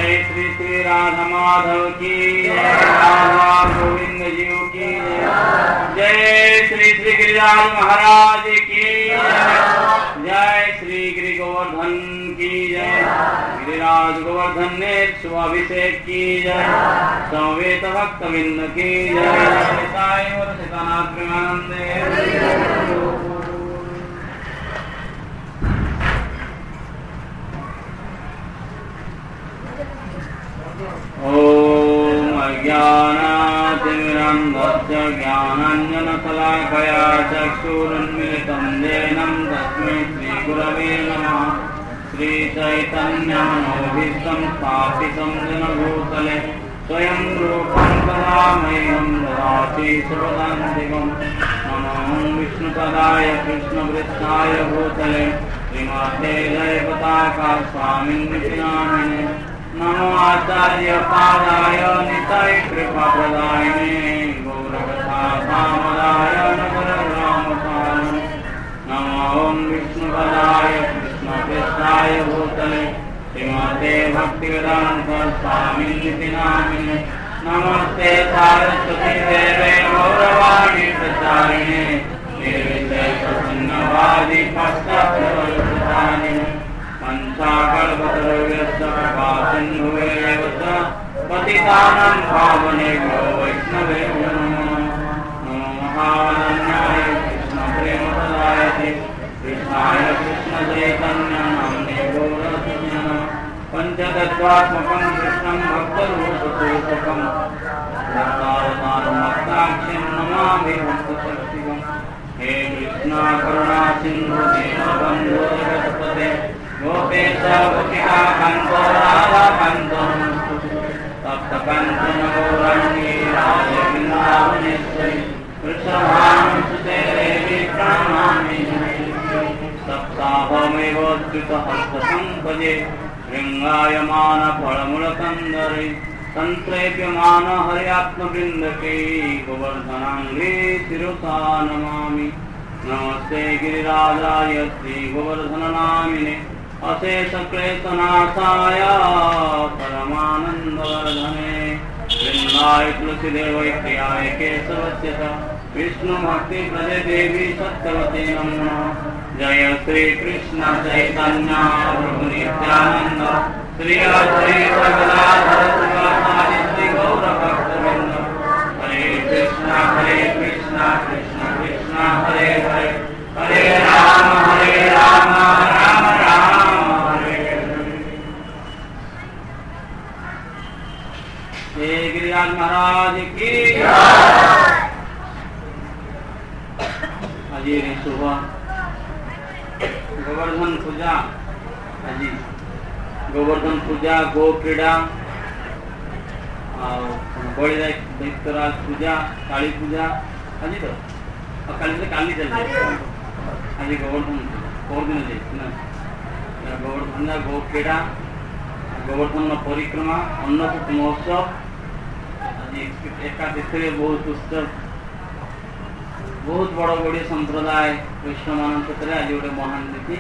जय श्री श्री राधा माधव की राधा गोविंद जी की जय श्री श्री गिरिराज महाराज की जय श्री गिरि गोवर्धन की जय गिरिराज गोवर्धन ने शुभाभिषेक की जय समवेत भक्त बिंद की जय साई और सीतानाथ प्रेमानंदे। ओम अज्ञानातिमिरन्धस्य ज्ञानाञ्जनशलाकया चक्षुरुन्मिलितं येन तस्मै श्रीगुरवे नमः। श्रीचैतन्यमनोभीष्टं स्थापितं येन भूतले स्वयं रूपं कदा मह्यं ददाति सर्वदान्तिकं। नमो विष्णुपदाय कृष्णवृत्ताय भूतले श्रीमते जयपताका स्वामिन्निति नामिने। नमो आचार्य पादाय निताय कृपाप्रदायिने गौरकथा सामदाय नगरग्रामपालने। नमो विष्णुपदाय कृष्णपृष्ठाय भूतले श्रीमते भक्तिवेदान्त स्वामिन्निति नामिने। नमस्ते सारस्वती देवे गौरवाणी प्रचारिणे निर्विशेषशून्यवादी पाश्चात्यवर्तमानिने। पंचाकल्पतरुर्यस्य कृपासिन्धुरेव च पतितानां पावनेभ्यो वैष्णवेभ्यो नमो। नमो महावदन्याय कृष्णप्रेमप्रदायते कृष्णाय कृष्णचैतन्य नाम्ने गौरसुज्ञः। पञ्चतत्त्वात्मकं कृष्णं भक्तरूपस्वरूपकं भक्तावतारं भक्ताख्यं नमामि भक्तशक्तिकम्। हे कृष्णा करुणा सिन्धु दीनबन्धो जगत्पते गोपेश गोपिका कान्तो राधा कान्तो तप्त काञ्चन गौराङ्गी राधे वृन्दावनेश्वरी वृषभानुसुते देवी प्रणमामि। सप्ताहमेवोद्धृतहस्तसम्पदे शृङ्गायमान फलमूलकन्दरे संप्रेप्यमान हर्यात्मवृन्दके गोवर्धनाङ्घ्रि शिरसा नमामि। नमस्ते गिरिराजाय श्रीगोवर्धननामिने अशेषक्लेशनाशाय परमानन्दवर्धने। वृन्दाय तुलसीदेवै प्रियाय केशवस्य च विष्णुभक्तिप्रदे देवी सत्यवती नमो नमः। जय श्री कृष्ण चैतन्य प्रभु नित्यानंद श्री अद्वैत गदाधर शिवासादि श्री गौरभक्तवृन्द। हरे कृष्ण कृष्ण कृष्ण हरे हरे हरे राम राम राम हरे हरे। जय गिरिराज महाराज की आज सुबह गोवर्धन पूजा आज गोवर्धन पूजा गो क्रीड़ा बड़ी दैत्यराज पूजा काली पूजा आज तो काली से काली चल आज गोवर्धन बहुत दिन जाए गोवर्धन गो क्रीड़ा गोवर्धन परिक्रमा अन्नकूट महोत्सव आज एकादशी बहुत उत्सव बहुत बड़ बड़ी संप्रदाय वैष्णव मान क्षेत्र आज गोटे महान तिथि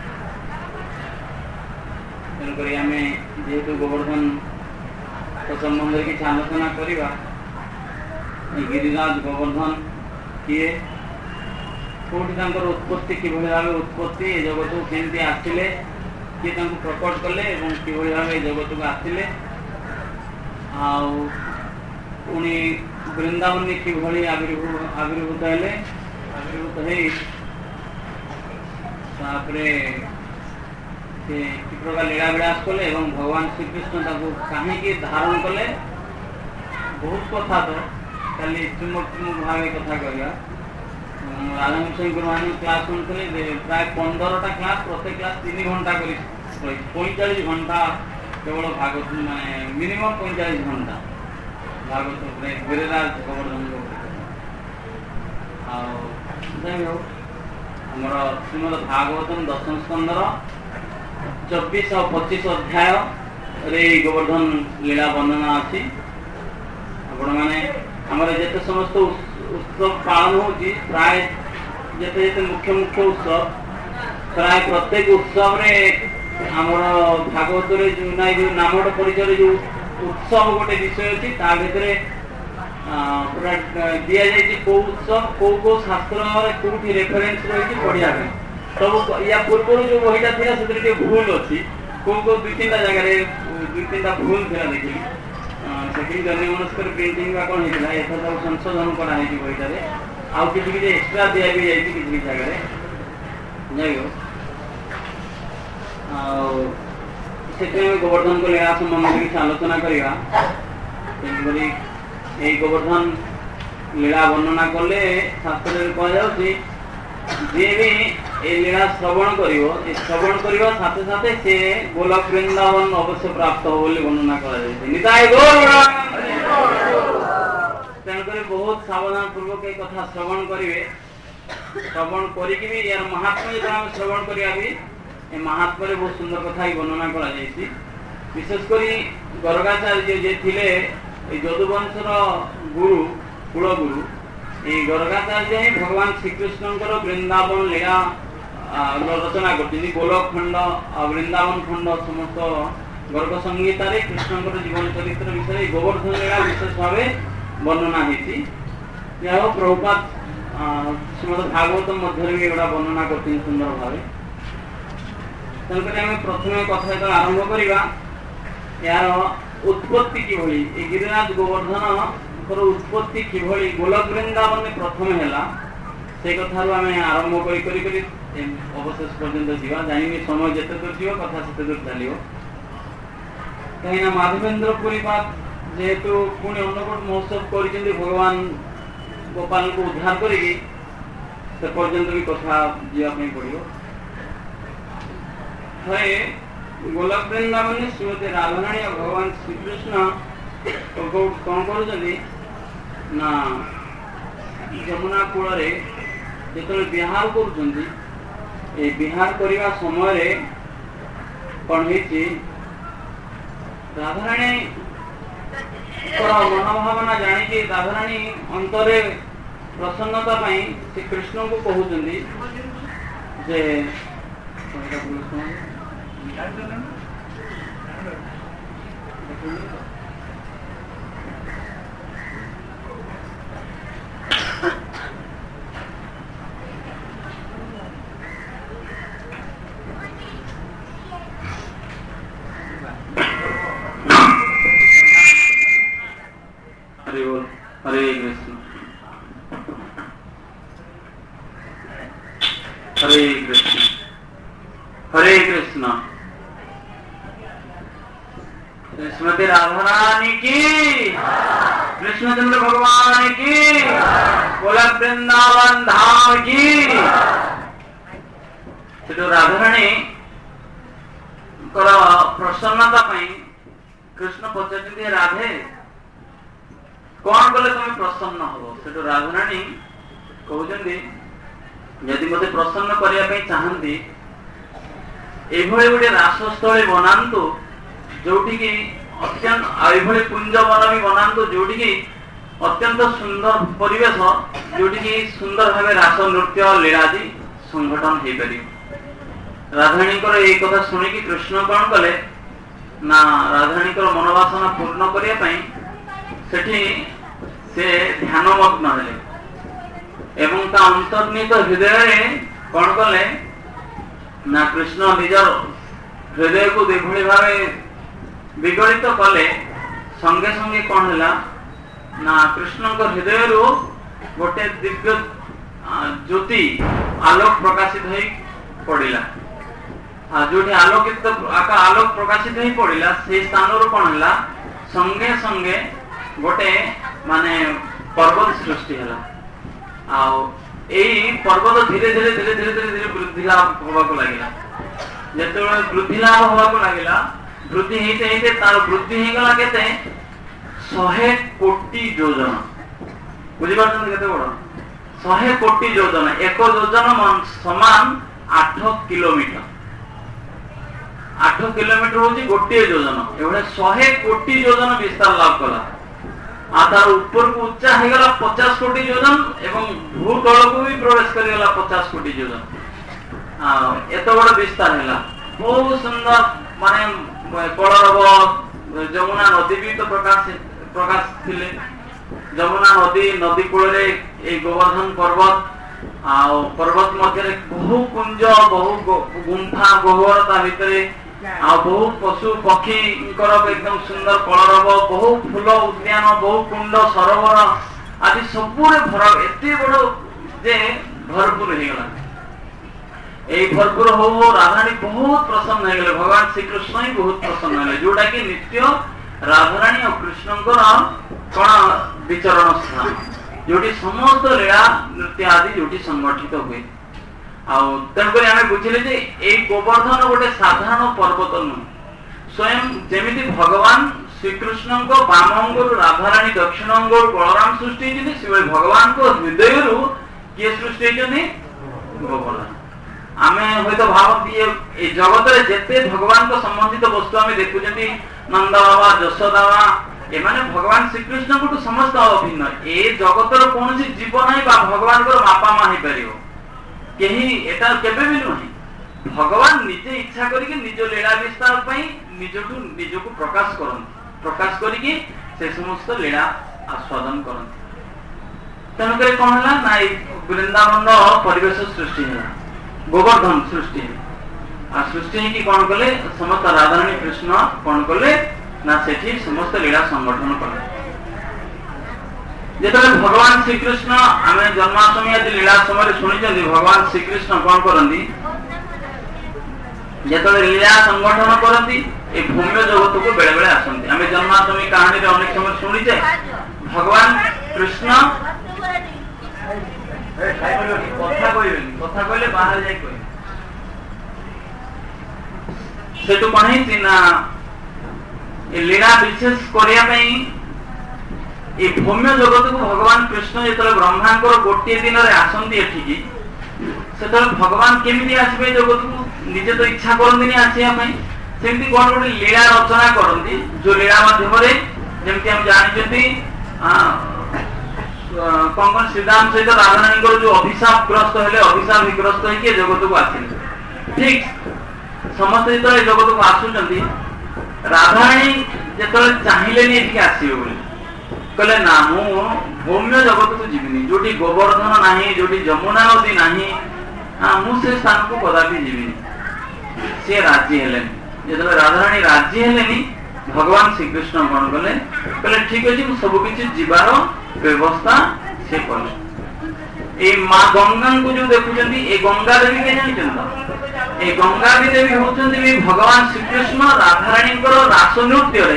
तेणुक आम जेहेतु गोवर्धन संबंध किसी आलोचना करवा गिरिराज गोवर्धन किए कौटी उत्पत्ति कि भाव उत्पत्ति जगत को केमती आसिले किए प्रकट कले कि भाव जगत को आसिले पुणी वृंदावन कि आविर्भूत हेले आविर्भूत कि प्रकार लीला विलास कले भगवान श्रीकृष्ण कहीं धारण कले बहुत कथा तो खाली चुमुक चुमुक भाव कथा कहवा राधाकृष्ण गुरु मान क्लास शुणुते प्राय 15टा क्लास प्रत्येक क्लास 3 घंटा कर 45 घंटा केवल भागवत माने मिनिमम 45 घंटा भागवत गिरिराज गोवर्धन आमर श्रीमद भागवतम दशम स्कंदर 24 और 25 अध्याय रे गोवर्धन लीला वर्णना अच्छी आपण मैंने आमर जिते समस्त उत्सव पालन होची प्राय जिते जिते मुख्य मुख्य उत्सव प्राय प्रत्येक उत्सव रे आमर भागवत ना जो नामट परिचय जो उत्सव गोटे विषय अच्छी ता भर पूरा दि जाए कौ उत्सव कौ शास्त्र कौटी रेफरेन्स रही पढ़िया सब या पूर्व जो बहीटा था से भूल अच्छी कौ दुई तीन जगह दुई तीन भूल था देखिए से जन मनस्कर प्रिंटिंग कौन होता है एथर सब संशोधन कराई बहीटार आउ कि एक्सट्रा दिया भी जाए किसी जगह जाइए से गोवर्धन को लीला संबंध किसी आलोचना करवा गोवर्धन लीला वर्णना कले शास्त्र कहु जी भी ये लीला श्रवण कर श्रवण करने साथे साथे से गोलक वृंदावन अवश्य प्राप्त हो वर्णना तेणुक बहुत सावधान पूर्वक एक कथा श्रवण करेंगे श्रवण करके भी यार महात्मा जो आम श्रवण करा भी महात्मा बहुत सुंदर कथा ही वर्णना कर विशेषकर गर्गाचार्य जे थिले यदुवंशर गुरु कुलगुरु ये गर्गाचार्य ही भगवान श्रीकृष्ण वृंदावन लीला रचना कर गोलक खंड वृंदावन खंड समस्त गर्ग संहिता कृष्ण जीवन चरित्र विषय गोवर्धन लीला विशेष भाव वर्णना होती प्रभुपाद श्रीमद भागवत मध्य भी एगुड़ा वर्णना कर सुंदर भाव तेणुक प्रथम कथा जो आरंभ करवा यार उत्पत्ति किभली गिरिराज गोवर्धन उत्पत्ति किभली गोलक वृंदावन प्रथम है से कथार आम आरंभ कर अवशेष पर्यंत जावा जानी समय जिते दूर जीव कथा से दूर चलो कहीं माधवेन्द्र पुरीपाद जेहेतु पुणी अन्नकूट महोत्सव कर भगवान गोपाल को उद्धार करी से पर्यंत भी कथा जावाई पड़ो थे गोलक वृंदावन श्रीमती राधाराणी और भगवान श्रीकृष्ण कौन कर जमुना कूल जो विहार कर विहार करने समय कौन राधाराणी मनोभावना जाणी राधाराणी अंतरे प्रसन्नता से कृष्ण को कहते जे हरे कृष्ण हरे कृष्ण हरे कृष्ण श्रीमती राधारानी की कृष्णचंद्र भगवान की गोलक वृंदावन धाम की राधाराणी प्रसन्नता कृष्ण पचार राधे कौन कले तुम प्रसन्न हो से राधाराणी कहते यदि मत प्रसन्न करने चाहती गोटे रासस्थली बनातु जोटि की अत्यंत कुंज वन भी बनातु जोटि की अत्यंत सुंदर परिवेश जोटि की सुंदर भाव रास नृत्य लीलादि संगठन हो पार राधाराणी कथा शुणिकी कृष्ण कौन कले ना राधाराणी मनोवासना पूर्ण करने से ध्यानमग्न हेले एवं ता अंतर्निहित हृदय कौन कले ना कृष्ण निजर हृदय को विभली भाव विगलित कले संगे संगे कौन है ना कृष्ण हृदय रू गोटे दिव्य ज्योति आलोक प्रकाशित हो पड़ा जो आलोकित आलोक प्रकाशित हो पड़ा से स्थान रू कौन है संगे संगे गोटे माने पर्वत सृष्टि है पर्वत धीरे धीरे धीरे धीरे धीरे धीरे वृद्धि लाभ होगा लगे जो वृद्धि लाभ होगा लगे वृद्धि होते तार वृद्धि होगा के 100 कोटी योजन बुझीपार के बड़ 100 कोटी योजन एक योजन समान 8 किलोमीटर 8 किलोमीटर हूँ गोटे योजन एवं 100 कोटी योजन विस्तार लाभ कला तार ऊपर को उच्चा होगा 50 कोटी योजन एवं भूतल को भी प्रवेश करगला 50 कोटी योजन एत बड़ विस्तार है बहुत सुंदर माने कलरव जमुना नदी भी तो प्रकाश थिले जमुना नदी कूल गोवर्धन पर्वत आ पर्वत मध्य बहु कुंज बहु गुंफा गहवरता भितर आ बहु पशु पक्षी एकदम सुंदर कलरव बहु फूल उद्यान बहु कुंड सरोवर आदि सबुरे भर एत बड़ जे भरपूर हो गला भरपूर हो राधारानी बहुत प्रसन्न हो गए भगवान श्रीकृष्ण ही बहुत प्रसन्न हो जोटा कि नित्य राधारानी और कृष्ण कौन विचरण स्थान जोटी समस्त लीला नृत्य आदि जोटी संगठित हुए तेणुक आम बुझे जे ये गोवर्धन गोटे साधारण पर्वत नुह स्वयं जमी भगवान श्रीकृष्ण बाम अंगुर राधारानी दक्षिण अंगुर बलराम सृष्टि से भगवान को हृदय किए सृष्टि गोवर्धन आम हूँ भावती जगत में जिते भगवान को संबंधित वस्तु आम देखुं नंद बाबा यशोदा एमाने भगवान श्रीकृष्ण को समस्त अभिन्न ए जगतर कौन जीव ना भगवान बापा माँ हो पार केबे भी नुह भगवान निजे इच्छा करके निज लीला विस्तार निज को प्रकाश करके से समस्त लीला आस्वादन करते तेणुक कौन है ना वृंदावन परिवेश सृष्टि है गोवर्धन सृष्टि सृष्टि की कौन कले समस्त राधारानी कृष्ण कौन कले ना सेठी समस्त लीला संगठन कले जेतले भगवान श्रीकृष्ण आम जन्माष्टमी आदि लीला समय शुणी भगवान श्रीकृष्ण कौन करती जेतले लीला संगठन करती ए भूम्य जगत को बेले बेले आसती आम जन्माष्टमी कहानी रे अनेक समय शुणीचे भगवान कृष्ण कथा कहले बाहर जाए सेटू कौन है ना लीला विशेष करने ये भूम्य जगत को भगवान कृष्ण जो ब्रह्मांकर गोटे दिन में आसती एठिकी से भगवान केमी आसबे जगत को निजे तो इच्छा करती आसवाई सेमती कौन गोटे लीला रचना करती जो लीला माध्यम जमी हम जानते कौन श्रीराम सहित राधारानी जो अभिशाप ग्रस्त है अभिशाप विग्रस्त है जगत को आसिले ठीक समस्त जो जगत को आसुंच राधारानी जो चाहिए आसवे बोली कहले ना मु भूम्य जगत को जीविनी जोटी गोवर्धन नाही जोटी जमुना नदी नाही मुझे स्थान को कदापि जीविनी सी राजी हेले जो राधारानी राजी हेले भगवान श्रीकृष्ण कौन कले कहले ठीक अच्छे सबकि जीवार व्यवस्था से कले माँ गंगा को जो देखुं ये गंगा देवी के जानते ये गंगा देवी होती भगवान श्रीकृष्ण राधारानी रास नृत्य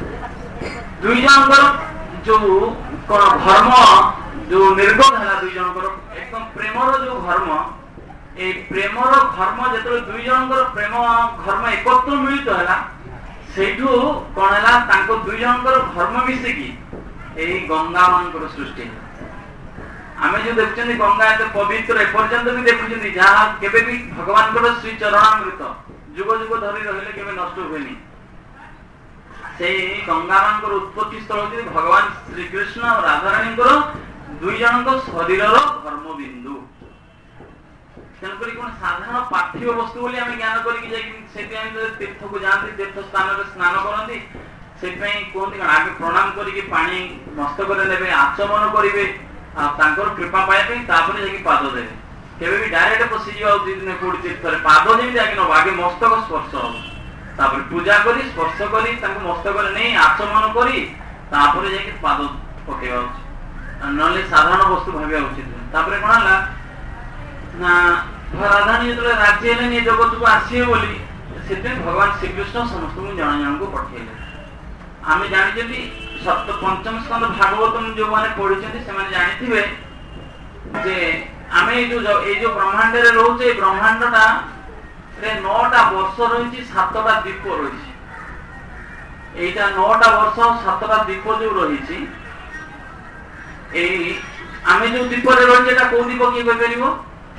दुई जनकर जो धर्म जो निर्गत है दुई जनकर एकदम प्रेमर जो धर्म ए प्रेमर धर्म जो दुई जनकर प्रेम धर्म एकत्र मिलित है सेठू कौन है दुई जनकर धर्म मिसिकी यही गंगा मान सृष्टि आम जो देखते गंगा एत पवित्र एपर्यंत भी देखुं जहाँ केबे भी भगवान श्री चरणामृत जुग जुग धरी रहिले केबे नष्ट हुए से गंगा मान उत्पत्ति स्थल होती भगवान श्रीकृष्ण और राधारानी दुई जन शरीर धर्म बिंदु तेणुक कौन साधारण पार्थिव वस्तु बोली आम ज्ञान करके तीर्थ को जाती तीर्थ स्थान स्नान करती से कहते आगे प्रणाम करके पानी मस्तक ने आचमन करेंगे कृपा पाइबे जाकि पाद देवे केबे भी डायरेक्ट पशि कौटी तीर्थ पाद जमी आगे नब आगे मस्तक स्पर्श हम पूजा करी स्पर्श करी मस्तक नहीं आचमन करी जाकि पाद पकेवा उचित ना साधारण वस्तु भाविया उचित कौन है ना राधारानी जो राज्य है जगत को आसवे बोली से भगवान श्रीकृष्ण समस्त जन जन को पठेले आम जानी सप्त पंचम स्कंद भागवतम जो मैंने पढ़ी से जानी जे आम जो ब्रह्मांड रोचे ब्रह्मांडटा 9टा वर्ष रही 7टा द्वीप रही 9टा वर्ष 7टा द्वीप जो रही आम जो द्वीप रही कौ द्वीप किए कहीपर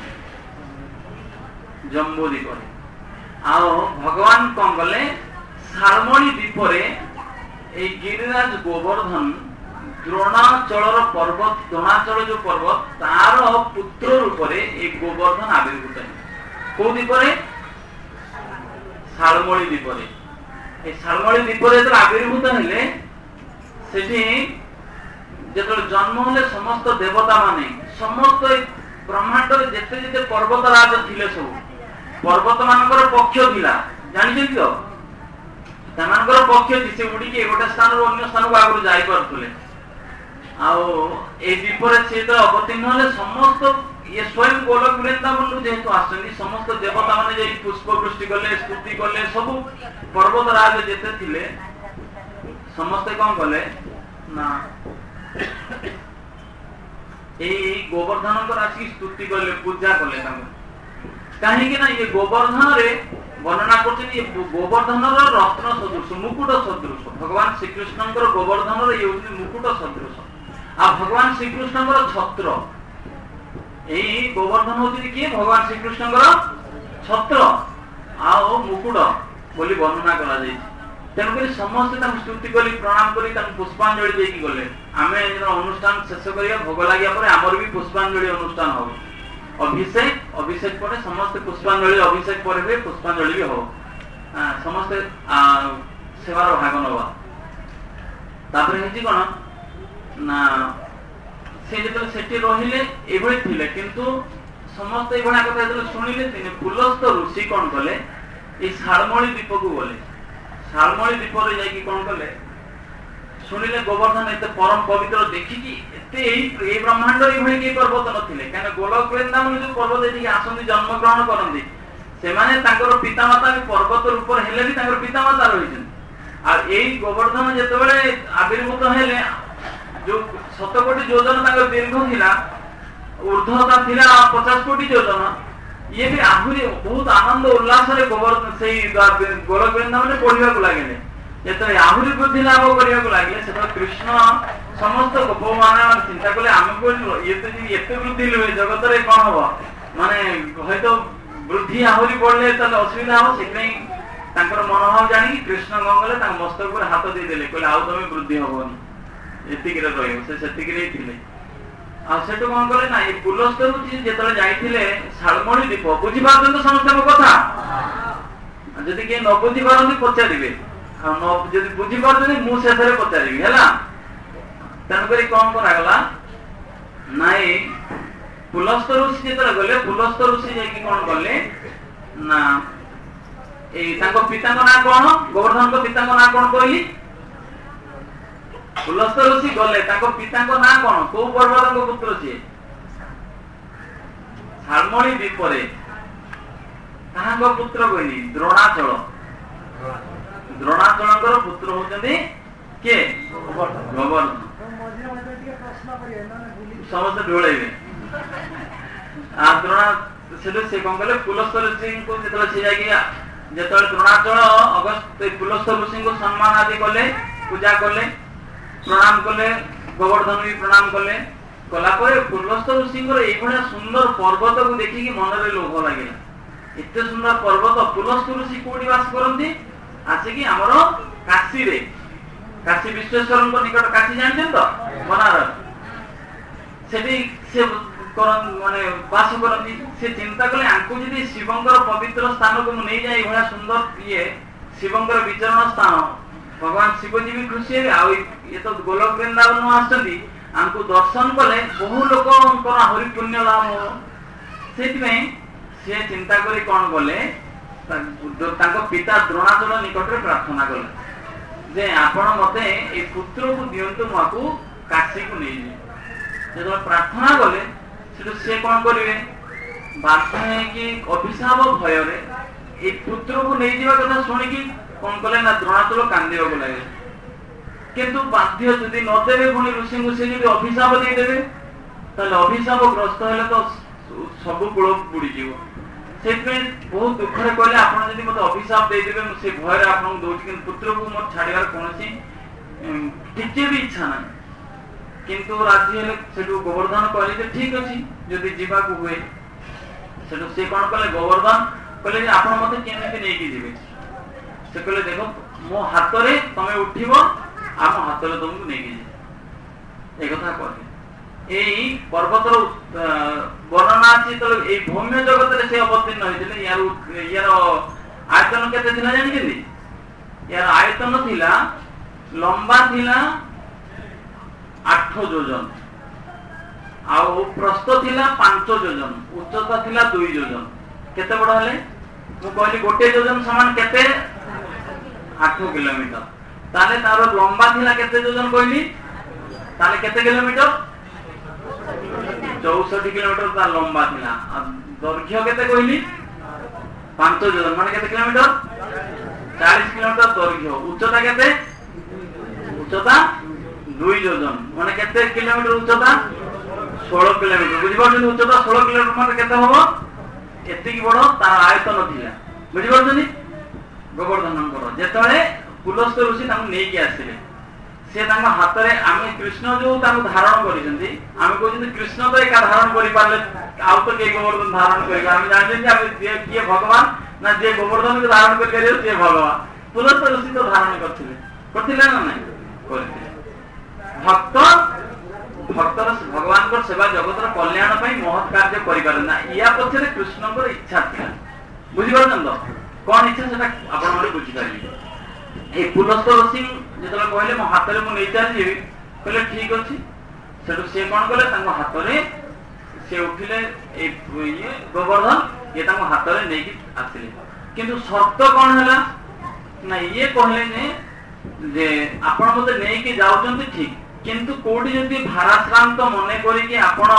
जम्बू द्वीप भगवान कौन कले शालमणि द्वीप गिरिराज गोवर्धन द्रोणाचल पर्वत द्रोणाचल जो पर्वत तार पुत्र रूप से गोवर्धन आविर्भूत है कौ द्वीप ଶାଳମଳି ଦ୍ୱୀପରେ। ଏ ଶାଳମଳି ଦ୍ୱୀପରେ ଯେତେବେଳେ ଆବିର୍ଭୂତ ହେଲେ, ସେଠି ଯେତେବେଳେ ଜନ୍ମ ହେଲେ ସମସ୍ତ ଦେବତା ମାନେ, ସମସ୍ତ ବ୍ରହ୍ମାଣ୍ଡରେ ଯେତେ ଯେତେ ପର୍ବତ ରାଜ ଥିଲେ, ସବୁ ପର୍ବତ ମାନଙ୍କର ପକ୍ଷ ଥିଲା, ଜାଣିଛନ୍ତି ତ? ସେମାନଙ୍କର ପକ୍ଷ ସେ ଉଡ଼ିକି ଗୋଟେ ସ୍ଥାନରୁ ଅନ୍ୟ ସ୍ଥାନକୁ ଆଗରୁ ଯାଇପାରୁଥିଲେ। ଆଉ ଏଇ ଦ୍ୱୀପରେ ସେ ଯେତେବେଳେ ଅବତୀର୍ଣ୍ଣ ହେଲେ, ସମସ୍ତ ଇଏ ସ୍ୱୟଂ ଗୋଲକ ବୃନ୍ଦାବନରୁ ଯେହେତୁ ଆସୁଛନ୍ତି, ସମସ୍ତ ଦେବତା ମାନେ ଯାଇ ପୁଷ୍ପ ବୃଷ୍ଟି କଲେ, ସ୍ତୁତି କଲେ, ସବୁ ପର୍ବତ ରାଜ ଯେତେ ଥିଲେ ସମସ୍ତେ କଣ କଲେ ନା ଏଇ ଗୋବର୍ଦ୍ଧନଙ୍କର ଆସିକି ସ୍ତୁତି କଲେ, ପୂଜା କଲେ ତାଙ୍କୁ। କାହିଁକି ନା ଇଏ ଗୋବର୍ଦ୍ଧନରେ ବର୍ଣ୍ଣନା କରୁଛନ୍ତି, ଗୋବର୍ଦ୍ଧନର ରତ୍ନ ସଦୃଶ, ମୁକୁଟ ସଦୃଶ। ଭଗବାନ ଶ୍ରୀକୃଷ୍ଣଙ୍କର ଗୋବର୍ଦ୍ଧନର ଇଏ ହଉଛି ମୁକୁଟ ସଦୃଶ। ଆଉ ଭଗବାନ ଶ୍ରୀକୃଷ୍ଣଙ୍କର ଛତ୍ର, ଏଇ ଗୋବର୍ଦ୍ଧନ ହଉଛନ୍ତି କିଏ? ଭଗବାନ ଶ୍ରୀକୃଷ୍ଣଙ୍କର ଛତ୍ର ଆଉ ମୁକୁଟ ବୋଲି ବର୍ଣ୍ଣନା କରାଯାଇଛି। ତେଣୁକରି ସମସ୍ତେ ତାଙ୍କୁ ସ୍ତୁତି କରି, ପ୍ରଣାମ କରି, ତାଙ୍କୁ ପୁଷ୍ପାଞ୍ଜଳି ଦେଇକି ଗଲେ। ଆମେ ଅନୁଷ୍ଠାନ ଶେଷ କରିବା, ଭୋଗ ଲାଗିବା ପରେ ଆମର ବି ପୁଷ୍ପାଞ୍ଜଳି ଅନୁଷ୍ଠାନ ହବ। ଅଭିଷେକ ପରେ ସମସ୍ତେ ପୁଷ୍ପାଞ୍ଜଳି, ଅଭିଷେକ ପରେ ବି ପୁଷ୍ପାଞ୍ଜଳି ବି ହବ। ସମସ୍ତେ ସେବାର ଭାଗ ନବା। ତାପରେ ହେଇଛି କଣ ନା, ସେ ଯେତେବେଳେ ସେଠି ରହିଲେ ଏଭଳି ଥିଲେ, କିନ୍ତୁ ସମସ୍ତେ ଏଭଳିଆ କଥା ଯେତେବେଳେ ଶୁଣିଲେ, ଦିନେ ପୁଲସ୍ତ ଋଷି କଣ କଲେ, ଏଇ ଶାଳମଳି ଦ୍ୱୀପକୁ ଗଲେ। ଶାଳମଳି ଦ୍ୱୀପରେ ଯାଇକି କଣ କଲେ, ଶୁଣିଲେ ଗୋବର୍ଦ୍ଧନ ଏତେ ପରମ ପବିତ୍ର, ଦେଖିକି ଏତେ ଏଇ ବ୍ରହ୍ମାଣ୍ଡ ଏଇଭଳି କେହି ପର୍ବତ ନଥିଲେ। କାହିଁକିନା ଗୋଲକ ବୃନ୍ଦାବନ ଯୋଉ ପର୍ବତ ଏଠିକି ଆସନ୍ତି, ଜନ୍ମଗ୍ରହଣ କରନ୍ତି, ସେମାନେ ତାଙ୍କର ପିତାମାତା ବି ପର୍ବତ ରୂପରେ ହେଲେ ବି ତାଙ୍କର ପିତାମାତା ରହିଛନ୍ତି। ଆଉ ଏଇ ଗୋବର୍ଦ୍ଧନ ଯେତେବେଳେ ଆବିର୍ଭୂତ ହେଲେ, ଯୋଉ 7 କୋଟି ଯୋଜନ ତାଙ୍କର ଦୀର୍ଘ ଥିଲା, ଉର୍ଦ୍ଧ୍ୱତା ଥିଲା 50 କୋଟି ଯୋଜନ। ଇଏ ବି ଆହୁରି ବହୁତ ଆନନ୍ଦ ଉଲ୍ଲାସରେ ସେଇ ଗୋଲକ ବୃନ୍ଦାବନରେ ପଢିବାକୁ ଲାଗିଲେ। ଯେତେବେଳେ ଆହୁରି ବୃଦ୍ଧି ଲାଭ କରିବାକୁ ଲାଗିଲେ, ସେତେବେଳେ କୃଷ୍ଣ ସମସ୍ତ ଗୋପମାନେ ଚିନ୍ତା କଲେ, ଆମକୁ ଏତେ ବୃଦ୍ଧି ନୁହେଁ, ଜଗତରେ କଣ ହବ, ମାନେ ହୟତ ବୃଦ୍ଧି ଆହୁରି ବଢିଲେ ତାହେଲେ ଅସୁବିଧା ହବ। ସେଥିପାଇଁ ତାଙ୍କର ମନୋଭାବ ଜାଣିକି କୃଷ୍ଣ କଣ କଲେ, ତାଙ୍କ ମସ୍ତକ ଉପରେ ହାତ ଦେଇଦେଲେ, କହିଲେ ଆଉ ତମେ ବୃଦ୍ଧି ହବନି, ଏତିକିରେ ରହିବ। ସେ ସେତିକିରେ ଥିଲେ। ଆଉ ସେଠୁ କଣ କଲେ ନା, ଏଇ ପୁଲସ୍ତରୁ ଯେତେବେଳେ ଯାଇଥିଲେ ଶାଳମଳି ଦ୍ୱୀପ, ବୁଝିପାରୁଛନ୍ତି ସମସ୍ତେ ମୋ କଥା? ଯଦି କିଏ ନ ବୁଝିପାରନ୍ତି ପଚାରିବେ, ଆଉ ଯଦି ବୁଝିପାରୁଛନ୍ତି ମୁଁ ଶେଷରେ ପଚାରିବି, ହେଲା? ତେଣୁକରି କଣ କରାଗଲା ନାଇଁ, ପୁଲସ୍ତ ଋଷି ଯେତେବେଳେ ଗଲେ, ପୁଲସ୍ତ ଋଷି ଯାଇକି କଣ କଲେ ନା, ଏଇ ତାଙ୍କ ପିତାଙ୍କ ନାଁ କଣ? ଗୋବର୍ଦ୍ଧନଙ୍କ ପିତାଙ୍କ ନାଁ କଣ କହିଲି? ପୁଲସ୍ତ ଋଷି ଗଲେ, ତାଙ୍କ ପିତାଙ୍କ ନାଁ କଣ? କୋଉ ପର୍ବତଙ୍କ ପୁତ୍ର ସିଏ? ଶାଳମଳି ଦ୍ୱୀପରେ। କାହାଙ୍କ ପୁତ୍ର କହିଲି? ଦ୍ରୋଣାଚଳ। ଦ୍ରୋଣାଚଳଙ୍କର ପୁତ୍ର ହଉଛନ୍ତି କିଏ? ଗୋବର୍ଦ୍ଧନ। ସମସ୍ତେ ଢୋଳେଇବେ। ସେଠୁ ସେ କଣ କଲେ, ପୁଲସ୍ତ ଋଷିଙ୍କୁ ଯେତେବେଳେ ସେ ଯାଇକି, ଯେତେବେଳେ ଦ୍ରୋଣାଚଳ ପୁଲସ୍ତ ଋଷିଙ୍କୁ ସମ୍ମାନ ଆଦି କଲେ, ପୂଜା କଲେ, ପ୍ରଣାମ କଲେ, ଗୋବର୍ଦ୍ଧନ ବି ପ୍ରଣାମ କଲେ। କଲା ପରେ ପୁଲସ୍ତ ଋଷିଙ୍କର ଏଇଭଳିଆ ସୁନ୍ଦର ପର୍ବତକୁ ଦେଖିକି ମନରେ ଲୋଭ ଲାଗିଲା। ଏତେ ସୁନ୍ଦର ପର୍ବତ, ପୁଲସ୍ତ ଋଷି କୋଉଠି ବାସ କରନ୍ତି? ଆସିକି ଆମର କାଶୀରେ, କାଶୀ ବିଶ୍ୱେଶ୍ୱରଙ୍କ ନିକଟ, କାଶୀ ଜାଣିଛନ୍ତି ତ, ବନାରସ, ସେଠି ସେ ମାନେ ବାସ କରନ୍ତି। ସେ ଚିନ୍ତା କଲେ, ଆଙ୍କୁ ଯଦି ଶିବଙ୍କର ପବିତ୍ର ସ୍ଥାନକୁ ମୁଁ ନେଇଯାଏ, ଏଇଭଳିଆ ସୁନ୍ଦର ଶିବଙ୍କର ବିଚରଣ ସ୍ଥାନ, ଭଗବାନ ଶିବଜୀ ବି ଖୁସି ହେବେ। ଆଉ ଇଏ ତ ଗୋଲକ ବୃନ୍ଦାବନ ଆସିଛନ୍ତି, ଆଙ୍କୁ ଦର୍ଶନ କଲେ ବହୁ ଲୋକଙ୍କର ଆହୁରି ପୁଣ୍ୟ ଲାଭ ହବ। ସେଥିପାଇଁ ସେ ଚିନ୍ତା କରି କଣ କଲେ, ତାଙ୍କ ପିତା ଦ୍ରୋଣାଚଳ ନିକଟରେ ପ୍ରାର୍ଥନା କଲେ ଯେ ଆପଣ ମତେ ଏଇ ପୁତ୍ରକୁ ଦିଅନ୍ତୁ, ମୁଁ ଆକୁ କାଶୀକୁ ନେଇଯିବି। ଯେତେବେଳେ ପ୍ରାର୍ଥନା କଲେ, ସେଠୁ ସେ କଣ କରିବେ, ବାଧ୍ୟ ହେଇକି ଅଭିଶାପ ଭୟରେ ଏଇ ପୁତ୍ରକୁ ନେଇଯିବା କଥା ଶୁଣିକି କଣ କଲେ ନା, ଦ୍ରୋଣାଚଳ କାନ୍ଦିବାକୁ ଲାଗେ। କିନ୍ତୁ ବାଧ୍ୟ, ଯଦି ନଦେବେ ପୁଣି ଋଷିଙ୍କୁ, ସେ ଯଦି ଅଭିଶାପ ଦେଇଦେବେ, ତାହେଲେ ଅଭିଶାପ ଗ୍ରସ୍ତ ହେଲେ ତ ସବୁ କୂଳ ବୁଡିଯିବ। ସେଥିପାଇଁ ବହୁତ ଦୁଃଖରେ କହିଲେ, ଆପଣ ଯଦି ମତେ ଅଭିଶାପ ଦେଇଦେବେ, ମୁଁ ସେ ଭୟରେ ଆପଣଙ୍କୁ ଦଉଛି, କିନ୍ତୁ ପୁତ୍ରକୁ ମୋର ଛାଡିବାର କୌଣସି ଟିକେ ବି ଇଚ୍ଛା ନାହିଁ। କିନ୍ତୁ ରାଜି ହେଲେ। ସେଠୁ ଗୋବର୍ଦ୍ଧନ କହିଲେ ଯେ ଠିକ ଅଛି, ଯଦି ଯିବାକୁ ହୁଏ। ସେଠୁ ସେ କଣ କଲେ, ଗୋବର୍ଦ୍ଧନ କହିଲେ ଯେ ଆପଣ ମତେ କେମିତି ନେଇକି ଯିବେ? ସେ କହିଲେ, ଦେଖ ମୋ ହାତରେ ତମେ ଉଠିବ, ଆମ ହାତରେ ତମକୁ ନେଇକି ଯିବେ। ଏ କଥା କହିଲେ। ଏଇ ପର୍ବତର ବର୍ଣ୍ଣନା ଅଛି, ଯେତେବେଳେ ଏଇ ଭୌମ୍ୟ ଜଗତରେ ସେ ଅବତୀର୍ଣ୍ଣ ହେଇଥିଲେ, ୟାର आयतन केते थिला जानिछिन यार आयतन थिला लंबा थिला 8 योजन आउ प्रस्थ थिला 5 योजन उच्चता थिला 2 योजन केते बड़ हले मु कहली गोटे योजन समान केते 8 किलोमीटर ताले तार लंबा थिला केते योजन कहली ताले केते किलोमीटर 64 किलोमीटर तार लंबा थिला दैर्घ्य केते कहली 5 योजन माने केते किलोमीटर 40 किलोमीटर दैर्घ्य उच्चता केते उच्चता 2 योजन माने केते किलोमीटर उच्चता 16 किलोमीटर बुझी पाछन उच्चता 16 किलोमीटर माने केते होबो एति की बड़ तार आयतन थिला बुझी पाछन गोवर्धनकर जेतळे पुलस्त्य ऋषि तांको नै के आसिले से तांको हाथ रे आमे कृष्ण जो तांको धारण करिसंती आमे कहजंती कृष्ण तो एका धारण करि पारले आउ तो के गोवर्धन धारण करिबा आमे जानजंती आमे किए भगवान ना जे गोवर्धन के धारण करि करियो से भगवान पुलस्त्य ऋषि तो धारण करथिले ना नै करथिले भक्तर भगवान को सेवा जगतर कल्याण पई महत् कार्य करि पारे ना या पछरे कृष्ण को इच्छा थिला बुझि पारछन तो कोन इच्छा सेटा आपण माने बुझि पारिबे ए पुलस्त्य ऋषि जेतला कहले मो हाथ रे मु नै चाल जेबी कहले ठीक अछि सेटु से कोन कहले तांको हाथ रे से उठिले ए ये गोवर्धन ये तांको हाथ रे नै कि आसिले किंतु शर्त कोन हला ना ये कहले जे आपण मते नै कि जाउचंती ठीक किंतु कोडी जदी भाराश्रांत मने करी कि आपण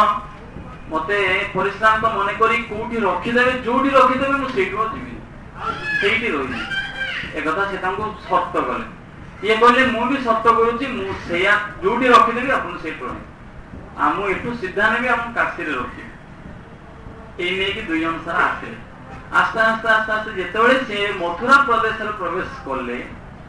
मते परिश्रांत मने करी कोठी रखि देबे जोडी रखि देबे मु सेठो जिबी सेठी रही ए कथा से तांको शर्त कले ये कहले मु भी शर्त करूची मु सेया जोडी रखि देबे आपण सेठ रही आमु एठु सिद्धा नेबे हम काशी रे रखि ए नै कि दुई जन सारा आसे आस्ते आस्ते आस्ते आस्ते जेतेबेले से मथुरा प्रदेश रे प्रवेश करले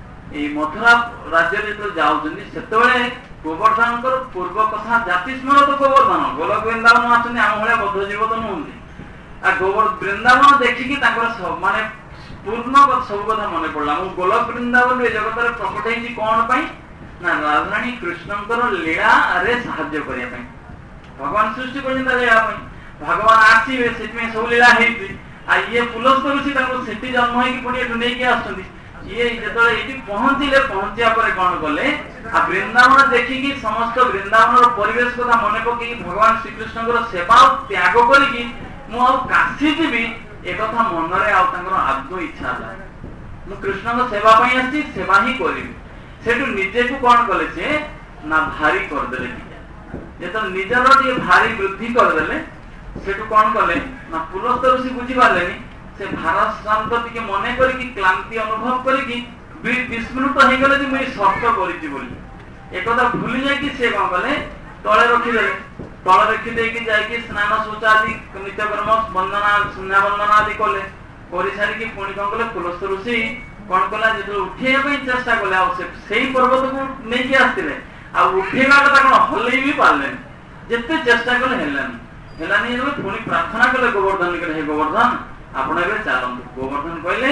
ए मथुरा राज्य रे तो जाउजनी सेतेबेले गोवर्धनकर पूर्व कथा जाति स्मरण तो गोवर्धन गोलक वृंदावन आछने आम भले बद्ध जीवत नहुंदी आ गोवर्धन वृंदावन देखि कि ताकर सब माने पूर्ण सब कथा मने पड़ला मु गोलक वृंदावन रे जगत रे प्रकट हेची कोन पई ना राजरानी कृष्णकर लीला रे सहाय्य करिया पई भगवान सृष्टि करजिंदा लीला पई भगवान आसीबे सेति सब लीला हेची आ ये पुलस्त्य ऋषि ताको सेति जन्म होई कि पुनी एटु नै कि आछंदी ये जेतले एटी पहुंचिले पहुंचिया पर कोन गले आ वृंदावन देखि कि समस्त वृंदावन रो परिवेश कथा मने पकि भगवान श्री कृष्णकर सेवा त्याग करी कि मु आ काशी जीबी ए कथा मन रे आ तांकर आत्म इच्छा हला मु कृष्णक सेवा पई आसी सेवा ही करिबी सेटु निजे को कोन कले से ना भारी कर देले जेतो निजर जे भारी वृद्धि कर देले सेटु कोन कले ना पुलस्त्य ऋषि बुझी पालेनी से भारत शांत टिके मने करी कि क्लांति अनुभव करी कि विस्मृत हो गले जे मुई शर्त करिछि बोली एक कथा भूली जाय कि से कोन कले तळे रखि देले तळे रखि दे कि जाय कि स्नान शौच आदि नित्य कर्म वंदना संध्या वंदना आदि कले करि सारी कि पुणी कोन कले पुलस्त्य ऋषि कोन कला जे उठेया पई चेष्टा कले आ सेही पर्वत को नै कि आस्तिले आ उठेबा कथा कोन हल्लै भी पारले जत्ते चेष्टा कले हेलानी जे पुणी प्रार्थना कले गोवर्धन के हे गोवर्धन आपण एबे चालंतु गोवर्धन कहले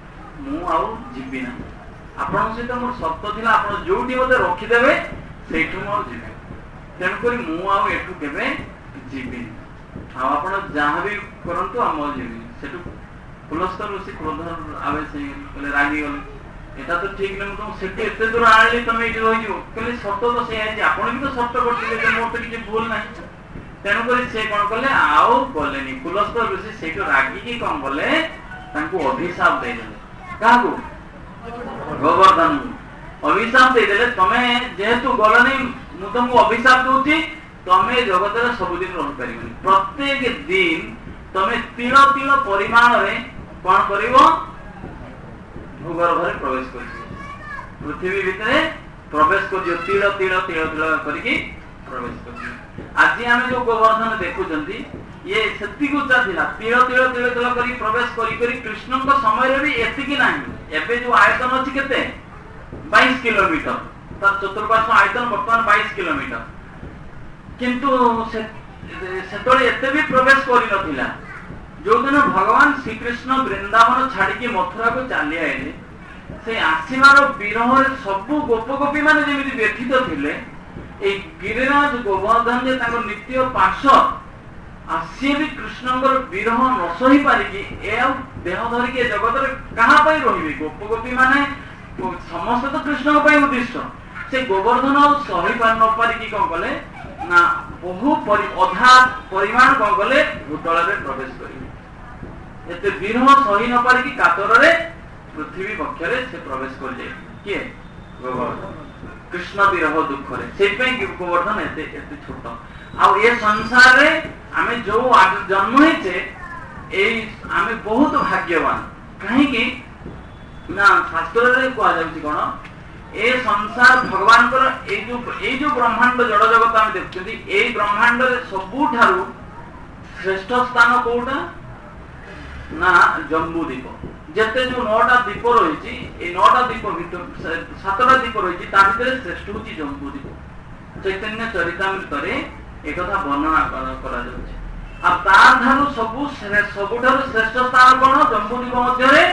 मु आउ जिबि ना आपण सहित मोर शर्त थिला आपण जोटी मते रखि देबे सेठु मोर जिबि तेन करी मु आउ एठु केबे जिबि आ आपण जहां भी करंतु हम जिबि सेठु पुलस्त्य ऋषि क्रोध आवे से कहले रागी गले एटा तो ठीक नै तुम सेठु एते दूर आली तमे इति रहि जो कहले शर्त तो से है जे आपण भी तो शर्त करथिले जे मोर तो किछ भूल नै तेन करी से कोन कले आउ बोलेनी पुलस्त्य ऋषि सेठु रागी की कोन बोले तांको अभिशाप दे देले काहू गोवर्धन अभिशाप दे देले तमे जेहेतु गलनी मु तुमको अभिशाप दूची तमे जगत रे सब दिन रह परिबनी प्रत्येक दिन तमे तिल तिल परिमाण रे कोन करिवो भूगर्भ रे प्रवेश करिवो पृथ्वी भितरे प्रवेश करियो तिल तिल तिल तिल करिकि प्रवेश करियो आज आम जो गोवर्धन देखुचंती ये सेति गुचा थिला तिल तिल तिल तिल करी प्रवेश करी करी कृष्ण को समय रे भी एतिकी नाही एबे जो आयतन अछि केते 22 किलोमीटर तर चतुर्पार्श्व आयतन वर्तमान 22 किलोमीटर किंतु सेतोले एते भी प्रवेश करी नथिला जो दिन भगवान श्री कृष्ण वृंदावन छाड़ी के मथुरा को चली आइले से आसीमार विरह रे सब गोप गोपी माने जेमिति व्यथित थिले ए गिरिराज गोवर्धन जे ताको नित्य पार्श्व सी भी कृष्ण विरह न सही पारिकी देह धरिक जगत क्या रही गोप गोपी माने समस्त तो कृष्ण उद्दिष्ट से गोवर्धन सही न पारिकी कौन कले ना बहु अधा परिमाण कौन कले भूतल में प्रवेश करेंगे विरह सही न पारिकी कातर पृथ्वी पक्षरे से प्रवेश कर जाए किए गोवर्धन कृष्ण विरह दुख से गोवर्धन एते छोट आउ ये संसार रे आमे जो जन्म होइछे आमे बहुत भाग्यवान कहीं ना शास्त्र रे कहा जाउछि कोन ए संसार भगवान जो ब्रह्मांड जड़ जगत आम देखुछंती ए ब्रह्मांड रे सबुठारु श्रेष्ठ स्थान कोउटा ना जम्बूद्वीप जेते जो 9टा द्वीप रही ए 9टा द्वीप भीतर 7टा द्वीप रही ता भीतर श्रेष्ठ होची जम्बूद्वीप चैतन्य चरितामृत रे एक कथा वर्णना करा जाउछि अब तार सबुठारु श्रेष्ठ स्थान कोन जम्बूद्वीप मध्य रे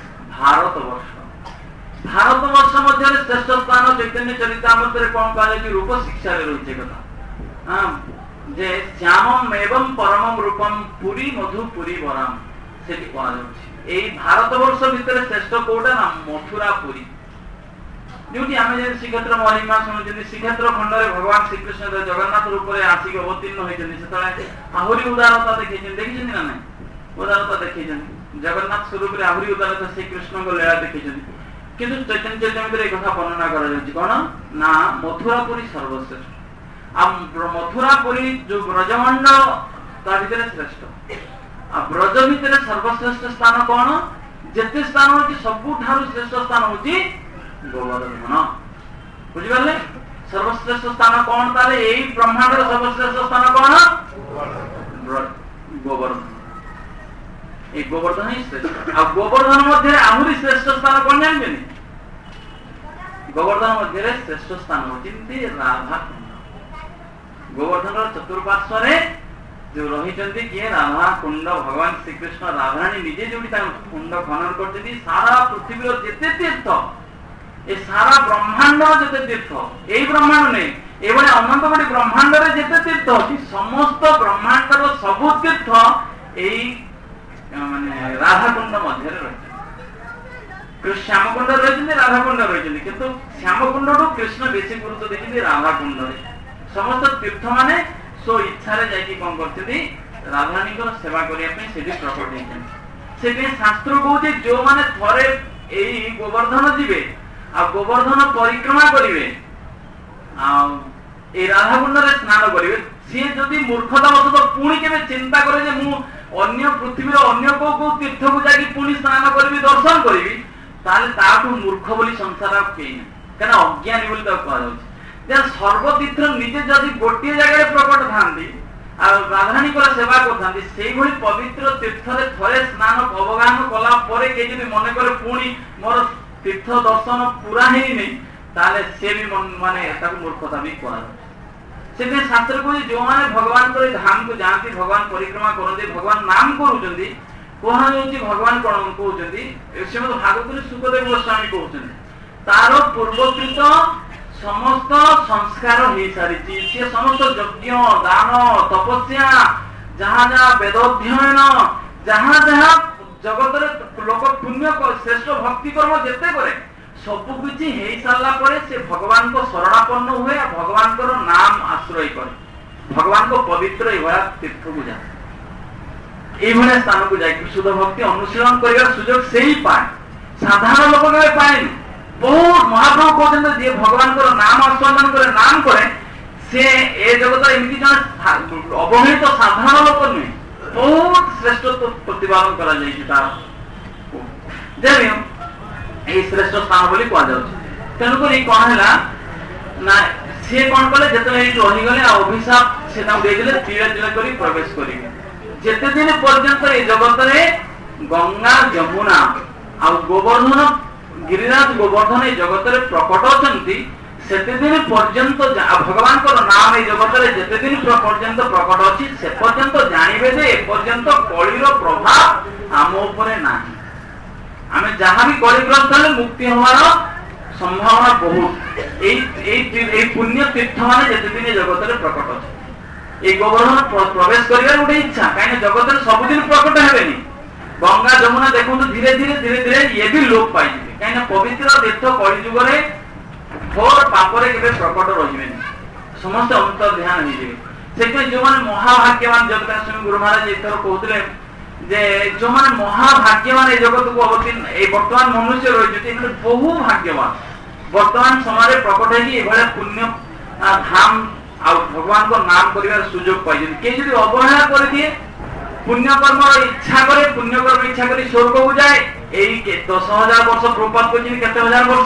भारतवर्ष मध्य श्रेष्ठ स्थान चैतन्य चरितामृत रे कौन कहा जाए रूप शिक्षा रे रही कथा जे श्यामम एवं परमम रूपम पुरी मधुपुरी वराम से कहा जाउछि एई भारतवर्ष भितर श्रेष्ठ कोटा ना मथुरा पुरी जोटी आमे जे श्रीक्षेत्र महिमा सुनुछिन श्रीक्षेत्र खंड रे भगवान श्री कृष्ण जगन्नाथ रूप रे आसिक अवतीर्ण होइछन सेतले आहुरी उदारता देखिछन ना नहीं उदारता देखिछन जगन्नाथ स्वरूप रे आहुरी उदारता श्री कृष्ण को लीला देखिछन किंतु चैतन्य चरितामृत रे कथा वर्णना करा जाउछि कोन ना मथुरापुरी सर्वश्रेष्ठ आ मथुरापुरी जो ब्रजमंडल ता भितर श्रेष्ठ आ ब्रज भितर सर्वश्रेष्ठ स्थान कोन जेते स्थान होछि सबुठारु श्रेष्ठ स्थान होछि गोवर्धन बुझि गले सर्वश्रेष्ठ स्थान कोन ताले एई ब्रह्मांड रे सर्वश्रेष्ठ स्थान कोन गोवर्धन ए गोवर्धन ही श्रेष्ठ आ गोवर्धन मध्य आहुरी श्रेष्ठ स्थान कोन जानबेनी गोवर्धन मध्य श्रेष्ठ स्थान होचिंती राधा कुंड गोवर्धन चतुर्पार्श्व रे जो रहिचंती किए राधा कुंड भगवान श्री कृष्ण राधारानी निजे जोडी ता कुंड खनन करचंती सारा पृथ्वी रो जेते तीर्थ ए सारा ब्रह्मांड जेते तीर्थ एई ब्रह्मांड नै एबळे अनंत कोटी ब्रह्मांड रे जेते तीर्थ अछि समस्त ब्रह्मांड रो सब तीर्थ एई माने राधा कुंड मध्य रही श्याम कुंड रही राधा कुंड रही किंतु श्याम कुंड कृष्ण बेसी गुरुत्व देखते राधा कुंड समस्त तीर्थ माने सो इच्छा रे जाई कौन करते राधारानी को सेवा करने से प्रकट होते शास्त्र कहते जो माने थरे एई गोवर्धन जीवे आ गोवर्धन परिक्रमा करिवे आ ए राधा कुंड रे स्नान करिवे सी जदि मूर्खता वशत पुणी केबे चिंता करे जे मु अन्य पृथ्वी अन्य को तीर्थ को जाकी पुणी स्नान करी दर्शन करी ताले ताठू मूर्ख बोली संसार कहीं ना क्या अज्ञानी बोली कहा जाए सर्वतीर्थ निजे जदि गोटे जगह प्रकट थांती राधारानी सेवा करते से पवित्र तीर्थ थे स्नान अवगाहन कला मन करे पुणी मोर तीर्थ दर्शन पूरा है नहीं ताले से भी माने मूर्खता भी कहा से शास्त्र को जो माने भगवान को धाम को जाती भगवान परिक्रमा करते भगवान नाम करुँच कहा भगवान कौन कहते श्रीमद भागवत सुखदेव गोस्वामी कहते तार पूर्वकृत समस्त संस्कार हो सारी सी समस्त यज्ञ दान तपस्या जहाँ जहाँ वेदोध्ययन जहाँ जहाँ जगत लोक पुण्य श्रेष्ठ भक्ति कर्म जिते करे सबु किछि हेई सारला परे से भगवान को शरणापन्न हुए भगवान को नाम आश्रय करे भगवान को पवित्र एभला तीर्थ को जाए एभला स्थान को जाए शुद्ध भक्ति अनुशीलन करिवार सुयोग से ही पाए साधारण लोक के पाए बहुत महाप्रभु कहते जे भगवान को नाम आस्वादन करे नाम करे से ए जगत एमती जन अवहेलित साधारण लोक नुहे बहुत श्रेष्ठ प्रतिपादन करा जाइछि तार श्रेष्ठ स्थान बोली कह तेणुक कौन है ना सी कौन कले जो रहीगले अभिशाप से धीरे धीरे कर प्रवेश करेंगे जिते दिन पर्यंत ये जगत में गंगा यमुना आ गोवर्धन गिरिराज गोवर्धन ये जगत में प्रकट अच्छा से दिन पर्यंत भगवान को नाम ये जगत में जिते दिन पर्यंत प्रकट अच्छी से पर्यंत जानवे जे एपर्यंत कलिर प्रभाव आम उपरे ना आमे जहाँ भी कलिग्रस्त हेले मुक्ति होवार संभावना बहुत पुण्य तीर्थ मान जिते दिन जगत में प्रकट अच्छे এই গোবর্ধন প্রবেশ করিবার গোটে ইচ্ছা, কাହିଁକି জগতের ସବୁଦିন প্রকট হেবেনি। গঙ্গা যমুনা দেখুন ধীরে ধীরে ধীরে ধীরে ইয়ে भी লোপ পাইଯିବେ, କାହିଁକି পবিত্র তীর্থ কলিযুগরে ঘোর পাপরে কেবে প্রকট রহিবেনি, ସମସ୍ତେ ଅନ୍ତର୍ଧ୍ୟାନ ହେଇଯିବେ। ସେଥିପାଇଁ ଯୋଉମାନେ ମହାଭାଗ୍ୟବାନ, ଜଗନ୍ନାଥ ସ୍ୱାମୀ ଗୁରୁ ମହାରାଜ ଏଥର କହୁଥିଲେ ଯେ ଯୋଉମାନେ ମହାଭାଗ୍ୟବାନ ଏ ଜଗତକୁ ଅବତୀର୍ଣ୍ଣ, এই ବର୍ତ୍ତମାନ ମନୁଷ୍ୟ ରହିଛନ୍ତି ଏମାନେ ବହୁ ଭାଗ୍ୟବାନ। ବର୍ତ୍ତମାନ ସମୟରେ ପ୍ରକଟ ହେଇକି ଏଭଳିଆ ପୁଣ୍ୟ ଧାମ ଆଉ ଭଗବାନଙ୍କ ନାମ କରିବାର ସୁଯୋଗ ପାଇଛନ୍ତି। କିଏ ଯଦି ଅବହେଳା କରିଦିଏ, ପୁଣ୍ୟକର୍ମର ଇଚ୍ଛା କରେ, ପୁଣ୍ୟକର୍ମ ଇଚ୍ଛା କରି ସ୍ୱର୍ଗକୁ ଯାଏ, ଏଇ 10,000 ବର୍ଷ ପ୍ରପାତ କରିଛନ୍ତି, କେତେ ହଜାର ବର୍ଷ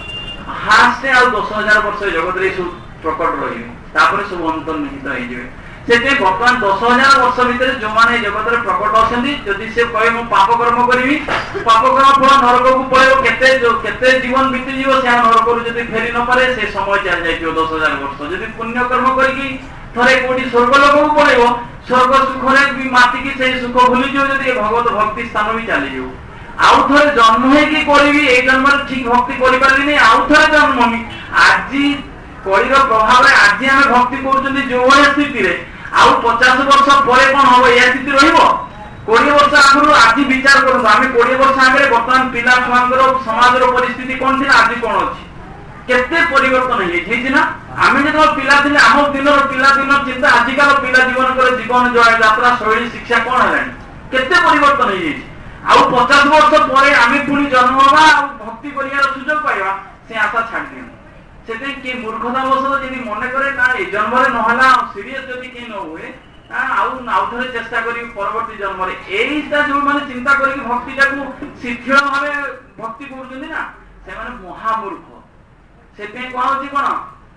ହାସେ ଆଉ 10,000 ବର୍ଷ ଏ ଜଗତରେ ସବୁ ପ୍ରକଟ ରହିବେ, ତାପରେ ସବୁ ଅନ୍ତର୍ନିହିତ ହେଇଯିବେ। ସେଥିପାଇଁ ବର୍ତ୍ତମାନ 10,000 ବର୍ଷ ଭିତରେ ଯୋଉମାନେ ଏ ଜଗତରେ ପ୍ରକଟ ଅଛନ୍ତି, ଯଦି ସେ କହେ ମୁଁ ପାପ କର୍ମ କରିବି, ପାପ କର୍ମ ଫଳ ନରକକୁ ପଳେଇବ, କେତେ ଜୀବନ ବିତିଯିବ, ସେ ନରକରୁ ଯଦି ଫେରି ନ ପାରେ ସେ ସମୟ ଚାଲି ଯାଇଥିବ 10,000 ବର୍ଷ। ଯଦି ପୁଣ୍ୟ କର୍ମ କରିକି ଥରେ କୋଉଠି ସ୍ୱର୍ଗ ଲୋକକୁ ପଳେଇବ, ସ୍ୱର୍ଗ ସୁଖରେ ବି ମାତିକି ସେଇ ସୁଖ ଭୁଲିଯିବ, ଯଦି ଭଗବତ ଭକ୍ତି ସ୍ଥାନ ବି ଚାଲିଯିବ। ଆଉ ଥରେ ଜନ୍ମ ହେଇକି କରିବି, ଏଇ ଜନ୍ମରେ ଠିକ ଭକ୍ତି କରିପାରିଲିନି, ଆଉ ଥରେ ଜନ୍ମ ହେବି। ଆଜି କଳିର ପ୍ରଭାବରେ ଆଜି ଆମେ ଭକ୍ତି କରୁଛନ୍ତି ଯୋଉଭଳିଆ ସ୍ଥିତିରେ, ଆଉ 50 ବର୍ଷ ପରେ କଣ ହବ, ଏୟା ସ୍ଥିତି ରହିବ? 20 ବର୍ଷ ଆଗରୁ ଆଜି ବିଚାର କରନ୍ତୁ, ଆମେ 20 ବର୍ଷ ଆଗରେ ବର୍ତ୍ତମାନ ପିଲା ଛୁଆଙ୍କର ସମାଜର ପରିସ୍ଥିତି କଣ ଥିଲା, ଆଜି କଣ ଅଛି, କେତେ ପରିବର୍ତ୍ତନ ହେଇଯାଇଛି ନା। ଆମେ ଯେତେବେଳେ ପିଲା ଥିଲେ, ଆମ ଦିନର ପିଲାଦିନ ଚିନ୍ତା, ଆଜିକାର ପିଲା ଜୀବନଙ୍କର ଜୀବନ ଯାତ୍ରା ଶୈଳୀ ଶିକ୍ଷା କଣ ହେଲାଣି, କେତେ ପରିବର୍ତ୍ତନ ହେଇଯାଇଛି। ଆଉ 50 ବର୍ଷ ପରେ ଆମେ ପୁଣି ଜନ୍ମ ହେବା ଆଉ ଭକ୍ତି କରିବାର ସୁଯୋଗ ପାଇବା, ସେ ଆଶା ଛାଡ଼ି ଦିଅନ୍ତି। ସେଥିପାଇଁ କିଏ ମୂର୍ଖତା ବଶତଃ ଯଦି ମନେ କରେ ନା ଏ ଜନ୍ମରେ ନହେଲା, ସିରିୟସ ଯଦି କେହି ନ ହୁଏ, ଆଉ ଥରେ ଚେଷ୍ଟା କରିବି ପରବର୍ତ୍ତୀ ଜନ୍ମରେ, ଏଇଟା ଯୋଉମାନେ ଚିନ୍ତା କରିକି ଭକ୍ତିଟାକୁ ଶିଥିଳ ଭାବେ ଭକ୍ତି କରୁଛନ୍ତି ନା, ସେମାନେ ମହାମୂର୍ଖ। ସେଥିପାଇଁ କୁହାହଉଛି କଣ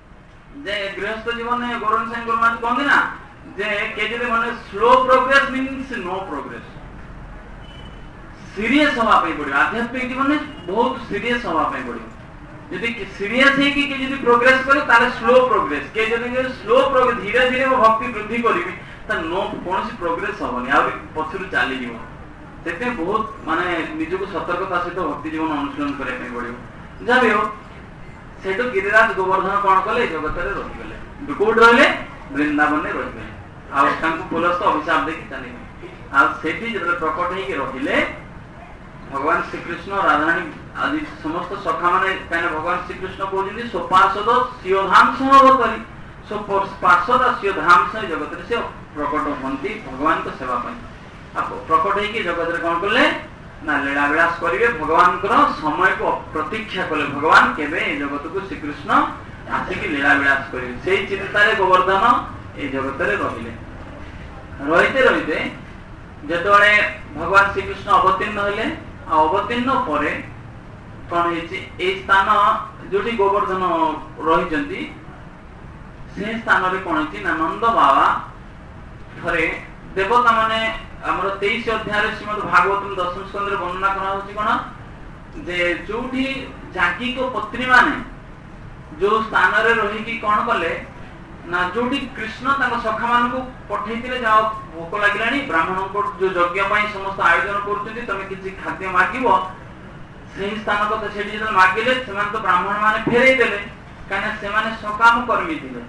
ଯେ ଗୃହସ୍ଥ ଜୀବନ ଗୌରଙ୍ଗ ସାଇ ଗୁରୁମାନ କହନ୍ତି ନା ଯେ କିଏ ଯଦି ମାନେ slow progress means no progress, serious ହବା ପାଇଁ ପଡିବ। ଆଧ୍ୟାତ୍ମିକ ଜୀବନରେ ବହୁତ ସିରିୟସ ହବା ପାଇଁ ପଡିବ। ଯଦି ସିରିୟସ ହେଇକି କିଏ ଯଦି ପ୍ରୋଗ୍ରେସ କରେ ତାହେଲେ ସ୍ଲୋ ପ୍ରୋଗ୍ରେସ, କିଏ ଯଦି ସ୍ଲୋ ପ୍ରୋଗ୍ରେସ ଧୀରେ ଧୀରେ ଭକ୍ତି ବୃଦ୍ଧି କରିବି ତାହେଲେ କୌଣସି ପ୍ରୋଗ୍ରେସ ହବନି, ଆହୁରି ପଛରୁ ଚାଲିଯିବ। ସେଥିପାଇଁ ବହୁତ ମାନେ ନିଜକୁ ସତର୍କତା ସହିତ ଭକ୍ତି ଜୀବନ ଅନୁଶୀଳନ କରିବା ପାଇଁ ପଡିବ। ଯାହା ବି ହଉ, ସେଠୁ ଗିରିରାଜ ଗୋବର୍ଦ୍ଧନ କଣ କଲେ, ଜଗତରେ ରହିଗଲେ। କୋଉଠି ରହିଲେ? ବୃନ୍ଦାବନରେ ରହିଗଲେ। ଆଉ ତାଙ୍କୁ ପୁଲସ୍ତ ଅଭିଶାପ ଦେଇକି ଚାଲିଗଲେ। ଆଉ ସେଠି ଯେତେବେଳେ ପ୍ରକଟ ହେଇକି ରହିଲେ, ଭଗବାନ ଶ୍ରୀକୃଷ୍ଣ ରାଧାରାଣୀ ଆଜି ସମସ୍ତ ସଖା ମାନେ, କାହିଁକିନା ଭଗବାନ ଶ୍ରୀକୃଷ୍ଣ କହୁଛନ୍ତି ସ୍ୱପାର୍ଷଦ ସିଓଧାମ ସମବତରି, ସ୍ୱପାର୍ଷଦ ସିଓଧାମ ସହ ଜଗତରେ ସେ ପ୍ରକଟ ହୁଅନ୍ତି ଭଗବାନଙ୍କ ସେବା ପାଇଁ। ଆଉ ପ୍ରକଟ ହେଇକି ଜଗତରେ କଣ କଲେ ନା ଲୀଳା ବିଳାସ କରିବେ, ଭଗବାନଙ୍କର ସମୟକୁ ପ୍ରତୀକ୍ଷା କଲେ, ଭଗବାନ କେବେ ଏ ଜଗତକୁ ଶ୍ରୀକୃଷ୍ଣ ଆସିକି ଲୀଳା ବିଳାସ କରିବେ। ସେଇ ଚିନ୍ତାରେ ଗୋବର୍ଦ୍ଧନ এই জগତରେ ରହିଲେ। ରହିতে ରହିতে ଯେତେବେଳେ ଭଗବାନ ଶ୍ରୀକୃଷ୍ଣ ଅବତୀର୍ଣ୍ଣ ହେଲେ, ଆଉ ଅବତୀର୍ଣ୍ଣ ପରେ କଣ ହେଇଛି, ଏଇ ସ୍ଥାନ ଯୋଉଠି ଗୋବର୍ଦ୍ଧନ ରହିଛନ୍ତି ସେ ସ୍ଥାନରେ କଣ ହେଇଛି ନା, ନନ୍ଦ ବାବା ଥରେ ଦେବତା ମାନେ, ଆମର 23 ଅଧ୍ୟାୟରେ ଶ୍ରୀମଦ୍ ଭାଗବତମ୍ ଦଶମ ସ୍କନ୍ଧରେ ବର୍ଣ୍ଣନା କରାହଉଛି କଣ ଯେ ଯୋଉଠି ଜାଗିକ ପତ୍ନୀ ମାନେ ଯୋଉ ସ୍ଥାନରେ ରହିକି କଣ କଲେ ନା, ଯୋଉଠି କୃଷ୍ଣ ତାଙ୍କ ସଖା ମାନଙ୍କୁ ପଠେଇଥିଲେ, ଯାଅ ଭୋକ ଲାଗିଲାଣି, ବ୍ରାହ୍ମଣଙ୍କ ଯୋଉ ଯଜ୍ଞ ପାଇଁ ସମସ୍ତ ଆୟୋଜନ କରୁଛନ୍ତି, ତମେ କିଛି ଖାଦ୍ୟ ମାଗିବ, ସେହି ସ୍ଥାନ କଥା ସେଠି ଯେତେବେଳେ ମାଗିଲେ, ସେମାନେ ତ ବ୍ରାହ୍ମଣ ମାନେ ଫେରେଇ ଦେଲେ, କାହିଁକିନା ସେମାନେ ସକାମ କର୍ମୀ ଥିଲେ।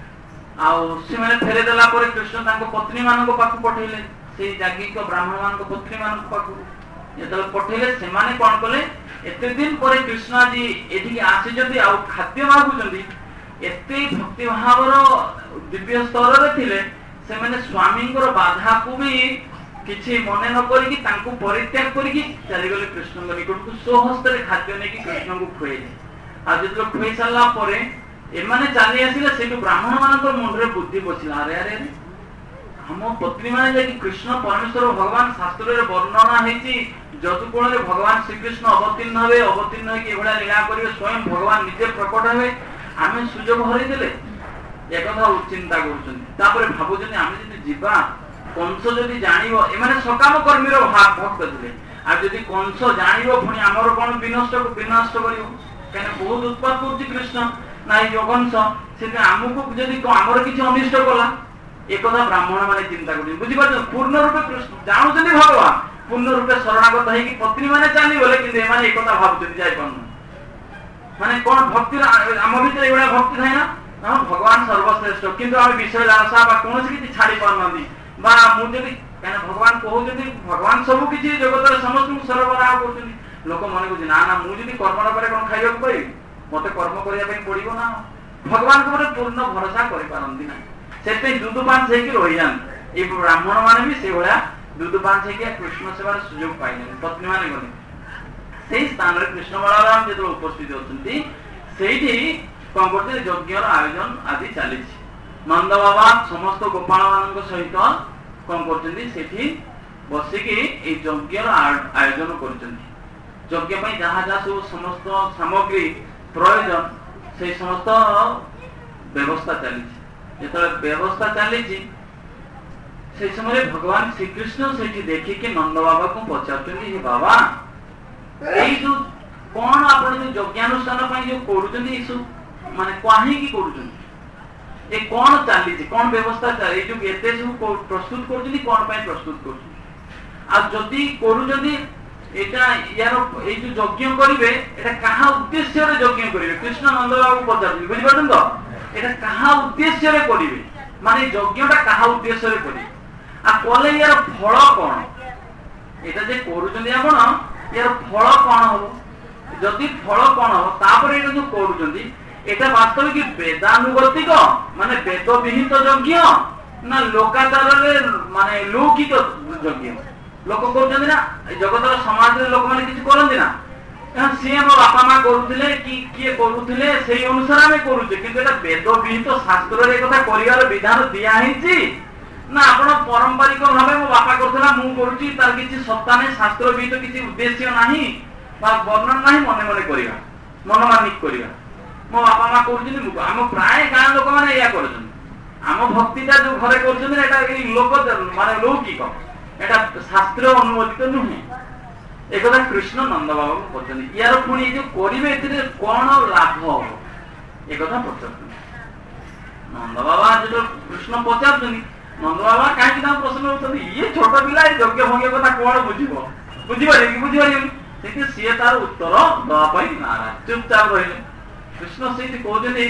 ଆଉ ସେମାନେ ଫେରେଇ ଦେଲା ପରେ କୃଷ୍ଣ ତାଙ୍କ ପତ୍ନୀ ମାନଙ୍କ ପାଖକୁ ପଠେଇଲେ, ସେଇ ଜାଗିକ ବ୍ରାହ୍ମଣ ମାନଙ୍କ ପତ୍ନୀ ମାନଙ୍କ ପାଖକୁ ଯେତେବେଳେ ପଠେଇଲେ, ସେମାନେ କଣ କଲେ, ଏତେ ଦିନ ପରେ କୃଷ୍ଣ ଆଜି ଏଠିକି ଆସିଛନ୍ତି ଆଉ ଖାଦ୍ୟ ମାଗୁଛନ୍ତି, ଏତେ ଭକ୍ତି ଭାବର ଦିବ୍ୟ ସ୍ତରରେ ଥିଲେ, ସେମାନେ ସ୍ୱାମୀଙ୍କର ବାଧାକୁ ବି କିଛି ମନେ ନ କରିକି ତାଙ୍କୁ ପରିତ୍ୟାଗ କରିକି ଚାଲିଗଲେ କୃଷ୍ଣଙ୍କ ନିକଟକୁ, ସ୍ୱହସ୍ତରେ ଖାଦ୍ୟ ନେଇକି କୃଷ୍ଣଙ୍କୁ ଖୁଆଇଲେ। ଆଉ ଯେତେବେଳେ ଖୁଆଇ ସାରିଲା ପରେ ଏମାନେ ଚାଲି ଆସିଲେ, ସେଇଠୁ ବ୍ରାହ୍ମଣ ମାନଙ୍କର ମୁଣ୍ଡରେ ବୁଦ୍ଧି ପଶିଲା, ଆରେ ଆରେ ଆମ ପତ୍ନୀ ମାନେ ଯାଇକି କୃଷ୍ଣ ପରମେଶ୍ୱର ଭଗବାନ ଶାସ୍ତ୍ରରେ ବର୍ଣ୍ଣନା ହେଇଛି, ଯଦୁକୂଳରେ ଭଗବାନ ଶ୍ରୀକୃଷ୍ଣ ଅବତୀର୍ଣ୍ଣ ହେବେ, ଅବତୀର୍ଣ୍ଣ ହେଇକି ଏଭଳିଆ ଲୀଳା କରିବେ, ସ୍ୱୟଂ ଭଗବାନ ନିଜେ ପ୍ରକଟ ହେବେ, ଆମେ ସୁଯୋଗ ହରେଇଦେଲେ, একথা চিন্তা করছেন। তারপরে ভাবুছেন আমি যদি ଯିବା, কংস যদি জানিব, এমানে সকাম কর্মীর ভক্ত ଥିଲେ, আর যদি কংস জানিব পুনি আমার কোন বিনষ্ট করিব, কেন বহুত উৎপাত করছি কৃষ্ণ না এই কংস, সেটা আমুক যদি আমার কিছু অনিষ্ট কলা, একথা ব্রাহ্মণ মানে চিন্তা করছেন। বুঝিপারছেন, পূর্ণরূপে কৃষ্ণ জানুছেন ভগবান, পূর্ণরূপে শরণাগত হয়েকি পত্নী মানে চালিগলে, কিন্তু এমানে একথা ভাবুছেন যাইপারু, মানে কোন ভক্তির আম ভিতরে এগুলা ভক্তি থাকে না, भगवान सर्वश्रेष्ठ किंतु आम विषय लालसा कौन किसी छाड़ी पारना मुझे कहीं भगवान कहते भगवान सब किसी जगत समस्त सरबराह कर लोक मन को ना ना मुझे कर्म न करे कौन खाइबा पाइबी मत कर्म करने पड़ो ना भगवान को पूर्ण भरोसा करपारती ना से दूध पांच रही जाते ये ब्राह्मण मैंने भी से भाया दूध पांच कृष्ण सेवार सुजोग पाइले पत्नी मैंने गले से स्थान कृष्ण बलराम जो उपस्थित अच्छी कौन करते यज्ञर आयोजन आदि चली नंद बाबा समस्त गोपाल मान सहित कौन कर बसिकी यज्ञर आयोजन कर यज्ञ जहाँ जहाँ सब समस्त सामग्री प्रयोजन से समस्त व्यवस्था चली जो व्यवस्था चली से समय भगवान श्रीकृष्ण से देखिए नंद बाबा को पचार बाबा ये जो कौन आप यज्ञानुष्ठान जो कर माने कहीं कर कौन चली कौन व्यवस्था चली जो एते सब प्रस्तुत कर कौन प्रस्तुत करी यार ये जो यज्ञ करेंगे क्या उद्देश्य यज्ञ करेंगे कृष्ण नंद बाबू पचार बुझीपार तो यहाँ क्या उद्देश्य करेंगे माने यज्ञटा क्या उद्देश्य कले यार फल कौन यहाँ जे कर यार फल कौन हम जदि फल कौन हम तापर ये जो कर वास्तविक वेदानुगतिक माने वेद विहित यज्ञ ना लोकाचार माने लौकिक यज्ञ लोक कर जगतर समाज लोक मैंने किसी करती ना सी आम बापा माँ करुले कि किए करुले से अनुसार आम करुचे कि वेद विहित शास्त्र कर विधान दिखाई ना आप पारंपरिक भाव मो बापा करा मुझे तार किसी सत्ता नहीं शास्त्र विहित किसी उद्देश्य ना वर्णन ना मन मन करवा मनमानिक करवा मो बापा माँ कर प्राय गाँ लोक मैंने या कर भक्तिटा जो घरे कर लोक माने लौकिक एटा शास्त्र अनुमोदित नुहे एक कृष्ण नंद बाबा को पचार यार पुणी जो करेंगे कौन लाभ हम एक पचार नंद बाबा जो कृष्ण पचार नंद बाबा कहीं प्रश्न होती ये छोट पिला यज्ञ भंग कथा कौन बुझीपारे कि सी तार उत्तर दवाई नाराज चुपचाप रही कृष्ण से कहते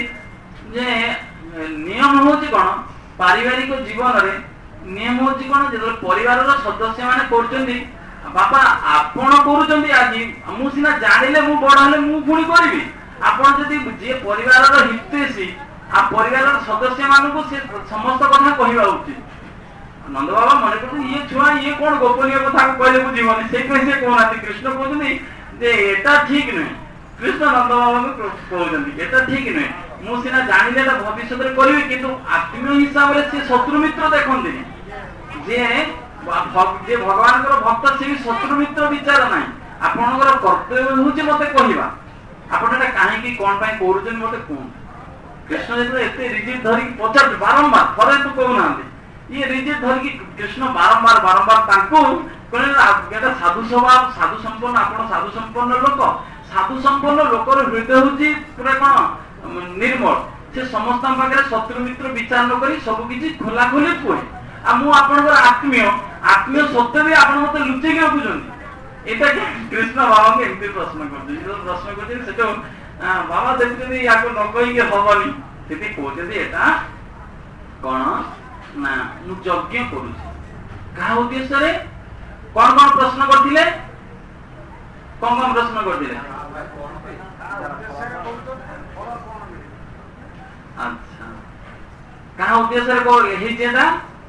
नियम हूँ कौन पारिवारिक जीवन में नियम हूँ कौन जो परिवार सदस्य मैंने कर बापा आपण कर आज मुझे जानिले मु बड़ हेले मु पुणी करी आपड़ जी जी परिवार हितैषी आ परिवार सदस्य मानू से समस्त कथा कहवा उचित नंद बाबा मन कर ये छुआ ये कौन गोपनीय कथा कहले बुझीबनी से कहना कृष्ण कहते एटा ठीक नुहे कृष्ण नंद बाबा कहते एटा ठीक नुहे मुझे जानिले भविष्य में करी कि आत्मीय हिसाब से शत्रु मित्र देखते जे भगवान भक्त से शत्रु मित्र विचार ना आपणकर कर्तव्य हूँ मत कहवा आपड़ा कहीं कौन कर मत कहूँ कृष्ण जो एत रिजिट धरिक पचार बारंबार थे तो कहना ये रिजिट धरिक कृष्ण बारंबार बारंबार साधु स्वभाव साधु संपन्न आप साधु संपन्न लोक साधु संपन्न लोकर हृदय हूँ पूरा कौन निर्मल से समस्त पाखे शत्रु मित्र विचार न कर सबकि खोला खोली कहे आपर आत्मीय आत्मीय सत्य भी आप मत लुचेक रखुच्च यहाँ कृष्ण बाबा को एमती प्रश्न कर बाबा देखते या न कहीकि हमनी से कहते यहाँ कौन ना मुझे यज्ञ करुँ उद्देश्य कौन कौन प्रश्न करते कौन कौन प्रश्न करते अच्छा क्या उद्देश्य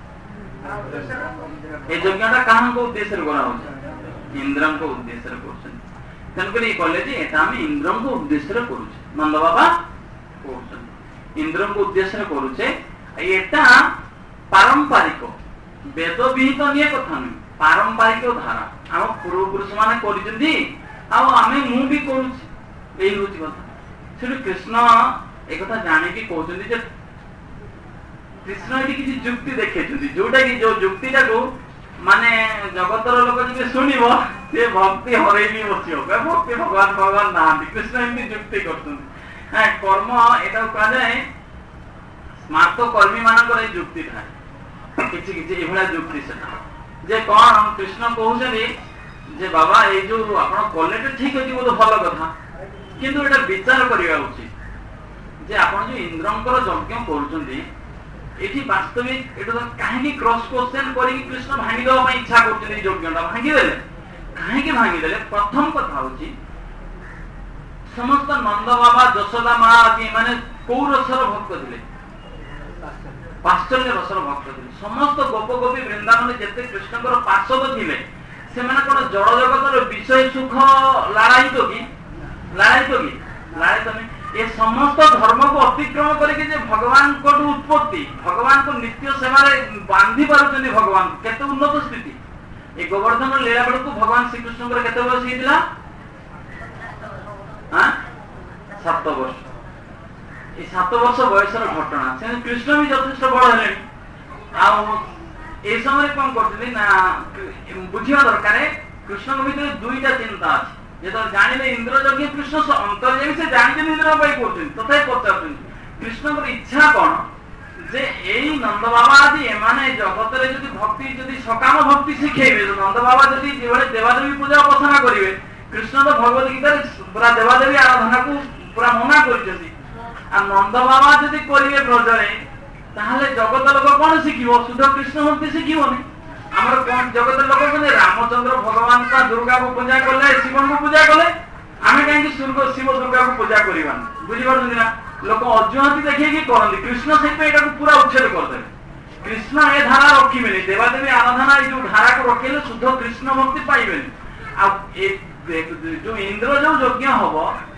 यज्ञटा क्या उद्देश्य इंद्र को उद्देश्य तेणुक कले इंद्र को उद्देश्य करुचे नंद बाबा इंद्र को उद्देश्य करुचे एटा पारंपरिक वेद विहित नहीं कथा नुह पारंपरिक धारा आम पूर्व पुरुष मैंने करें मु भी करुच्ची यही हूँ कथा से कृष्ण एक जानिकी कहते कृष्ण ये किसी जुक्ति देखे जोटा कि जो जुक्तिटा को माने जगतर लोक जी शुण से भक्ति हरई बस भक्ति भगवान भगवान ना कृष्ण एमती जुक्ति कर कर्म यहाँ कहुए स्मार्त कर्मी मान जुक्ति था कि जुक्ति से कौन कृष्ण कहते बाबा ये जो आप कले ठीक अच्छे बहुत भल कथा किंतु यहाँ विचार करवा उचित ଯେ ଆପଣ ଯୋଉ ଇନ୍ଦ୍ରଙ୍କର ଯଜ୍ଞ କରୁଛନ୍ତି ଏଠି ବାସ୍ତବିକ ଏଟା କାହିଁକି କ୍ରସ୍ କ୍ୱେଶ୍ଚନ କରିକି କୃଷ୍ଣ ଭାଙ୍ଗିଦେବା ପାଇଁ ଇଚ୍ଛା କରୁଛନ୍ତି ଏଇ ଯଜ୍ଞଟା ଭାଙ୍ଗିଦେଲେ କାହିଁକି ଭାଙ୍ଗିଦେଲେ? ପ୍ରଥମ କଥା ହଉଛି ସମସ୍ତ ନନ୍ଦ ବାବା ଯଶୋଦା ମା ଆଦି ଏମାନେ କୋଉ ରସର ଭକ୍ତ ଥିଲେ? ପାଶ୍ଚଲ୍ୟ ରସର ଭକ୍ତ ଥିଲେ। ସମସ୍ତ ଗୋପ ଗୋପୀ ବୃନ୍ଦାବନରେ ଯେତେ କୃଷ୍ଣଙ୍କର ପାର୍ଷଦ ଥିଲେ ସେମାନେ କଣ ଜଳ ଜଗତର ବିଷୟ ସୁଖ ଲାଳାୟିତ କି? ଲାଳିତ ନୁହେଁ। ଏ ସମସ୍ତ ଧର୍ମକୁ ଅତିକ୍ରମ କରିକି ଯେ ଭଗବାନଙ୍କଠୁ ଉତ୍ପତ୍ତି ଭଗବାନଙ୍କ ନିତ୍ୟ ସେବାରେ ବାନ୍ଧି ପାରୁଛନ୍ତି ଭଗବାନ କେତେ ଉନ୍ନତ ସ୍ଥିତି। ଏ ଗୋବର୍ଦ୍ଧନ ଲୀଳା ବେଳକୁ ଭଗବାନ ଶ୍ରୀକୃଷ୍ଣଙ୍କର କେତେ ବୟସ ହେଇଥିଲା? 7 ବର୍ଷ। এই 7 ବର୍ଷ ବୟସର ଘଟଣା। ସେ କୃଷ୍ଣ ବି ଯଥେଷ୍ଟ ବଡ ହେଲେଣି। ଆଉ এই ସମୟରେ କଣ କରୁଛନ୍ତି ନା ବୁଝିବା ଦରକାର କୃଷ୍ଣଙ୍କ ଭିତରେ ଦୁଇଟା ଚିନ୍ତା ଅଛି। ଯେତେବେଳେ ଜାଣିଲେ ଇନ୍ଦ୍ର ଯଜ୍ଞ କୃଷ୍ଣ ଅନ୍ତର୍ଯାମୀ ସେ ଜାଣିଛନ୍ତି ଇନ୍ଦ୍ର ପାଇଁ କରୁଛନ୍ତି ତଥାପି ପଚାରୁଛନ୍ତି କୃଷ୍ଣଙ୍କର ଇଚ୍ଛା କଣ ଯେ ଏଇ ନନ୍ଦ ବାବା ଆଦି ଏମାନେ ଜଗତରେ ଯଦି ଭକ୍ତି ଯଦି ସକାମ ଭକ୍ତି ଶିଖେଇବେ ନନ୍ଦ ବାବା ଯଦି ଯେଭଳି ଦେବାଦେବୀ ପୂଜା ଉପାସନା କରିବେ କୃଷ୍ଣ ତ ଭଗବତ ଗୀତାରେ ପୁରା ଦେବାଦେବୀ ଆରାଧନାକୁ ପୁରା ମନା କରିଛନ୍ତି। ଆଉ ନନ୍ଦ ବାବା ଯଦି କରିବେ ବ୍ରଜରେ ତାହେଲେ ଜଗତ ଲୋକ କଣ ଶିଖିବ? ଶୁଦ୍ଧ କୃଷ୍ଣ ଭକ୍ତି ଶିଖିବନି। ଆମର କଣ ଜଗତ ଲୋକ ମାନେ ରାମଚନ୍ଦ୍ର ଭଗବାନ ଦୁର୍ଗାକୁ ପୂଜା କଲେ ଶିବଙ୍କୁ ପୂଜା କଲେ ଆମେ କାହିଁକି ଶିବ ଦୁର୍ଗାକୁ ପୂଜା କରିବାନି? ବୁଝିପାରୁଛନ୍ତି ନା? ଲୋକ ଅଜୁହାତି ଦେଖେଇକି କରନ୍ତି। କୃଷ୍ଣ ସେଇଥିପାଇଁ ଏଟାକୁ ପୁରା ଉଚ୍ଛେଦ କରିଦେବେ। କୃଷ୍ଣ ଏ ଧାରା ରଖିବେନି। ଦେବାଦେବୀ ଆରାଧନା ଏଇ ଯୋଉ ଧାରାକୁ ରଖିଲେ ଶୁଦ୍ଧ କୃଷ୍ଣ ଭକ୍ତି ପାଇବେନି। ଆଉ ଯୋଉ ଇନ୍ଦ୍ର ଯୋଉ ଯଜ୍ଞ ହବ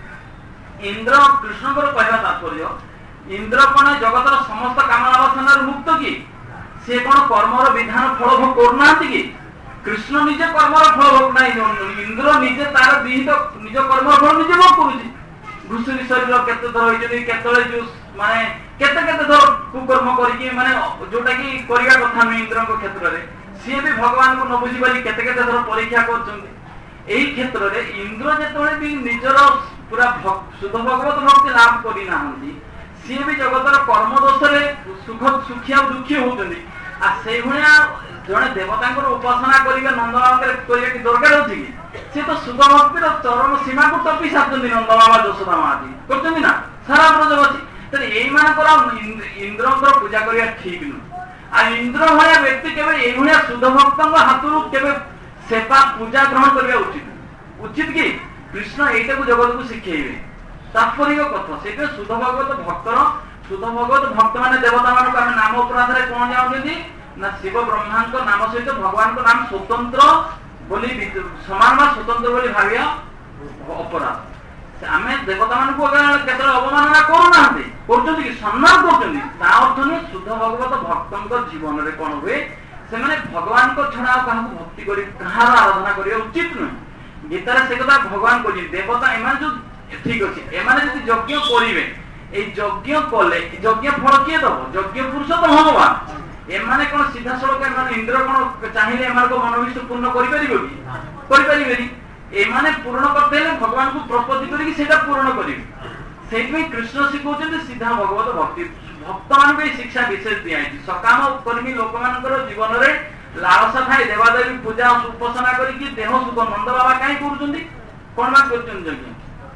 ଇନ୍ଦ୍ର କୃଷ୍ଣଙ୍କର କହିବା ତାତ୍ପର୍ଯ୍ୟ ଇନ୍ଦ୍ର କଣ ଜଗତର ସମସ୍ତ କାମନା ବାସନାରୁ ମୁକ୍ତ କି? ସେ କଣ କର୍ମର ବିଧାନ ଫଳ ଭୋଗ କରୁନାହାନ୍ତି କି? କୃଷ୍ଣ ନିଜେ କର୍ମର ଫଳ ଭୋଗ ନାହିଁ। ଇନ୍ଦ୍ର ନିଜେ ତାର ବିହିତ ନିଜ କର୍ମର ଫଳ ନିଜେ ଭୋଗ କରୁଛି। ଘୁଷୁରୀ ଶରୀର କେତେ ଥର ହେଇଛନ୍ତି କେତେବେଳେ ଯୋଉ ମାନେ କେତେ ଥର କୁକର୍ମ କରିକି ମାନେ ଯୋଉଟା କି କରିବା କଥା ନୁହେଁ ଇନ୍ଦ୍ରଙ୍କ କ୍ଷେତ୍ରରେ ସିଏ ବି ଭଗବାନଙ୍କୁ ନ ବୁଝି ପାରି କେତେ ଥର ପରୀକ୍ଷା କରୁଛନ୍ତି। এই ক্ষেত্রে ইন্দ্র যেতବେଳେ ବି ନିଜର ପୁରା ଶୁଦ୍ଧ ଭଗବତ ଭକ୍ତି ଲାଭ କରିନାହାନ୍ତି ସିଏ ବି ଜଗତର କର୍ମ ଦୋଷରେ ସୁଖୀ ଆଉ ଦୁଃଖୀ ହଉଛନ୍ତି। ଆଉ ସେଇଭଳିଆ ଜଣେ ଦେବତାଙ୍କର ଉପାସନା କରିବା ନନ୍ଦବାବାଙ୍କର କରିବା କି ଦରକାର ଅଛି କି? ସେ ତ ଶୁଦ୍ଧ ଭକ୍ତିର ଚରମ ସୀମାକୁ ଟପି ସାରିଛନ୍ତି ନନ୍ଦବାବା ଯଶୋଦା ମାଆଦି କରୁଛନ୍ତି ନା ସାରା ବ୍ରଜବାସୀ। ତେଣୁ ଏଇମାନଙ୍କର ଇନ୍ଦ୍ରଙ୍କର ପୂଜା କରିବା ଠିକ ନୁହେଁ। ଆଉ ଇନ୍ଦ୍ର ଭଳିଆ ବ୍ୟକ୍ତି କେବେ ଏଇଭଳିଆ ଶୁଦ୍ଧ ଭକ୍ତଙ୍କ ହାତରୁ କେବେ ସେବା ପୂଜା ଗ୍ରହଣ କରିବା ଉଚିତ କି? କୃଷ୍ଣ ଏଇଟାକୁ ଜଗତକୁ ଶିଖେଇବେ ତାତ୍ପରିକ କଥା। ସେଇଟା ଶୁଦ୍ଧ ଭଗବତ ଭକ୍ତର ଶୁଦ୍ଧ ଭଗବତ ଭକ୍ତ ମାନେ ଦେବତା ମାନଙ୍କୁ ଆମେ ନାମ ଅପରାଧରେ କଣ ଯାଉଛନ୍ତି ନା ଶିବ ବ୍ରହ୍ମାଙ୍କ ନାମ ସହିତ ଭଗବାନଙ୍କ ନାମ ସ୍ୱତନ୍ତ୍ର ବୋଲି ସମାନ ବା ସ୍ୱତନ୍ତ୍ର ବୋଲି ଭାବିବା ଅପରାଧ। ଆମେ ଦେବତା ମାନଙ୍କୁ କେତେବେଳେ ଅବମାନନା କରୁନାହାନ୍ତି କରୁଛନ୍ତି କି? ସମ୍ମାନ କରୁଛନ୍ତି। ତା ଅର୍ଥ ନୁହେଁ ଶୁଦ୍ଧ ଭଗବତ ଭକ୍ତଙ୍କ ଜୀବନରେ କଣ ହୁଏ ସେମାନେ ଭଗବାନଙ୍କ ଛଡା ଆଉ କାହାକୁ ଭକ୍ତି କରି କାହାର ଆରାଧନା କରିବା ଉଚିତ ନୁହେଁ। ଗୀତାରେ ସେ କଥା ଭଗବାନ କହିଛନ୍ତି ଦେବତା ଏମାନେ ଯୋଉ ଠିକ ଅଛି ଏମାନେ ଯଦି ଯଜ୍ଞ କରିବେ এই যজ্ঞ কলে যজ্ঞ ফল কিଏ দব? যজ্ঞ পুরুষ তো ভগবান। এমানে কোন সিধাসলখ এমানে ইন্দ্র কোন চাহিলে এমানক মনোবিষ্ট পূর্ণ করিপারিব কি? করিপারিবেনি। এমানে পূর্ণ করতে হলে ভগবানଙ୍କୁ প্রপত্তি করিকি সেটা পূর্ণ করিবে। সেইপাই কৃষ্ণ শিখাউଛନ୍ତି সিধা ভগবত ভক্তি। ভক্তମାନଙ୍କୁ এই শিক্ষা বিশেষ দিয়াଯାଇଛି। সকাম কর্মী ଲୋକମାନଙ୍କର ଜୀବନରେ ଲାଳସା ଥାଏ ଦେବାଦେବୀ ପୂଜା ଉପାସନା କରିକି ଦେହ ସୁଖ ନନ୍ଦ ବାବା କାହିଁ କରୁଛନ୍ତି? କଣ ବା କରୁଛନ୍ତି ଯଜ୍ଞ?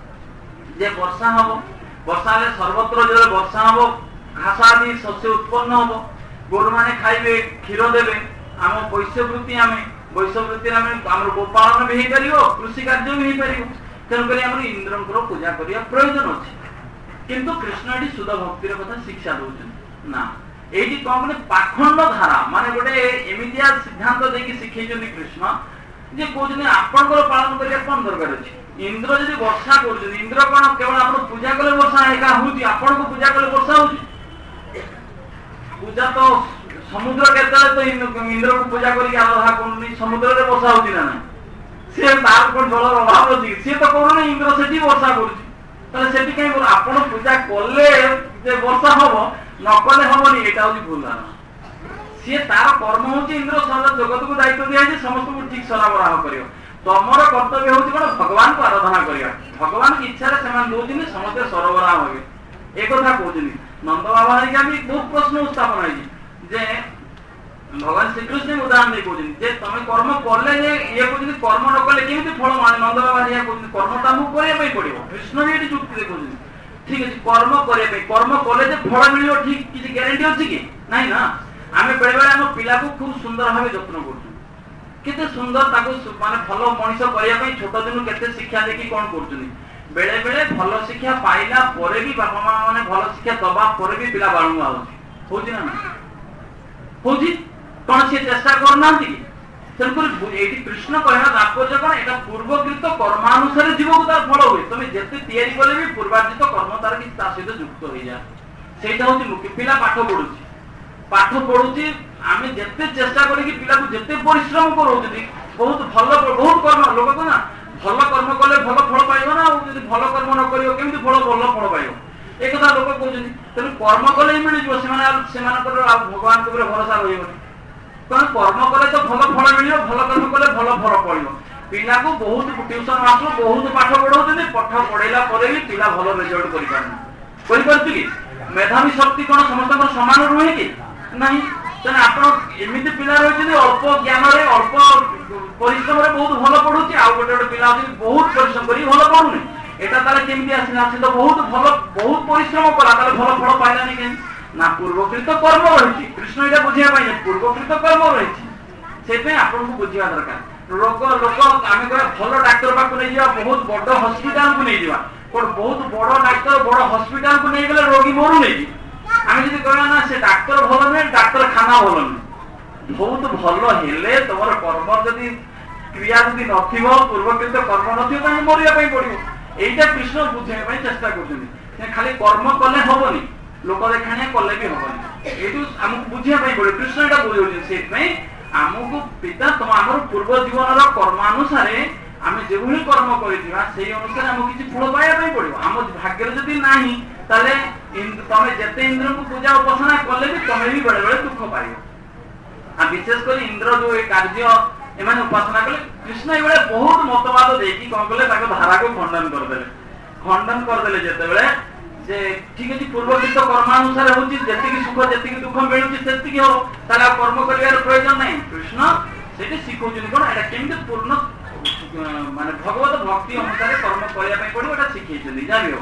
ଯେ ବର୍ଷା ହବ ବର୍ଷା ହେଲେ ସର୍ବତ୍ର ଯେତେବେଳେ ବର୍ଷା ହବ ଘାସ ଆଦି ଶସ୍ୟ ଉତ୍ପନ୍ନ ହବ ଗୋରୁ ମାନେ ଖାଇବେ କ୍ଷୀର ଦେବେ ଆମ ବୈଶ୍ୟବୃତ୍ତି ବୈଶ୍ୟବୃତ୍ତିରେ ଆମର ଗୋପାଳନ ବି ହେଇପାରିବ କୃଷି କାର୍ଯ୍ୟ ବି ହେଇପାରିବ। ତେଣୁକରି ଆମର ଇନ୍ଦ୍ରଙ୍କର ପୂଜା କରିବା ପ୍ରୟୋଜନ ଅଛି। କିନ୍ତୁ କୃଷ୍ଣ ଏଠି ଶୁଦ୍ଧ ଭକ୍ତିର କଥା ଶିକ୍ଷା ଦଉଛନ୍ତି ନା। ଏଇଠି କଣ କଲେ ପାଖଣ୍ଡ ଧାରା ମାନେ ଗୋଟେ ଏମିତିଆ ସିଦ୍ଧାନ୍ତ ଦେଇକି ଶିଖେଇଛନ୍ତି କୃଷ୍ଣ ଯେ କହୁଛନ୍ତି ଆପଣଙ୍କର ପାଳନ କରିବା କଣ ଦରକାର ଅଛି? ଇନ୍ଦ୍ର ଯଦି ବର୍ଷା କରୁଛନ୍ତି ଇନ୍ଦ୍ର କଣ କେବଳ ଆପଣ ପୂଜା କଲେ ବର୍ଷା ଏକା ହଉଛି? ଆପଣଙ୍କୁ ପୂଜା କଲେ ବର୍ଷା ହଉଛି? ପୂଜା ତ ସମୁଦ୍ର କେତେବେଳେ ତ ଇନ୍ଦ୍ରକୁ ପୂଜା କରିକି ଆରାଧନା କରୁନି ସମୁଦ୍ରରେ ବର୍ଷା ହଉଛି ନା ନାହିଁ? ସିଏ ତାର କଣ ଜଳର ଅଭାବ ଅଛି? ସିଏ ତ କରୁନି ଇନ୍ଦ୍ର ସେଠି ବର୍ଷା କରୁଛି। ତାହେଲେ ସେଠି କାହିଁ ଆପଣ ପୂଜା କଲେ ଯେ ବର୍ଷା ହବ ନ କଲେ ହବନି ଏଇଟା ହଉଛି ଭୁଲ ଧାରଣା। ସିଏ ତାର କର୍ମ ହଉଛି ଇନ୍ଦ୍ର ଜଗତକୁ ଦାୟିତ୍ୱ ଦିଆଯାଇଛି ସମସ୍ତଙ୍କୁ ଠିକ ସରାବରାହ କରିବ। ତମର କର୍ତ୍ତବ୍ୟ ହଉଛି କଣ? ଭଗବାନଙ୍କୁ ଆରାଧନା କରିବା। ଭଗବାନଙ୍କ ଇଚ୍ଛାରେ ସେମାନେ ଦଉଛନ୍ତି ସମସ୍ତେ ସରବରାହ ହେବେ ଏ କଥା କହୁଛନ୍ତି। ନନ୍ଦ ବାବା ହେରିକା ବି ବହୁତ ପ୍ରଶ୍ନ ଉତ୍ଥାପନ ହେଇଛି ଯେ ଭଗବାନ ଶ୍ରୀକୃଷ୍ଣ ଉଦାହରଣ ଦେଇ କହୁଛନ୍ତି ଯେ ତମେ କର୍ମ କଲେ ଯେ ଇଏ କହୁଛନ୍ତି କର୍ମ ନ କଲେ କେମିତି ଫଳ ମାନେ? ନନ୍ଦ ବାବା ହେରିକା କହୁଛନ୍ତି କର୍ମ ତ ଆମକୁ କରିବା ପାଇଁ ପଡିବ। କୃଷ୍ଣ ବି ଏଠି ଯୁକ୍ତି ଦେଖଉଛନ୍ତି ठीक अच्छे कर्म करने कर्म कले फल मिल ठीक किसी ग्यारंटी अच्छी कि ना ना आम बेले बेले आम पिला को खूब सुंदर भाव जत्न करते सुंदर माने भल मनीष करने छोट दिन केते शिक्षा देखी कौन कर बेले बेले भल शिक्षा पाइला परे भी बापा माँ मैंने भल शिक्षा दबा पर भी पिला बालुआ होची ना होची कौन सी चेष्टा करना तेणुक ये कृष्ण कहना तात्पर्य कौन यहाँ पूर्वकृत कर्मानुसार जीव को तार फल हुए तुम जिते तैयारी कले भी पूर्वार्जित कर्म तार कि सहित युक्त हो जाए से मुख्य पिला पाठ पढ़ुची आम जिते चेष्टा करी पिला जिते परिश्रम कर बहुत भल बहुत कर्म लोक को ना भल कर्म कले भल फल पाइब ना भल कर्म न कमी फल भल फल पाइब एक कथा लोक कहते तेणु कर्म कले ही मिल भगवान के भरोसा रही कौन कर्म कले तो भल फल मिल भल कर्म कले भल फल पड़ो पिला को बहुत ट्यूशन मास्टर बहुत पाठ पढ़ाऊँ पाठ पढ़ेला भी पिला भल रिजल्ट कि मेधावी शक्ति कौन समस्त सामान रुहे कि नहीं तेना आप एमती पिला रही अल्प ज्ञान अल्प परिश्रम बहुत भल पढ़ुची आउ गोटे गोटे पिला बहुत परिश्रम कर भल पढ़ुनी एटा ताले केमती आसिना से तो बहुत परिश्रम कला ताले भल फल पाइलानी के ना पूर्वकृत कर्म रही कृष्ण यहाँ बुझा पूर्वकृत कर्म रही से आपको बुझा दरकार लोक लोक आम कह भल डाक्तर पाक नहीं जा बहुत बड़ हस्पिटाल को नहीं जा बहुत बड़ डाक्तर बड़ हस्पिटाल को नहीं गले रोगी मरु नहीं आम जी कह ना से डाक्तर भल नुहे डाक्तर खाना भल नुहे बहुत भल हेले तुम कर्म जदि क्रिया जदि नथिबो पूर्वकृत कर्म नथिबो ताहे मरिया पड़ो एटा कृष्ण बुझाइबा चेष्टा कर खाली कर्म कले हेनी लोक देखाणिया कले भी हेनी ये आमको बुझा पड़ो कृष्ण यहाँ बुझे से आमको पिता तुम आम पूर्व जीवन कर्मानुसार आम जो कर्म कर अनुसार आम किसी फल पाइबा पड़ो आम भाग्य जदि ना तुम जिते इंद्र को पूजा उपासना कले भी तुम्हें भी बेले बेले दुख पाइब विशेषकर इंद्र जो कार्य एम उपासना कले कृष्ण ये बहुत मतवाद देखी कौन कले धारा को खंडन करदे जिते जे ठीक अच्छे पूर्वकृत कर्मानुसार होती सुख जी दुख मिलूँ से हम कर्म कर प्रयोजन ना कृष्ण से शिखुन कौन यहाँ केमी पूर्ण माने भगवत भक्ति अनुसार कर्म करने पड़ो यहाँ शिखे जहाँ भी हो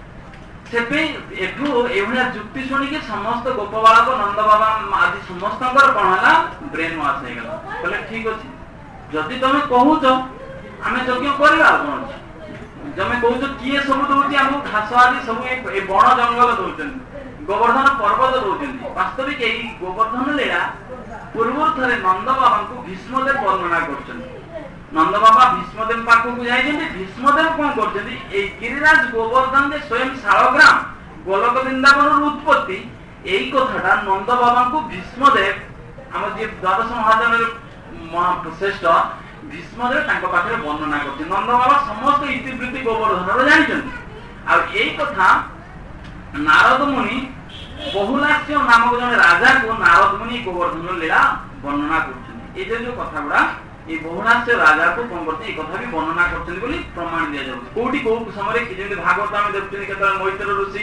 से जुक्ति शुणिकी समस्त गोप बालक नंद बाबा आदि समस्त कौन है ब्रेन वाश हो गला कहले ठीक अच्छे जदि तुम कहूच आम यज्ञ करवा कौन तुम कहूच किए सब दौर आम घास आदि सब बण जंगल दौरान गोवर्धन पर्वत दौरान वास्तविक यही गोवर्धन लीला पूर्व थे नंद बाबा को भीष्मदेव वर्णना कर नंद बाबा भीष्मदेव पाखक जाइए भीष्मदेव कौन कर गिरिराज गोवर्धन स्वयं शालग्राम गोलक वृंदावन उत्पत्ति यही कथा नंद बाबा को भीष्मदेव आम जी द्वादश महाजन श्रेष्ठ भीष्मदेव पाखे वर्णना कर नंद बाबा समस्त इतिवृत्ति गोवर्धन जानते आई कथा नारद मुनि बहुलास्य नामक जन राजा को नारद मुनि गोवर्धन लीला वर्णना कर जो कथा गुड़ा ये बहुलास्य राजा को कौन करते कथा भी वर्णना कर प्रमाण दि जाए कौटी कौ समय जमी भागवत आम देखते केत मैत्र ऋषि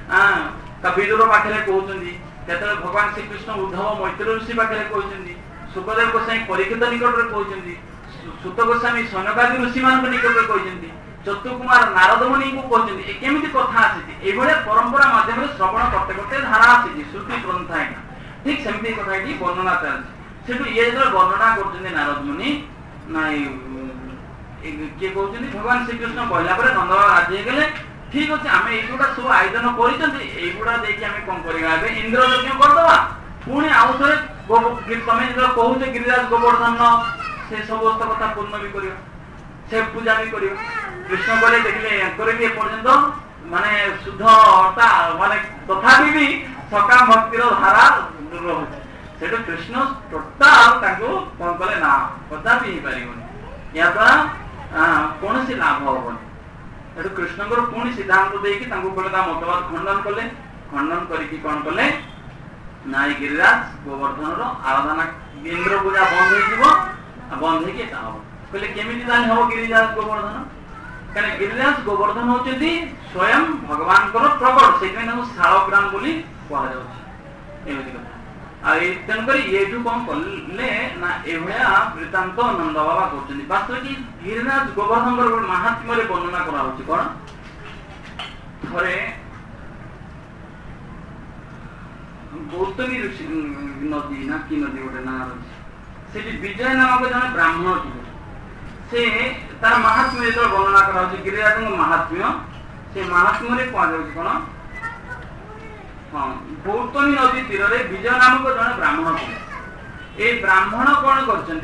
विदुर पाखे कहते भगवान श्रीकृष्ण उद्धव मैत्र ऋषि पाखे कहते सुखदेव गोस्वामी परीक्षित निकट में कहते सुत गोस्वामी सनकादि ऋषि मान निकट में कहते चतुकुमार नारद मुनि को कहते केमी कथा आसी परंपरा मध्यम श्रवण करते करते धारा आसी श्रुति ग्रंथ ठीक सेमती कथा वर्णना चलती ये वर्णना कर नारद मुनि ना किए कहते भगवान श्रीकृष्ण कहला नंद राजी गले ठीक अच्छे आम युवा सब आयोजन करुड़ा देखिए आम कौन करवा इंद्र यज्ञ करदे पुणी आउ थे तुम जो कहूच गिरिराज गोवर्धन से समस्त कथा पूर्ण भी कर से पूजा भी कर कृष्ण बोले देखिले भी एपर्यंत माने शुद्धता माने तथापि भी सकाम भक्तिर धारा रोचे से कृष्ण टोटाल कौन कले ना कदा भी पार या द्वारा कौन सी लाभ हेनी कृष्ण पुणी सिद्धांत देकी मतवाद खंडन कले खंडन करके कौन कले ना गिरिराज गोवर्धन आराधना इंद्र पूजा बंद हो बंद हो कहले केमी हम गिरिराज गोवर्धन कहीं गिरिराज गोवर्धन होती स्वयं भगवान प्रकट से शालग्राम बोली कहते तेणुक ये कौन कले ना एभलिया वृत्तांत नंद बाबा कर वास्तविक गिरिराज गोवर्धन महात्म्य वर्णना करा कौन थे गौतमी ऋषि नदी ना कि नदी गोटे ना से विजय नामक जन ब्राह्मण थे से तार महात्म्य जो वर्णना करा गिरिराज महात्म्य से महात्म्य कौन हाँ गौतमी नदी तीर विजय नामक जन ब्राह्मण थे ये ब्राह्मण कौन कर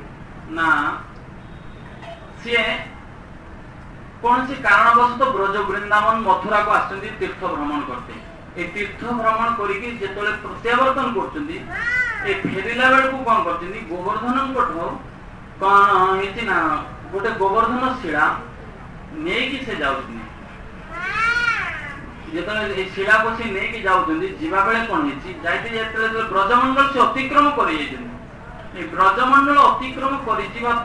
कौन सी कारणवश ब्रज वृंदावन मथुरा को आस तीर्थ भ्रमण करते ए तीर्थ भ्रमण करके जिते प्रत्यावर्तन कर फेरला बेल को कौन कर गोवर्धन कौन है गोटे गोवर्धन शिला नहीं से जाऊँ जो शिला को सी नहीं जावा बेले कौन है ब्रजमंडल से अतिक्रम कर ब्रजमंडल अतिक्रम कर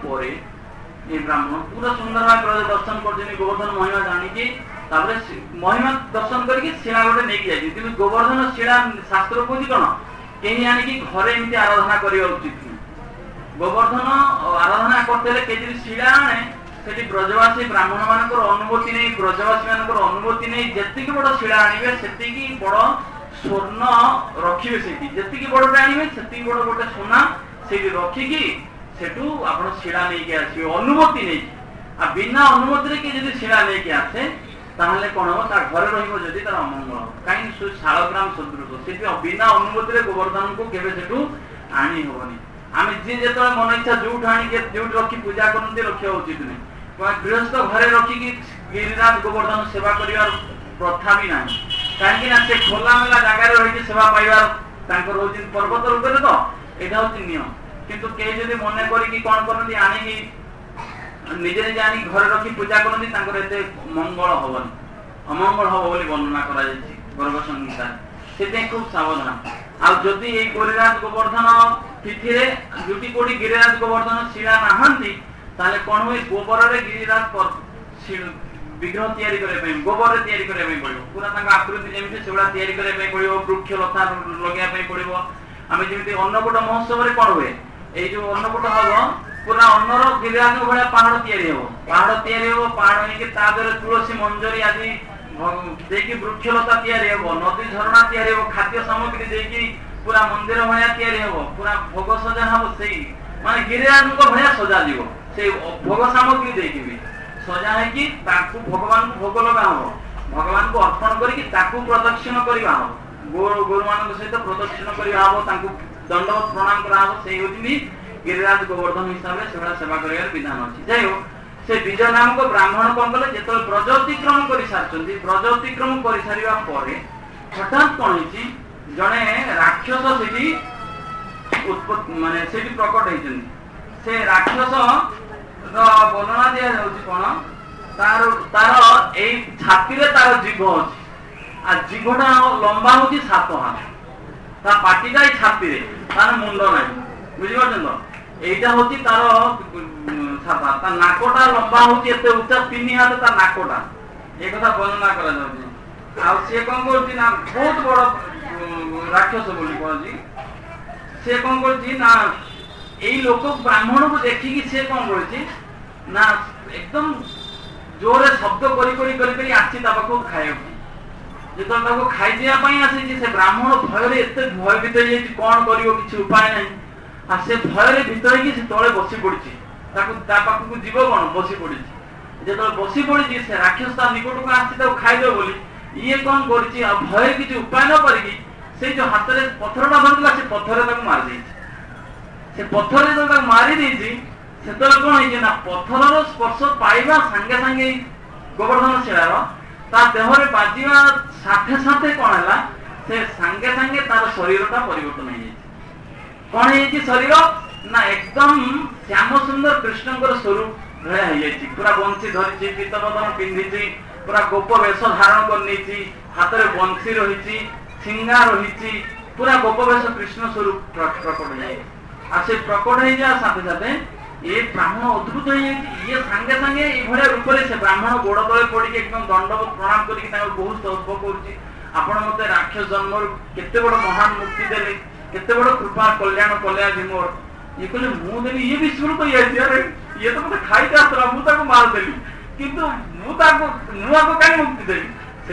ब्राह्मण पूरा सुंदर भाव ब्रज दर्शन कर गोवर्धन महिमा जानिकी महिमा दर्शन करके शिला गोटे नहीं जाए गोवर्धन शिला शास्त्र कौन कौन कहीं आनिकी घरे एमती आराधना करवा उचित गोवर्धन आराधना करते केजी शिला आने से ब्रजवासी ब्राह्मण मान अनुमति नहीं ब्रजवासी मान अनुमति नहीं जी बड़ शिला आने से बड़ स्वर्ण रखिए से जी बड़े आने से बड़ गोटे सोना से रखिकी सेठू आप शिला नहीं आसवे अनुमति नहीं आ बिना अनुमति के शिला नहीं आसे ताहले कौन हम तार घरे रही तार अमंगल कहीं शालग्राम सदृश से बिना अनुमति गोवर्धन को केवे सेठू आनी हेनी आम जी जो मन इच्छा जो आनी जो रखी पूजा करते रखा उचित नहीं गृहस्थ घरे रखिकी गिरिराज गोवर्धन सेवा कर प्रथा भी ना कहीं खोलामेला जगार रही सेवा पाइबार पर्वत रूप तो यहाँ हूँ नियम किंतु कई जब मन करी कौन करती आनिकी निजे निजे आनी घर रखी पूजा करते मंगल हेनी अमंगल हम बोली वर्णना गर्भ संहिता से खूब सावधान आदि ये गिरिराज गोवर्धन तिथि जो कौटी गिरिराज गोवर्धन शिला नहांती कौन हुए गोबर गिरिराज विग्रह तैयारी करने गोबर तैयारी करने पड़ो पूरा आकृति जमी से पड़ो वृक्ष लता लगे पड़ो आम जमी अन्नकूट महोत्सव कौन हुए ये जो अन्नकूट हम पूरा अन्नर गिरिराज भाया पहाड़ तैयारी हम पहाड़ होकर तुलसी मंजरी आदि देखिए वृक्षलता तैयारी हम नदी झरणा तैयारी हम खाद्य सामग्री देखिए पूरा मंदिर भाया तैयारी हम पूरा भोग सजा हम से माने गिरिराज भाया सजा जीव से भोग सामग्री देखिए सजा है कि भगवान को भोग लगा हम भगवान को अर्पण करके प्रदक्षिण करवा हम गोरु मान सहित प्रदक्षिण करवा हम दंडवत प्रणाम करा से गिरिराज गोवर्धन हिसाब से सेवा कर विधान अच्छी जाइ से विजय नामक ब्राह्मण कौन कले जो ब्रज अतिक्रम कर सारी ब्रज अतिक्रम कर सारा हठात कौन है जड़े राक्षस माने प्रकट होती से राक्षस वर्णना दि कौन तार तार छाती तार जीभ अच्छी आ जीभटा लंबा हूँ 7 हाथ ता पाटिटा छाती तार मुंड ना बुझीपार तो यहीटा हूँ तार छाता नाकटा लंबा हूँ उच्चा 3 हाथ ता नाकटा ये कथा वर्णना कर सी कौन कर बहुत बड़ राक्षस बोली कह सी कौन कर लोक ब्राह्मण को देखिकी सी कौन कर एकदम जोरे शब्द करी आसी खाया जो खाई देवाई आसी से ब्राह्मण भय भयभीत कौन कर किसी उपाय ना आ से भय भीतर से तले बसी पड़ी पाखक जीव कौन बसी पड़ी जो बसी पड़ी से राक्षस निकट को आसी खाईद बोली ये कौन कर भय किसी उपाय न करी से जो हाथ में पत्थरटा धरला से पत्थर मारी से पत्थर जो मारी से कौन है पत्थर स्पर्श पाइबा सांगे सांगे गोवर्धन शिलार ता देहरे बाजिवा साथे साथे कौन है से सांगे सांगे तार शरीरटा परिवर्तन हो कौन है शरीर ना एकदम श्याम सुंदर कृष्णकर स्वरूप भाया पूरा बंशी धरी पीतबदन पिंधि पूरा गोप वेश धारण कर हाथ में बंशी रही सिंगा रही पूरा गोप वेश कृष्ण स्वरूप प्रकट हो से प्रकट हो साथे साथे ये ब्राह्मण अद्भुत हो ये सांगे सांगे ये रूप से ब्राह्मण गोड़ तले पड़ी एकदम दंडवत प्रणाम करके बहुत स्तुप कर मत राक्षस जन्म केते बड़ महान मुक्ति देले केते बड़ कृपा कल्याण कले आज मोर ये कहले मुदेली ये विस्फोट कर ये तो मत खाई मुझे मारदेली किंतु मुझे कहीं मुक्ति देवी से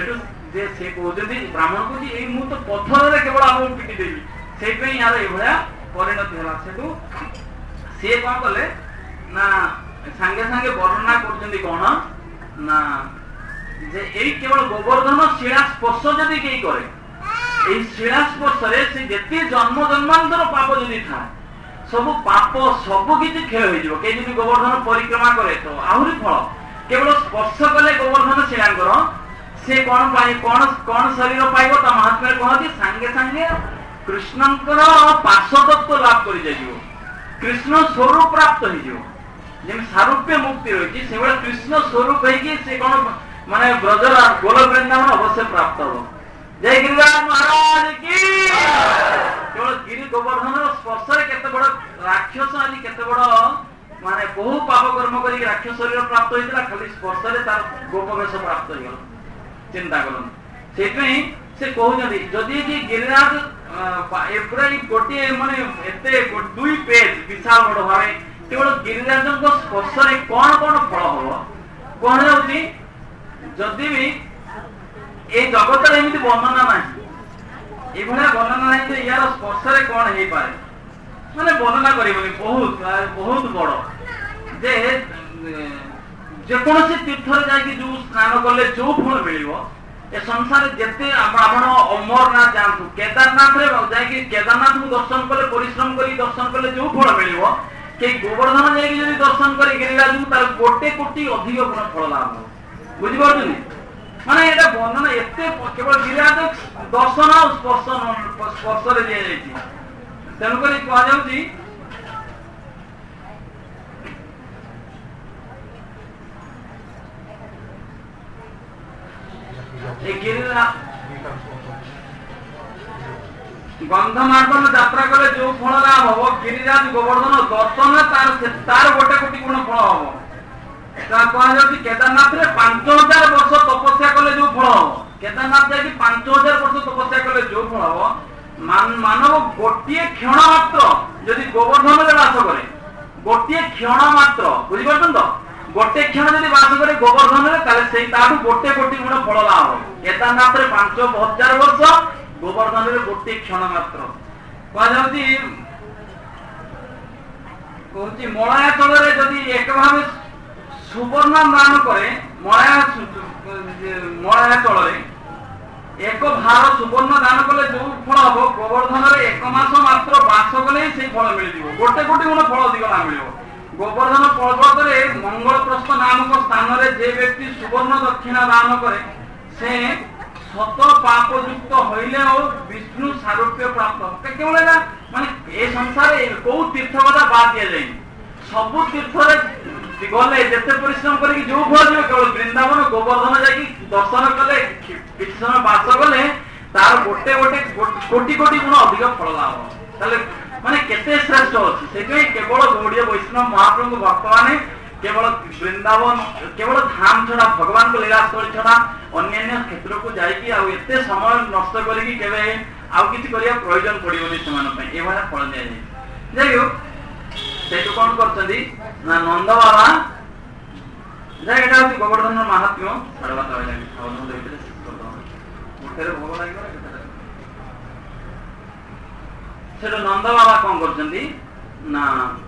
ଯେ ସେ କହୁଛନ୍ତି ବ୍ରାହ୍ମଣ କହୁଛି ଏଇ ମୁଁ ତ ପଥରରେ କେବଳ ଆମକୁ ପିଟି ଦେବି, ସେଇଥିପାଇଁ ୟାର ଏଇଭଳିଆ ପରିଣତି ହେଲା। ସେଠୁ ସିଏ କଣ କଲେ ନା ସାଙ୍ଗେ ସାଙ୍ଗେ ବର୍ଣ୍ଣନା କରୁଛନ୍ତି କଣ ନା ଯେ ଏଇ କେବଳ ଗୋବର୍ଦ୍ଧନ ଶିଳା ସ୍ପର୍ଶ ଯଦି କେହି କରେ, এই শিলা স্পর্শরে সে যেতে জন্ম জন্মান্তর পাপ যদি থাকে ସବୁ ପାପ ସବୁ କିଛି କ୍ଷୟ ହେଇଯିବ। କେହି ଯଦି ଗୋବର୍ଦ୍ଧନ ପରିକ୍ରମା କରେ ତ ଆହୁରି ଫଳ। କେବଳ ସ୍ପର୍ଶ କଲେ ଗୋବର୍ଦ୍ଧନ ଶିଳାଙ୍କର ସେ କଣ ପାଇ କଣ ଶରୀର ପାଇବ ତା ମହାତ୍ମ୍ୟରେ କହନ୍ତି ସାଙ୍ଗେ ସାଙ୍ଗେ କୃଷ୍ଣଙ୍କର ପାର୍ଶ୍ୱଦତ୍ତ ଲାଭ କରି ଯାଇଯିବ, କୃଷ୍ଣ ସ୍ୱରୂପ ପ୍ରାପ୍ତ ହେଇଯିବ। ଯେମିତି ସାରୂପ୍ୟ ମୁକ୍ତି ରହିଛି ସେଭଳିଆ କୃଷ୍ଣ ସ୍ୱରୂପ ହେଇକି ସେ କଣ ମାନେ ବ୍ରଜର ଗୋଲ ବୃନ୍ଦାବନ ଅବଶ୍ୟ ପ୍ରାପ୍ତ ହବ। ଜୟ ଗିରିରାଜ ମହାରାଜ କି। କେବଳ ଗିରି ଗୋବର୍ଦ୍ଧନର ସ୍ପର୍ଶରେ କେତେ ବଡ ରାକ୍ଷସ ଆଜି କେତେ ବଡ ମାନେ ବହୁ ପାପ କର୍ମ କରିକି ରାକ୍ଷସ ଶରୀର ପ୍ରାପ୍ତ ହେଇଥିଲା, ଖାଲି ସ୍ପର୍ଶରେ ତାର ଗୋପ ବେଶ ପ୍ରାପ୍ତ ହେଇଗଲା। ଚିନ୍ତା କରନ୍ତୁ। ସେଇଥିପାଇଁ ସେ କହୁଛନ୍ତି ଯଦି କି ଗିରିରାଜ ପୁରା ଗୋଟିଏ ମାନେ ଏତେ 2 ପେଜ ବିଶାଳ ବଡ ଭାବେ କେବଳ ଗିରିରାଜଙ୍କ ସ୍ପର୍ଶରେ କଣ କଣ ଫଳ ହବ କୁହାଯାଉଛି। ଯଦି ବି এই জগতের এমনি বর্ণনা নাই, এইভাবে বর্ণনা নাই যে ইয়ার স্পর্শরে কোন হইপারে, মানে বর্ণনা করিবনি। বহুত বহুত বড় যে যেকୌଣସି ତୀର୍ଥରେ ଯାଇକି ଯୋଉ ସ୍ନାନ କଲେ ଯୋଉ ଫଳ ମିଳିବ ଏ ସଂସାରରେ ଯେତେ ଆପଣ ଅମରନାଥ ଯାଆନ୍ତୁ, କେଦାରନାଥରେ ଯାଇକି କେଦାରନାଥକୁ ଦର୍ଶନ କଲେ ପରିଶ୍ରମ କରି ଦର୍ଶନ କଲେ ଯୋଉ ଫଳ ମିଳିବ, କେହି ଗୋବର୍ଦ୍ଧନ ଯାଇକି ଯଦି ଦର୍ଶନ କରି ଗିରିରାଜକୁ ତାର 1 କୋଟି ଅଧିକ ଗୁଣ ଫଳ ଲାଭ ହବ। ବୁଝିପାରୁଛନ୍ତି? ମାନେ ଏଇଟା ବର୍ଣ୍ଣନା ଏତେ କେବଳ ଗିରିରାଜ ଦର୍ଶନ ଆଉ ସ୍ପର୍ଶରେ ଦିଆଯାଇଛି। ତେଣୁକରି କୁହାଯାଉଛି ଗନ୍ଧମାର୍ଦନ ଯାତ୍ରା କଲେ ଯୋଉ ଫଳ ଲାଭ ହବ, ଗିରିରାଜ ଗୋବର୍ଦ୍ଧନ ଦର୍ଶନ ତାର 1 କୋଟି ଗୁଣ ଫଳ ହବ। କୁହାଯାଉଛି କେଦାରନାଥରେ 5000 ବର୍ଷ ତପସ୍ୟା କଲେ ଯୋଉ ଫଳ ହବ, କେଦାରନାଥ ଯାଇକି 5000 ବର୍ଷ ତପସ୍ୟା କଲେ ଯୋଉ ଫଳ ହବ, ମାନବ ଗୋଟିଏ କ୍ଷଣ ମାତ୍ର ଯଦି ଗୋବର୍ଦ୍ଧନରେ ବାସ କରେ, ଗୋଟିଏ କ୍ଷଣ ମାତ୍ର, ବୁଝିପାରୁଛନ୍ତି ତ? ଗୋଟେ କ୍ଷଣ ଯଦି ବାସ କରେ ଗୋବର୍ଦ୍ଧନରେ ତାହେଲେ ସେଇ ତାଠୁ 1 କୋଟି ଗୁଣ ଫଳ ଲାଭ ହବ। କେଦାରନାଥରେ 5000 ବର୍ଷ, ଗୋବର୍ଦ୍ଧନରେ ଗୋଟିଏ କ୍ଷଣ ମାତ୍ର। କୁହାଯାଉଛି କହୁଛି ମଳୟାଚଳରେ ଯଦି ଏକ ଭାବେ ସୁବର୍ଣ୍ଣ ଦାନ କରେ, ମଳୟାଚଳରେ 1 ଭାର ସୁବର୍ଣ୍ଣ ଦାନ କଲେ ଯୋଉ ଫଳ ହବ, ଗୋବର୍ଦ୍ଧନରେ 1 ମାସ ମାତ୍ର ବାସ କଲେ ସେଇ ଫଳ ମିଳିଯିବ। 1 କୋଟି ଗୁଣ ଫଳ ଅଧିକ ନା ମିଳିବ। ଗୋବର୍ଦ୍ଧନ ପର୍ବତରେ ମଙ୍ଗଳପ୍ରସ୍ଥ ନାମକ ସ୍ଥାନରେ ଯେ ବ୍ୟକ୍ତି ସୁବର୍ଣ୍ଣ ଦକ୍ଷିଣା ଦାନ କରେ ସେ ଶତ ପାପ ଯୁକ୍ତ ହଇଲେ ଆଉ ବିଷ୍ଣୁ ସାରୂପ୍ୟ ପ୍ରାପ୍ତ। କେବଳ ଏଇଟା ମାନେ ଏ ସଂସାରରେ କୋଉ ତୀର୍ଥ କଥା ବାଦ ଦିଆଯାଇନି। ସବୁ ତୀର୍ଥରେ ଗଲେ ଯେତେ ପରିଶ୍ରମ କରିକି ଯୋଉ ଫଳ ଯିବ, କେବଳ ବୃନ୍ଦାବନ ଗୋବର୍ଦ୍ଧନ ଯାଇକି ଦର୍ଶନ କଲେ କିଛି ସମୟ ବାସ କଲେ ତାର 1 କୋଟି କୋଟି ଗୁଣ ଅଧିକ ଫଳ ଲାଭ। ତାହେଲେ ମାନେ କେତେ ଶ୍ରେଷ୍ଠ ଅଛି। ସେଥିପାଇଁ କେବଳ ଗୌଡୀୟ ବୈଷ୍ଣବ ମହାପ୍ରଭୁଙ୍କୁ ବର୍ତ୍ତମାନ କେବଳ ବୃନ୍ଦାବନ କେବଳ ଧାମ ଛଡା ଭଗବାନଙ୍କ ଲୀଳାସ୍ଥଳୀ ଛଡା ଅନ୍ୟାନ୍ୟ କ୍ଷେତ୍ରକୁ ଯାଇକି ଆଉ ଏତେ ସମୟ ନଷ୍ଟ କରିକି କେବେ ଆଉ କିଛି କରିବା ପ୍ରয়োଜନ ପଡିବନି ସେମାନଙ୍କ ପାଇଁ। ଏଭଳିଆ ଫଳ ଦିଆଯାଇଛି। ଯାଇ ହଉ ସେଇଠୁ କଣ କରୁଛନ୍ତି ନା ନନ୍ଦ ବାବା ଯାଇ ଏଇଟା ହଉଛି ଗୋବର୍ଦ୍ଧନର ମାହାତ୍ମ୍ୟ। ସାଢେ 12 ହେଲାଣି, ଗୋଟେରେ ଭୋଗ ଲାଗିବ। ସେଠୁ ନନ୍ଦ ବାବା କଣ କରୁଛନ୍ତି ନା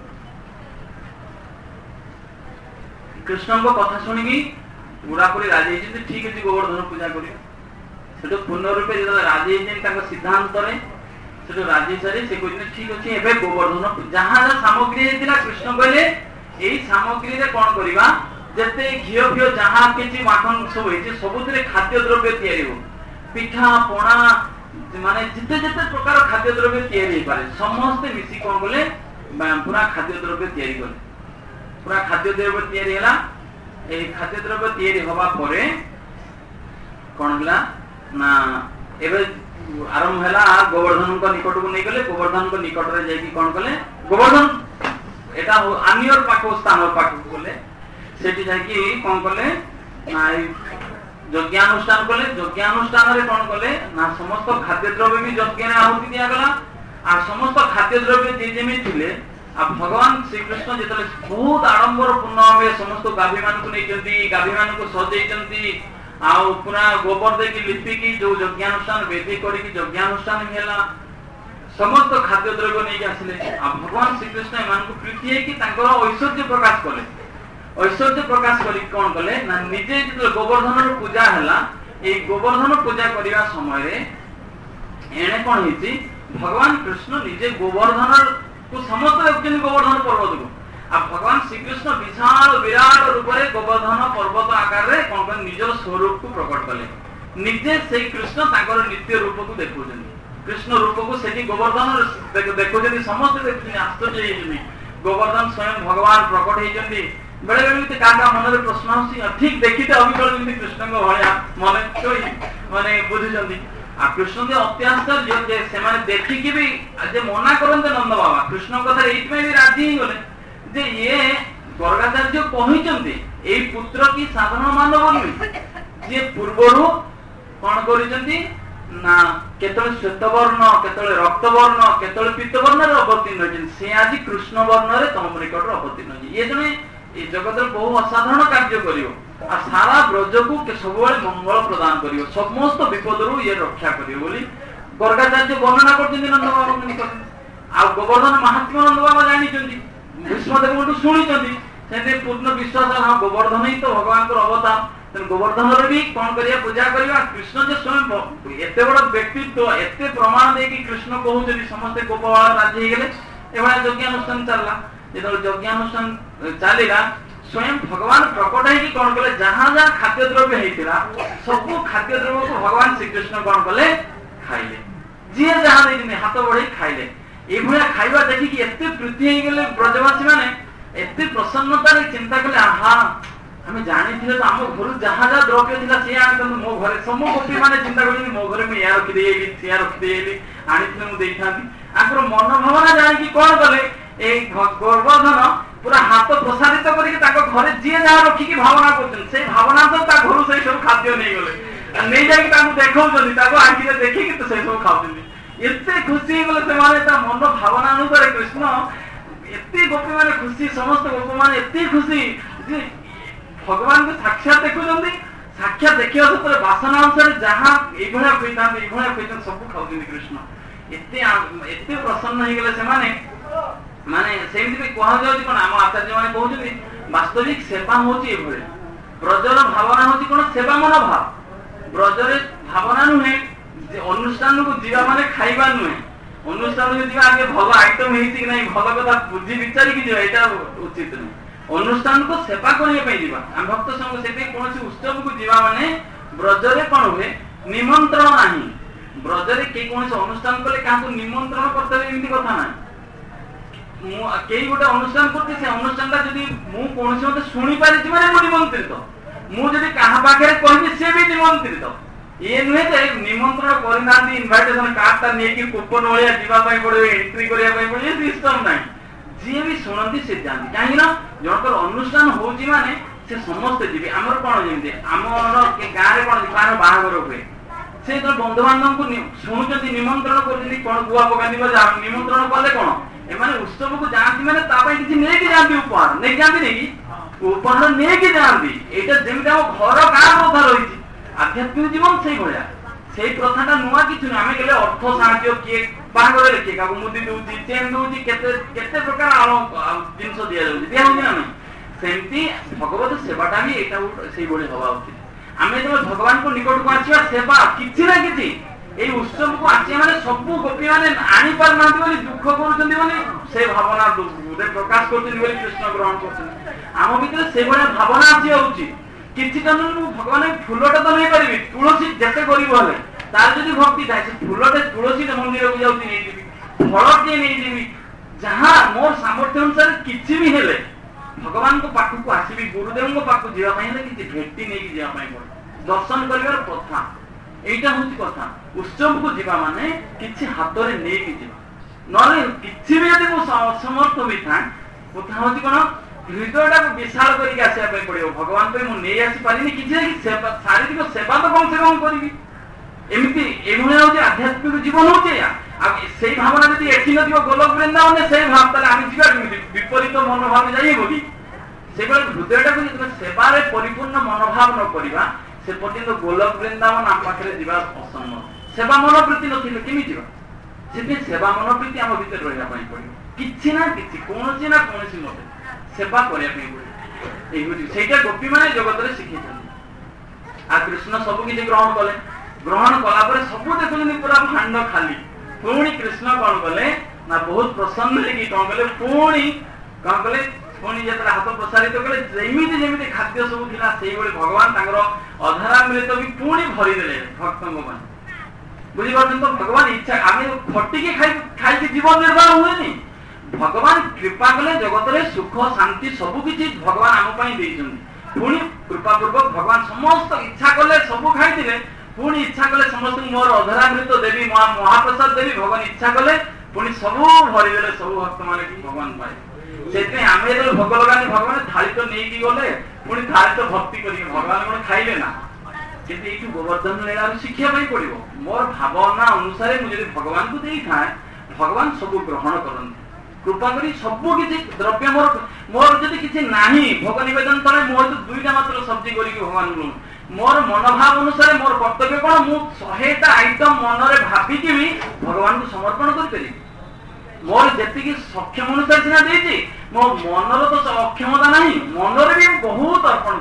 କୃଷ୍ଣଙ୍କ କଥା ଶୁଣିକି ପୁରାପୁରି ରାଜି ହେଇଛନ୍ତି, ଠିକ ଅଛି ଗୋବର୍ଦ୍ଧନ ପୂଜା କରିବ। ସେଠୁ ପୂର୍ଣ୍ଣ ରୂପେ ଯେତେବେଳେ ରାଜି ହେଇଛନ୍ତି ତାଙ୍କ ସିଦ୍ଧାନ୍ତରେ, ସେଠୁ ରାଜି ସାରି ସେ କହୁଛନ୍ତି ଠିକ ଅଛି ଏବେ ଗୋବର୍ଦ୍ଧନ ଯାହା ଯାହା ସାମଗ୍ରୀ ହେଇଥିଲା କୃଷ୍ଣ କହିଲେ ଏଇ ସାମଗ୍ରୀରେ କଣ କରିବା, ଯେତେ ଘିଅ ଫିଅ ଯାହା କିଛି ମାଖନ ସବୁ ହେଇଛି ସବୁଥିରେ ଖାଦ୍ୟ ଦ୍ରବ୍ୟ ତିଆରି ହବ। ପିଠା ପଣା ମାନେ ଯେତେ ଯେତେ ପ୍ରକାର ଖାଦ୍ୟ ଦ୍ରବ୍ୟ ତିଆରି ହେଇପାରେ ସମସ୍ତେ ମିଶି କଣ କଲେ ପୁରା ଖାଦ୍ୟ ଦ୍ରବ୍ୟ ତିଆରି କଲେ। ପୁରା ଖାଦ୍ୟ ଦ୍ରବ୍ୟ ତିଆରି ହେଲା। এই খাদ্য দ্রব্য ତିଆରି হওয়া পরে କଣ ହେଲା ନା ଏବେ ଆରମ୍ଭ ହେଲା ଗୋବର୍ଦ୍ଧନଙ୍କ ନିକଟକୁ ନେଇଗଲେ। ଗୋବର୍ଦ୍ଧନଙ୍କ ନିକଟରେ ଯାଇକି କଣ କଲେ, ଗୋବର୍ଦ୍ଧନ এটা আনিয়র পাখ স্থানর পাখକୁ গলে সেটি ଯାଇକି କଣ କଲେ ନା যজ্ঞানুষ্ঠান কলে। যজ্ঞানুষ্ঠাନରେ କଣ କଲେ ନା ସମସ୍ତ ଖାଦ୍ୟ ଦ୍ରବ୍ୟ ବି ଯଜ୍ଞରେ ଆହୁତି ଦିଆଗଲା। আর সমস্ত খাদ্য দ্রব্য যে যেମିତି ଥିଲେ আর ভগবান শ্রীকৃষ্ণ যেତେବେଳେ ବହୁତ ଆଡମ୍ବର ପୂର୍ଣ୍ଣ ଭାବେ ସମସ୍ତ ଗାଭୀ ମାନଙ୍କୁ ନେଇଛନ୍ତି, ଗାଭୀ ମାନଙ୍କୁ ସଜେଇଛନ୍ତି आउ पुरा गोबर देकी लिपिकी जो यज्ञानुष्ठान वेदी करिकी यज्ञानुष्ठान हेला समस्त खाद्य द्रव्य नहीं आसिले भगवान श्रीकृष्ण एमान को प्रीति है कि ऐश्वर्य प्रकाश कले ऐश्वर्य प्रकाश करी कौन कले ना निजे जो गोवर्धन पूजा हैला ए गोवर्धन पूजा करने समय एणे कौन होती भगवान कृष्ण निजे गोवर्धन को समस्त देखते गोवर्धन पर्वत को आ भगवान श्रीकृष्ण विशाल विराट रूप में गोवर्धन पर्वत आकार में कौन कर निजर स्वरूप को प्रकट कले निजे से कृष्ण नित्य रूप को देखुं कृष्ण रूप को से गोवर्धन देखुं समस्त देखुं आश्चर्य गोवर्धन स्वयं भगवान प्रकट होती बेले बेले क्या मन में प्रश्न आस ठीक देखते अविकल कृष्ण भाया मन माने बुझुं आ कृष्ण जो अति आश्चर्य से देखिकी भी मना करते नंद बाबा कृष्ण कथा ये राजी गले जे ये गर्गाचार्य कहते यही पुत्र की साधारण मानव जी पूर्वर कौन कर ना केतले श्वेतवर्ण केतले रक्तवर्ण केतले पीतवर्ण अवतीर्ण होती से आज कृष्ण वर्ण रे तम निकट अवतीर्ण होती ये जने ये जगत बहु असाधारण कार्य करियो आ सारा ब्रज को सब मंगल प्रदान करियो समस्त विपद रु ये रक्षा करियो बोली गर्गाचार्य वर्णना करछन्ती नंद बाबा निकट आ गोवर्धन महात्मा नंद बाबा जानि छन्ती भीष्मदेव शुणी से पूर्ण विश्वास हाँ गोवर्धन ही तो भगवान को अवतार गोवर्धन भी कौन करिया पूजा करिया कृष्ण जो स्वयं एते बड़ व्यक्तित्व एते प्रमाण दे कि कृष्ण कहते समस्ते गोपाल राजी गले एभा यज्ञानुष्ठान चलला जो यज्ञानुष्ठान चलेगा स्वयं भगवान प्रकट है कि कौन कले जहां जहां खाद्य द्रव्य होता सब खाद्य द्रव्य को भगवान श्रीकृष्ण कौन कले खाइले जी जहां देखने हाथ बढ़े खाइले ये खाइबा देखिकी एते प्रीति हो गले ब्रजवासी माने एते प्रसन्नता चिंता कले आहा हमें जानी तो आम घर जहाँ जहाँ द्रव्य थी सी आनी मो घर सम गोपी मैंने चिंता कर मो घर मुझे रखीदेली सी रखीदेली आनी आखिर मन भावना जानिकी कौन कले गोवर्धन पूरा हाथ प्रसारित कर जी जहाँ रखिकी भावना कर भावना तो घर से सब खाद्य नहीं गले नहीं जाकि देखा आखिर देखिकी तो से सब खाते एत खुशी गले से मन भावना अनुसार कृष्ण एत गोपी मैंने खुशी समस्त गोप मैंने एत खुशी भगवान को साक्षात देखुं साक्षात देखा सतरे बासना अनुसार जहाँ ये सब खाऊ कृष्ण एत प्रसन्न हो गले से माने सेमती कहुच्छी कौन आम आचार्य मैंने कहते वास्तविक सेवा हूँ ब्रजर भावना हूँ कौन सेवा मनोभाव ब्रजर भावना नुहे अनुष्ठान को जीवा माने खाइबा नुहे अनुष्ठान को जीवा आगे भल आइटम होती ना भल कथा बुझी विचारिकी जीवा यहाँ उचित नुहे अनुष्ठान को सेवा करने भक्त संघ से कौन उत्सव को जीवा माने ब्रजरे कौन हुए निमंत्रण नहीं ब्रजरे कई कौन अनुष्ठान कले क्या निमंत्रण करते कथा ना कई गोटे अनुष्ठान करते से अनुष्ठान कौन मत शुणी पारी मैंने निमंत्रित मुझे क्या पाखे कहि सी भी निमंत्रित ये नुहे निमंत्रण करना इनभाइटेशन कार्डटा नहीं कूपन भाया जावाई पड़ो एंट्री करने पड़े सिस्टम ना जी भी शुणती से जाती कहीं जनकर अनुष्ठान होची माने से समस्ते जी आमर कौन जमी आमर गाँव कौन कार बाहागर हुए से बंधु बांधव को शुणुंट निमंत्रण कर कौन गुआ पकानी निमंत्रण कले कौन एम उत्सव को जाती मैंने किसी नहीं जाती उपहार नहीं जाती नहीं उपहार नहीं जाती यहाँ जमी घर गाँ प्रथा रही आध्यात्मिक जीवन से भाया से प्रथाटा नुआ कि आम गले अर्थ साहय किए बाहागर किए क्या मुदी दूसरी चेन दूसरी केते प्रकार जिन दिया ना सेमती भगवत सेवाटा भी यहाँ हवा उचित आम जो भगवान को निकट को आसवा सेवा किसी ना कि उत्सव को आसिया माने सब गोपी मैंने आनी पार ना दुख कर भावना प्रकाश कर कृष्ण ग्रहण कर आम भर से भावना आसिया उचित किसी भगवान फूलटा तो नहीं पारि तुलसी जिते कर तार जो भक्ति थाए फूलटे तुलसी मंदिर को जाऊँगी फल किए नहीं जहाँ मोर सामर्थ्य अनुसार किसी भी हेले भगवान को पाख को आसबि गुरुदेव को पाख जावाई किसी भेटी नहीं जावाई पड़े दर्शन कर प्रथा यहाँ हूँ कथा उत्सव को जीवा माने किसी हाथ में नहीं ना किसी भी यदि असमर्थ भी था कथा हूँ कौन हृदयटा को विशाल करके आसवाई पड़ो भगवान को नहीं आसी पारि किसी शारीरिक सेवा तो कम से कम करी एमती हूँ आध्यात्मिक जीवन हूँ से भावना जी एटी न गोलक वृंदावन से भाव आम जा विपरीत मनोभाव जाइए से हृदयटा को सेवार परिपूर्ण मनोभाव न करवा से पर्यंत गोलक वृंदावन आम पाखे जा असम्भव। सेवा मनोवृत्ति नथिले केमिति जिवा से सेवा मनोवृत्ति आम भीतर रहा पड़ो किसी ना कि कौन ना कौन मत सेवा करने से गोपी मैंने जगत में शिखी आ कृष्ण सब किसी ग्रहण कले ग्रहण कलापर सब देखुं पूरा भांड खाली पुणी कृष्ण कौन कले ना बहुत प्रसन्न है कौन कले पुणी कौन कले पुणी जो हाथ प्रसारित कले जमीती जमी खाद्य सब था से भगवान अधरामृत भी पुणी भरीदे भक्तों बुझीपार तो भगवान इच्छा आम खटिकी खाई जीवन निर्वाह हुए भगवान कृपा कले जगत में सुख शांति सबकि भगवान आम पुणी कृपापूर्वक भगवान समस्त इच्छा कले सब खाई पुणी इच्छा कले समस्त मोर अधरामृत देवी महाप्रसाद देवी भगवान इच्छा कले पुणी सब भरीदे सब भक्त मान भगवान पाए से आम जो भोग लगानी भगवान थाली तो नहीं गले पुणी थाली तो भक्ति कर भगवान कौन खाइले ना किंतु ये गोवर्धन लीला शिखापी पड़ो मोर भावना अनुसार मुझे भगवान को दे था भगवान सब ग्रहण करते कृपा करी सब किसी द्रव्य मोर मोर जब किसी नाही भोग निवेदन तले मोर तो दुईटा मात्र सब्जी करी भगवान मोर मनोभाव अनुसार मोर कर्तव्य कौन मु 100टा आइटम मन में भाविकी भी भगवान को समर्पण करी मोर जी सक्षम अनुसार सीना देती मो मनर तो अक्षमता ना मनरे भी बहुत अर्पण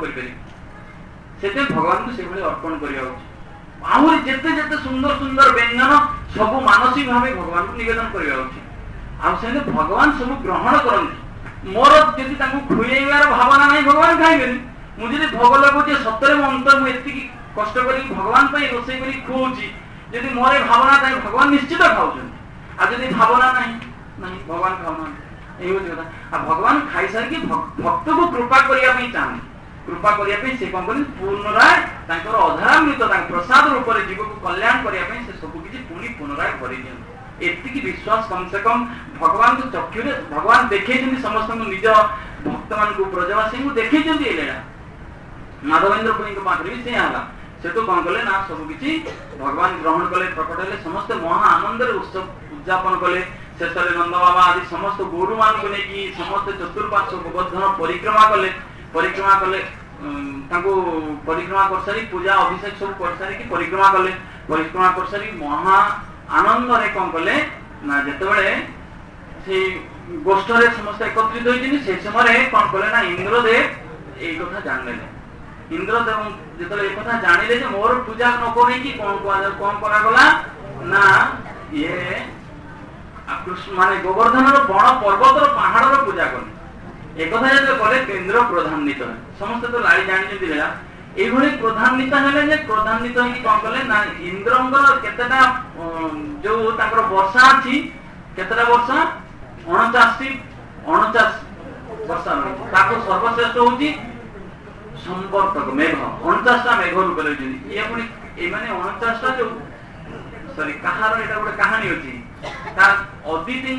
कर भगवान को से अर्पण कर जिते जिते सुंदर सुंदर व्यंजन सब मानसिक भाव भगवान को निवेदन करवा भगवान सब ग्रहण करती मोर जदि खुएबार भावना ना भगवान खाइबे मुझे भोग लगुचे सतरे मो अंतर मुझे कष्ट कर भगवान रोषे कर खुआऊँगी जदि मोर भावना था भगवान निश्चित खाऊँ आदि भावना ना भगवान खाऊना ये भगवान खाई सारी भक्त को कृपा करने चाहते कृपा करने से कौन कर पुनराय अधरामृत प्रसाद रूप में जीव को कल्याण करने से सबकि पुणी पुनराय भरी दिखते एति विश्वास कम से कम भगवान को चक्षुरे भगवान देखे समस्त निज भक्त मान ब्रजवासी को देखे लीला माधवेन्द्र पुरी पाखे भी से तो कौन कले ना सबकि भगवान ग्रहण कले प्रकट हेले समस्त महा आनंद उत्सव उद्यापन कले शेष नंद बाबा आदि समस्त गुरु मान को लेकिन समस्त चतुर्पार्श्व गोवर्धन परिक्रमा कले परिक्रमा कर सारी पूजा अभिषेक सब कर सारी परिक्रमा कले परिक्रमा कर सारी महा आनंद रे कौन कले ना जिते से गोष्ठ समस्त एकत्रित होती से समय कौन कले ना इंद्रदेव ये कथा जान इंद्रदेव जो एक जानिले मोर पूजा न कि कौन करागला ना ये माने गोवर्धन बण पर्वत पहाड़ पूजा कले एक जो कले इंद्र प्रधान्वित समस्त तो लाड़ी जानी लीला ये प्रधान्वित है प्रधान्वित कौन कले ना इंद्र केतेटा जो वर्षा अच्छी केतेटा वर्षा 49 वर्षा सर्वश्रेष्ठ हूँ संवर्तक मेघ 49टा मेघ रूप ये पुणी ये 49टा जो सॉरी कहार एटा गोटे कहानी अच्छी अदिति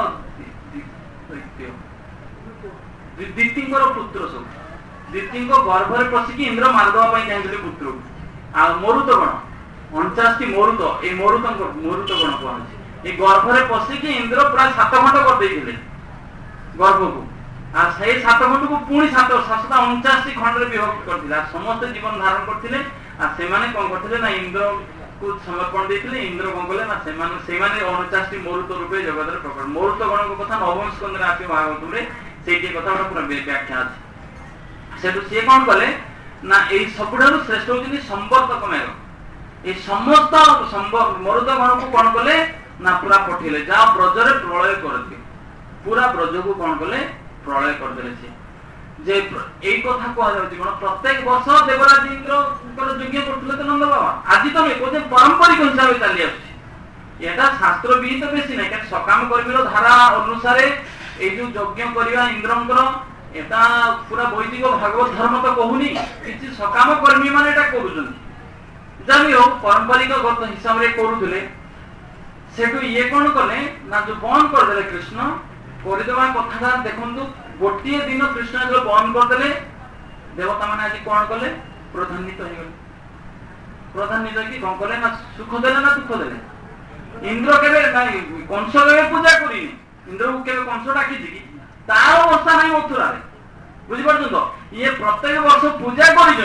दिति पुत्र सब दिति गर्भ में पशिकी इंद्र मारदेवाई चाहिए पुत्र आ मरुत गण 49टी मरुत ये मरुत गण कहुचे ये गर्भ में पशिकी इंद्र प्राय 7 खंड करदे गर्भ को आ से 7 खंड को पुणी 749 खंड विभक्त करथिला समस्त जीवन धारण करथिले आ से माने कोन करथिले ना इंद्र को समर्पण देथिले इंद्र कोन कले ना से माने 49 मरुत रूपे जगत रे प्रकट मरुत गण को कथा नवम स्कंद रे आसी भागवत रे सेठी कथा पूरा व्याख्या अछि सेटु से कोन कले ना एई सबुठारु श्रेष्ठ होछि संवर्तक मेघ ए समस्त मरुत गण को कोन कले ना पूरा पठिले जा ब्रज रे प्रलय करथि पूरा ब्रज को कोन कले प्रलय करदे जे यही कथा कह प्रत्येक वर्ष देवराज इंद्र यज्ञ करते तो नंद बाबा आज तो नहीं कहते पारंपरिक हिसाब से चली आसा शास्त्र विहित बेसी ना क्या सकाम कर्मी धारा अनुसार ये जो यज्ञ करवा इंद्र एटा पूरा वैदिक भागवत धर्म तो कहूनी किसी सकाम कर्मी मान कर पारंपरिक हिसाब से करुले सेठू ये कौन कले ना जो बंद करदे कृष्ण करदेवा कथा देखु गोटे दिन कृष्ण जो बंद करदे देवता मैंने आज कौन कले प्रधान्वित हो गले प्रधान्वित कि कौन कले ना सुख देले ना दुख देले इंद्र केबे कंस केबे पूजा करिनी इंद्र को केबे कंस डाकी कि तार अवस्था नहीं मथुरा रे बुझि पड़छन तो ये प्रत्येक वर्ष पूजा करिजंती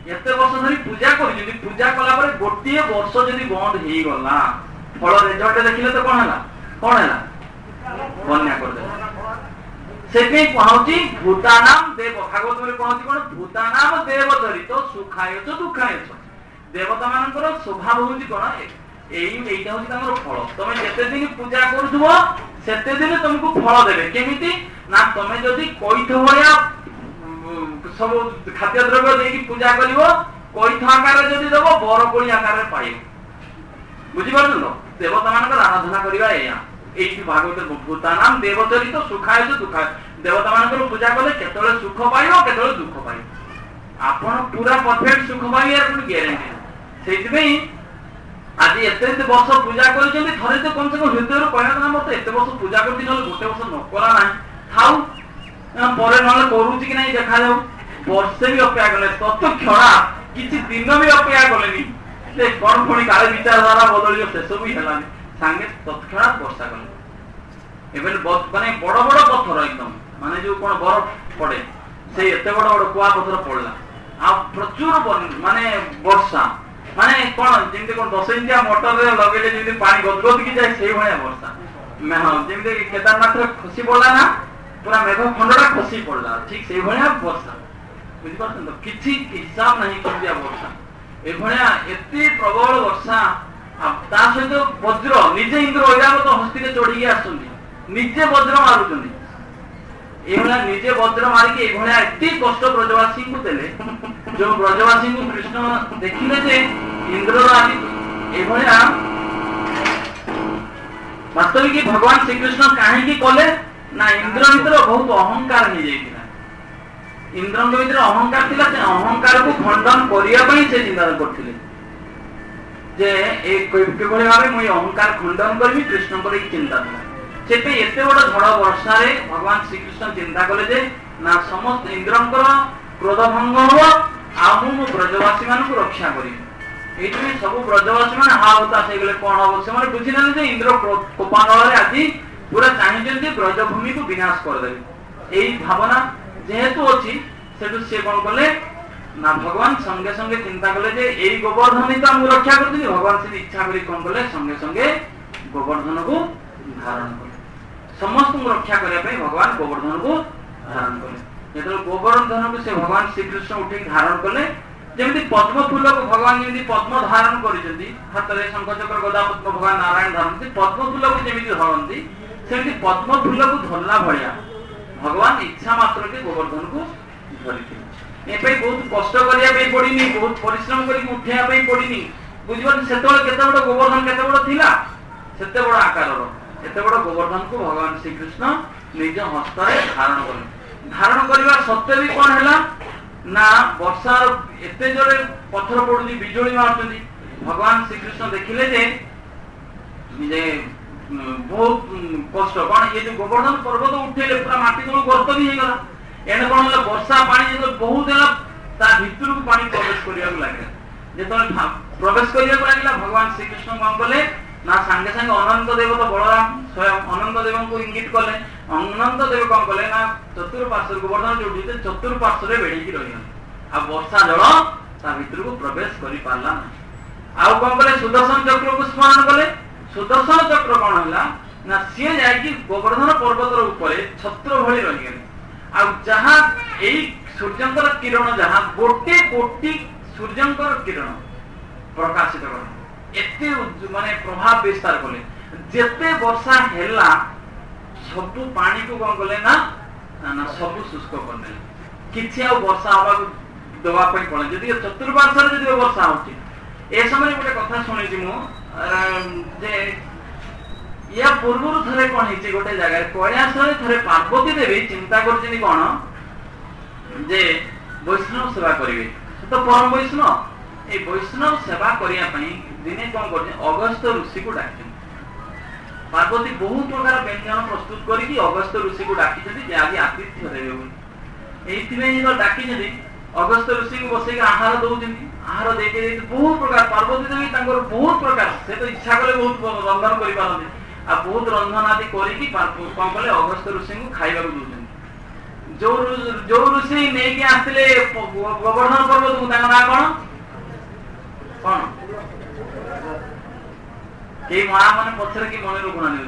एते वर्ष धरी पूजा कर पूजा कला पर गोटे वर्ष जदि बंद हो गला फल रिजल्ट देखिले तो कौन है बन्या कर से कहूँ भूतानाम देव भागवत में कहती कौन भूतानाम देव चरित सुखाय दुखाय देवता मान स्वभाव हूँ कौन यहीटा हूँ फल तुम जिते दिन पूजा करुव सेते दिन तुमको फल देवे केमिति ना तुम जदि कैथ भाया सब खाद्य द्रव्य देकी पूजा कर कैथ आकार जदि दब बरकोड़ी आकार पाइब बुझीपार तो देवता मान आराधना करवा ये भागवत भूतानाम देवचरित सुखाय दुखाय देवता मान पूजा कले केतले सुख पाइब केतले दुख पाइब आपण पूरा परफेक्ट सुख पाइब ग्यारंटी से आज एते वर्ष पूजा कर थरे तो कम से कम हृदय कहना मत एत वर्ष पूजा कर गोटे वर्ष नकला ना थाऊ पर ना करुच्ची कि ना देखा जाऊ वर्षे भी अपेक्षा कले तत्क्षणा किसी दिन भी अपेक्षा कले कौन पुणी काले विचारधारा बदल से सब है सांगे तत्क्षणा वर्षा कले माने बड़ बड़ पत्थर एकदम माने जो कौन बरफ पड़े से एत बड़ बड़ कुआ पत्थर पड़ला आ प्रचुर माने वर्षा माने कौन जमी कौन 10 इंचिया मोटर लगे जमी पानी गदगद की जाए से भाया वर्षा जमी केदारनाथ खसी पड़ा ना पूरा मेघ खंडटा खसी पड़ा ठीक से भाया वर्षा बुझीपार तो किसी हिसाब नहीं कर वर्षा ये प्रबल वर्षा सहित वज्र निजे इंद्र ऐरावत हस्ती चढ़ी आसजे वज्र मारुंट ये निजे वज्र मारिक ये कष्ट ब्रजवासी को देले जो ब्रजवासी को कृष्ण देखिले जे इंद्र आज ये वास्तविक भगवान श्रीकृष्ण कहीं कले ना इंद्र भीतर बहुत अहंकार हो जाता इंद्र भीतर अहंकार थिला से अहंकार को खंडन करने से चिंता करथिले जे एक किभଳି भाबे मुई अहंकार खंडन करबी कृष्ण पर एक चिंता था सेते एते बड़ झड़ वर्षा रे भगवान श्रीकृष्ण चिंता कले जे ना समस्त इंद्रंकर क्रोध भंग हो आ मु ब्रजवासी मान को रक्षा करी एठी सब ब्रजवासी मान हा होता से गले कोन हो से माने बुझिना जे इंद्र कोपानल रे आदि पूरा चाहिए जे ब्रजभूमि को विनाश कर देबे एई भावना जेहेतु अछि सेटु से कोन कले ना भगवान संगे संगे चिंता कले जे एई गोवर्धन ही तो हम रक्षा करथिनी भगवान से इच्छा करी कोन कले संगे संगे गोवर्धन को धारण कले समस्त को रक्षा करने पे भगवान गोवर्धन को धारण कले जेतो गोवर्धन को से भगवान श्री कृष्ण उठी धारण कले जेमिति पद्म फूल को भगवान जेमिति पद्म धारण करिसेंती हाथ रे शंख चक्र गदा पद्म भगवान नारायण धारण पद्म फूल को जेमिति धरंती सेमिति पद्म फूल को धरला भलिया भगवान इच्छा मात्र के गोवर्धन को धरिथिले बहुत कष्ट करने पड़ी बहुत परिश्रम कर उठा पड़ी बुझे से गोवर्धन केते बड़ थिला सेते बड़ आकार एते बड़ गोवर्धन को भगवान श्रीकृष्ण निज हस्त धारण करने सत्वे भी कौन है ना वर्षा एते जोरे पत्थर पड़ुची बिजुली मारुचंदी भगवान श्रीकृष्ण देखिले जे बहुत कष्ट कौन ये जो गोवर्धन पर्वत उठेले पूरा माटी तल गर्त भी हो एने कौन है वर्षा पानी जो बहुत है भितर को पानी प्रवेश करने लगे जो प्रवेश करने लगे भगवान श्रीकृष्ण कौन कले ना सांगे सांगे अनंत देव तो बलराम स्वयं अनंत देव को इंगित कले अनंत देव कौन कले ना चतुर्पार्श्व गोवर्धन जो चतुर्पार्श्व बेड़ी रही आ वर्षा जल भितर को प्रवेश कर पारा ना आउ कौन कले सुदर्शन चक्र को स्मरण कले सुदर्शन चक्र कौन है ना सी जाकि गोवर्धन पर्वत ऊपर छत्र भली रही जहाँ सूर्यंकर किरण जहाँ गोटे कोटी सूर्यंकर किरण प्रकाशित कर माने प्रभाव विस्तार कले जेते वर्षा हेला सब पानी को कौन कले ना ना सब शुष्क करदे किछि आ वर्षा हवा दवा पई पड़े जदि चतुर्पार्श्व जदि वर्षा होची ए समय गोटे कथा सुनी छी मु जे या पूर्व थे कौन है गोटे जगह कैलाश थे पार्वती देवी चिंता कर कौन जे वैष्णव सेवा करेंगे तो परम वैष्णव ये वैष्णव सेवा करने दिने कौन कर अगस्त ऋषि को डाक पार्वती बहुत प्रकार व्यंजन प्रस्तुत करके अगस्त ऋषि को डाकी आज आतिथ्य देवे ये डाकी अगस्त ऋषि को बस आहार दौरान आहार देखे बहुत प्रकार पार्वती देवी बहुत प्रकार से तो इच्छा कले बहुत रंधन कर बहुत रंधन आदि कौन कले अगस्त ऋषि को खाइबा ଯୋଉ ଋଷି ନେଇକି ଆସିଥିଲେ ଗୋବର୍ଦ୍ଧନ ପର୍ବତକୁ ତାଙ୍କ ନାଁ କଣ କଣ କେହି ମା ମାନେ ପଛରେ କି ମନେ ରଖୁନାହାନ୍ତି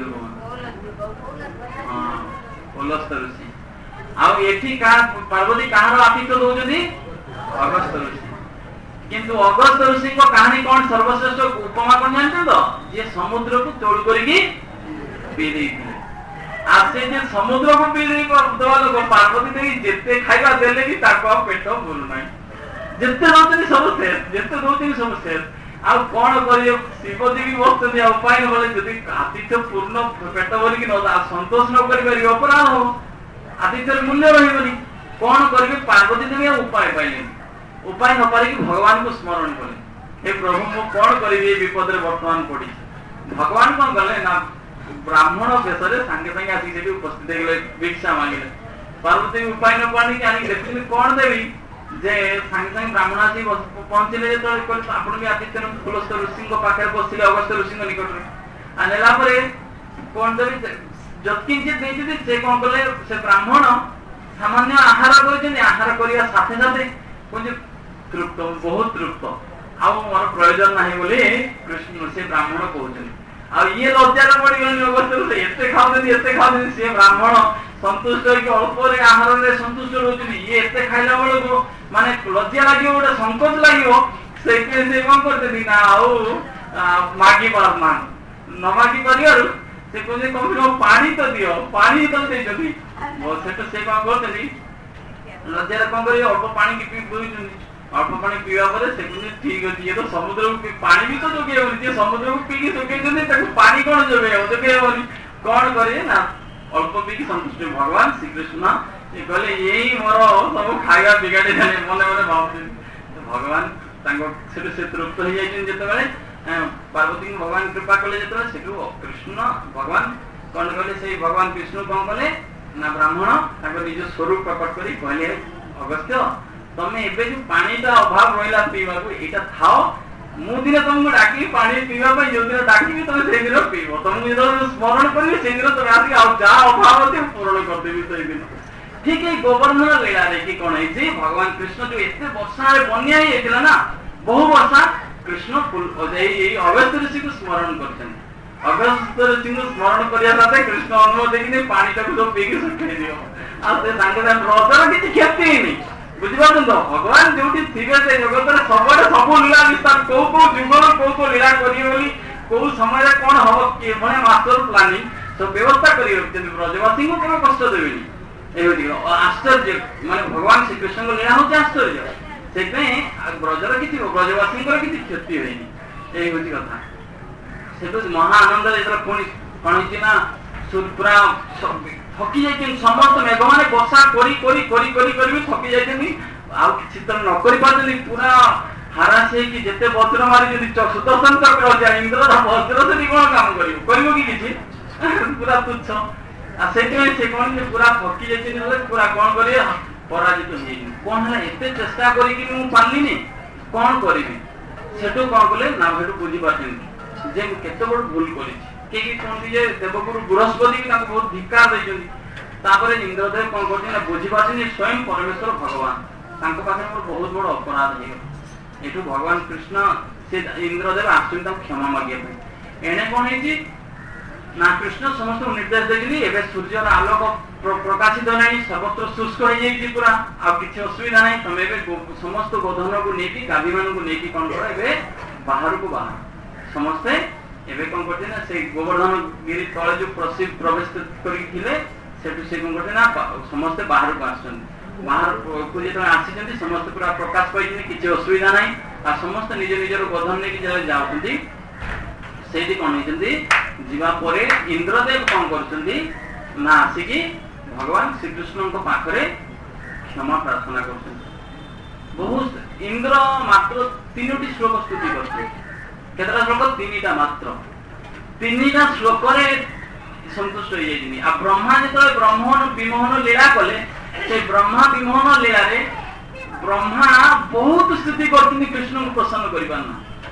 ପୌଲସ୍ତ୍ୟ ଋଷି। ଆଉ ଏଠି ପାର୍ବତୀ କାହାର ଆତିଥ୍ୟ ଦଉଛନ୍ତି ଅଗସ୍ତ୍ୟ ଋଷି। କିନ୍ତୁ ଅଗସ୍ତ୍ୟ ଋଷିଙ୍କ କାହାଣୀ କଣ ସର୍ବଶ୍ରେଷ୍ଠ ଉପମା କଣ ଜାଣିଛନ୍ତି ତ ଯିଏ ସମୁଦ୍ରକୁ ତୋଳି କରିକି ପିଇ ଦେଇଥିଲେ। ଆଉ ସେ ଯେ ସମୁଦ୍ରକୁ ପିଇ ଦେଇ ଦେବା ଲୋକ ପାର୍ବତୀ ଦେଇ ଯେତେ ଖାଇବା ଦେଲେ ବି ତାକୁ ଆଉ ପେଟ ଭୁଲୁ ନାହିଁ। ଯେତେ ଦଉଛନ୍ତି ସବୁ ଶେଷ, ଯେତେ ଦଉଛନ୍ତି ସବୁ ଶେଷ। ଆଉ କଣ କରିବେ ଶିବଜୀ ବି ବସୁଛନ୍ତି ଆଉ ଉପାୟ ନହେଲେ ଯଦି ଆତିଥ୍ୟ ପୂର୍ଣ୍ଣ ପେଟ ଭରିକି ସନ୍ତୋଷ ନ କରିପାରିବେ ଅପରାଧ ହବ, ଆତିଥ୍ୟର ମୂଲ୍ୟ ରହିବନି। କଣ କରିବେ ପାର୍ବତୀ ଦେବୀ ଆଉ ଉପାୟ ପାଇଲେନି। ଉପାୟ ନ ପାରିକି ଭଗବାନଙ୍କୁ ସ୍ମରଣ କଲେ, ହେ ପ୍ରଭୁ ମୁଁ କଣ କରିବି ଏ ବିପଦରେ ବର୍ତ୍ତମାନ ପଡିଛି। ଭଗବାନ କଣ କଲେ ନା ବ୍ରାହ୍ମଣ ବେଶରେ ସାଙ୍ଗେ ସାଙ୍ଗେ ଆସିକି ସେଠି ଉପସ୍ଥିତ ହେଇଗଲେ, ଭିକ୍ଷା ମାଗିଲେ। ପାର୍ବତୀ ଉପାୟ ନ ପାଣିକି ଆଣିକି ଦେଖିଲେ କଣ ଦେବି ଯେ ସାଙ୍ଗେ ସାଙ୍ଗେ ବ୍ରାହ୍ମଣ ଆସି ପହଞ୍ଚିଲେ ଯେତେବେଳେ କହିଲେ ଆପଣ ବି ଆଦିତ୍ୟ ପୁଲସ୍ତ୍ୟ ଋଷିଙ୍କ ପାଖରେ ବସିଲେ ଅଗସ୍ତ୍ୟ ଋଷିଙ୍କ ନିକଟରେ। ଆଉ ନେଲା ପରେ କଣ ଦେବି ଯତ୍କିଞ୍ଚିତ ଦେଇଛନ୍ତି। ସେ କଣ କଲେ ସେ ବ୍ରାହ୍ମଣ ସାମାନ୍ୟ ଆହାର କରିଛନ୍ତି, ଆହାର କରିବା ସାଥେ ସାଥେ କହୁଛି ତୃପ୍ତ ବହୁତ ତୃପ୍ତ ଆଉ ମୋର ପ୍ରୟୋଜନ ନାହିଁ ବୋଲି କୃଷ୍ଣ ସେ ବ୍ରାହ୍ମଣ କହୁଛନ୍ତି। ଆଉ ଇଏ ଲଜ୍ଜାରେ ପଡିଗଲେଣି ଅଗସ୍ତ୍ୟ ଏତେ ଖାଉଛନ୍ତି ସିଏ ବ୍ରାହ୍ମଣ ସନ୍ତୁଷ୍ଟ ହେଇକି ଅଳ୍ପରେ ଆହାରରେ ସନ୍ତୁଷ୍ଟ ରହୁଛନ୍ତି। ଇଏ ଏତେ ଖାଇଲା ବେଳକୁ ମାନେ ଲଜ୍ଜା ଲାଗିବ, ଗୋଟେ ସଂକୋଚ ଲାଗିବ। ସେଇଥିପାଇଁ ସେ କଣ କରୁଛନ୍ତି ନା ଆଉ ମାଗି ପାରୁନାହାନ୍ତି। ନ ମାଗି ପାରିବାରୁ ସେ କହୁଛନ୍ତି କଣ ପାଣି ତ ଦିଅ, ପାଣି ତ ଦେଇଛନ୍ତି। ସେଠୁ ସେ କଣ କରୁଛନ୍ତି ଲଜ୍ଜାରେ କଣ କରିବେ ଅଳ୍ପ ପାଣି ପିଉଛନ୍ତି। ଅଳ୍ପ ପାଣି ପିଇବା ପରେ ସେ କହୁଛନ୍ତି ଠିକ ଅଛି ଇଏ ତ ସମୁଦ୍ରକୁ ପାଣି ବି ତ ଯୋଗେଇ ହବନି, ଯିଏ ସମୁଦ୍ରକୁ ପିଇକି ଯୋଗେଇଛନ୍ତି ତାକୁ ପାଣି କଣ ଯୋଗେଇ ହବନି। କଣ କରିବେ ନା ଅଳ୍ପ ପିଇକି ସନ୍ତୁଷ୍ଟ। ଭଗବାନ ଶ୍ରୀକୃଷ୍ଣ କହିଲେ ଏଇ ମୋର ସବୁ ଖାଇବା ବିଗାଡି ଦେଲେ, ମନେ ମନେ ଭାବୁଛନ୍ତି। ଭଗବାନ ତାଙ୍କ ସେଠୁ ସେ ତୃପ୍ତ ହେଇଯାଇଛନ୍ତି। ଯେତେବେଳେ ପାର୍ବତୀଙ୍କୁ ଭଗବାନ କୃପା କଲେ, ଯେତେବେଳେ ସେଠୁ କୃଷ୍ଣ ଭଗବାନ କଣ କଲେ ସେଇ ଭଗବାନ ବିଷ୍ଣୁ କଣ କଲେ ନା ବ୍ରାହ୍ମଣ ତାଙ୍କ ନିଜ ସ୍ୱରୂପ ପ୍ରକଟ କରି କହିଲେ ଅଗସ୍ତ୍ୟ ତମେ ଏବେ ଯୋଉ ପାଣିଟା ଅଭାବ ରହିଲା ପିଇବାକୁ ଏଇଟା ଥାଅ, ମୁଁ ଦିନେ ତମକୁ ଡାକିବି ପାଣି ପିଇବା ପାଇଁ, ଯୋଉଦିନ ଡାକିବି ତମେ ସେଇଦିନ ପିଇବ। ତମକୁ ଯେତେବେଳେ ସ୍ମରଣ କରିବି ସେଇଦିନ ତମେ ଆସିକି ଆଉ ଯାହା ଅଭାବ ଅଛି ମୁଁ ପୂରଣ କରିଦେବି ସେଇଦିନ। ଠିକ ଏଇ ଗୋବର୍ଦ୍ଧନ ଲୀଳାରେ କି କଣ ହେଇଛି ଭଗବାନ କୃଷ୍ଣ ଯୋଉ ଏତେ ବର୍ଷାରେ ବନ୍ୟା ହେଇଯାଇଥିଲା ନା ବହୁ ବର୍ଷା, କୃଷ୍ଣ ଏଇ ଅଗସ୍ତ୍ୟ ଋଷିକୁ ସ୍ମରଣ କରିଛନ୍ତି। ଅଗସ୍ତ୍ୟ ଋଷିଙ୍କୁ ସ୍ମରଣ କରିବା ସାଥେ କୃଷ୍ଣ ଅନୁମତି ଦେଇକି ପାଣିଟାକୁ ସବୁ ପିଇକି ଶୁଖେଇ ଦିଅ। ଆଉ ସେ ସାଙ୍ଗେ ସାଙ୍ଗେ ରଜର କିଛି କ୍ଷତି ହେଇନି। ବୁଝିପାରୁଛନ୍ତି ତ ଭଗବାନ ଯୋଉଠି ଥିବେ ସେ ଜଗତରେ ସବୁଆଡେ ସବୁ ଲୀଳା ବିସ୍ତାର, କୋଉ ଯୁଗର କୋଉ ଲୀଳା କରିବେ ବୋଲି କୋଉ ସମୟରେ କଣ ହବ କିଭଳିଆ ମାଷ୍ଟର ପ୍ଲାନିଂ ସବୁ ବ୍ୟବସ୍ଥା କରି ରଖିଛନ୍ତି। ବ୍ରଜବାସୀଙ୍କୁ କେବେ କଷ୍ଟ ଦେବେନି। ଏମିତି ଆଶ୍ଚର୍ଯ୍ୟ ମାନେ ଭଗବାନ ଶ୍ରୀକୃଷ୍ଣଙ୍କ ଲୀଳା ହଉଛି ଆଶ୍ଚର୍ଯ୍ୟ। ସେଇଥିପାଇଁ ବ୍ରଜର କିଛି ବ୍ରଜବାସୀଙ୍କର କିଛି କ୍ଷତି ହୁଏନି। ଏଇ ହଉଛି କଥା। ସେଠୁ ମହା ଆନନ୍ଦରେ ଯେତେବେଳେ ପୁଣି କଣ ହେଇଛି ନା ପୁରା ଥକି ଯାଇଛନ୍ତି ସମସ୍ତ ମେଘମାନେ ବର୍ଷା କରି ଥକି ଯାଇଛନ୍ତି। ଆଉ କିଛି ତ ନ କରି ପାରୁଛନ୍ତି, ପୁରା ହାରାସ ହେଇକି ଯେତେ ବଜ୍ର ମାରିଛନ୍ତି ସୁଦର୍ଶନ ଚକ୍ର ଅଛି ଇନ୍ଦ୍ରର ବଜ୍ର ସେଠି କଣ କାମ କରିବ କି କିଛି ପୁରା ତୁଚ୍ଛ। ଆଉ ସେଇଥିପାଇଁ ସେ କଣ ପୁରା ଥକି ଯାଇଛନ୍ତି, ପୁରା କଣ କରିବେ ପରାଜିତ ହେଇଯାଇଛନ୍ତି। କଣ ହେଲା ଏତେ ଚେଷ୍ଟା କରିକି ମୁଁ ପାରିଲିନି କଣ କରିବି। ସେଠୁ କଣ କଲେ ନା ସେଠୁ ବୁଝିପାରୁଛନ୍ତି ଯେ ମୁଁ କେତେ ବଡ ଭୁଲ କରିଛି। କେହି କହନ୍ତି ଯେ ଦେବଗୁରୁ ବୃହସ୍ପତି ବି ତାଙ୍କୁ ବହୁତ ଧିକ୍କାର ଦେଇଛନ୍ତି। ତାପରେ ଇନ୍ଦ୍ରଦେବ କଣ କରୁଛନ୍ତି ନା ବୁଝିପାରୁଛନ୍ତି ସ୍ୱୟଂ ପରମେଶ୍ୱର ଭଗବାନ ତାଙ୍କ ପାଖରେ ମୋର ବହୁତ ବଡ ଅପରାଧ ହେଇଗଲା। ଏଠୁ ଭଗବାନ କୃଷ୍ଣ ସେ ଇନ୍ଦ୍ରଦେବ ଆସୁଛନ୍ତି ତାଙ୍କୁ କ୍ଷମା ମାଗିବା ପାଇଁ। ଏଣେ କଣ ହେଇଛି ନା କୃଷ୍ଣ ସମସ୍ତଙ୍କୁ ନିର୍ଦ୍ଦେଶ ଦେଇଛନ୍ତି ଏବେ ସୂର୍ଯ୍ୟର ଆଲୋକ ପ୍ରକାଶିତ ନାହିଁ, ସର୍ବତ୍ର ଶୁଷ୍କ ହେଇଯାଇଛି ପୁରା, ଆଉ କିଛି ଅସୁବିଧା ନାହିଁ। ତମେ ଏବେ ସମସ୍ତ ଗୋଧନକୁ ନେଇକି ଗାଭୀ ମାନଙ୍କୁ ନେଇକି କଣ କର ଏବେ ବାହାରକୁ ବାହାର। ସମସ୍ତେ ଏବେ କଣ କରୁଛନ୍ତି ନା ସେଇ ଗୋବର୍ଦ୍ଧନ ଗିରି ତଳେ ଯୋଉ ପ୍ରବେଶ କରିକି ଥିଲେ ସେଠୁ ସେ କଣ କରୁଛନ୍ତି ନା ସମସ୍ତେ ବାହାରକୁ ଆସୁଛନ୍ତି। ବାହାରକୁ ଯେତେବେଳେ ଆସିଛନ୍ତି ସମସ୍ତେ ପୁରା ପ୍ରକାଶ ପାଇଛନ୍ତି, କିଛି ଅସୁବିଧା ନାହିଁ। ଆଉ ସମସ୍ତେ ନିଜ ନିଜର ଗୋଧନ ନେଇକି ଯେତେବେଳେ ଯାଉଛନ୍ତି ସେଇଠି କଣ ହେଇଛନ୍ତି ଯିବା ପରେ ଇନ୍ଦ୍ରଦେବ କଣ କରୁଛନ୍ତି ନା ଆସିକି ଭଗବାନ ଶ୍ରୀକୃଷ୍ଣଙ୍କ ପାଖରେ କ୍ଷମା ପ୍ରାର୍ଥନା କରୁଛନ୍ତି। ବହୁତ ଇନ୍ଦ୍ର ମାତ୍ର 3ଟି ଶ୍ଲୋକ ସ୍ତୁତି କରୁଛନ୍ତି। କେତେଟା ଶ୍ଲୋକ? 3ଟା ମାତ୍ର। 3ଟା ଶ୍ଲୋକରେ ସନ୍ତୁଷ୍ଟ ହେଇଯାଇଛନ୍ତି। ଆଉ ବ୍ରହ୍ମା ଯେତେବେଳେ ବ୍ରହ୍ମଣ ବିମୋହନ ଲୀଳା କଲେ ସେ ବ୍ରହ୍ମା ବିମୋହନ ଲୀଳାରେ ବ୍ରହ୍ମା ବହୁତ ସ୍ତୁତି କରୁଛନ୍ତି କୃଷ୍ଣଙ୍କୁ ପ୍ରସନ୍ନ କରିପାରୁନା।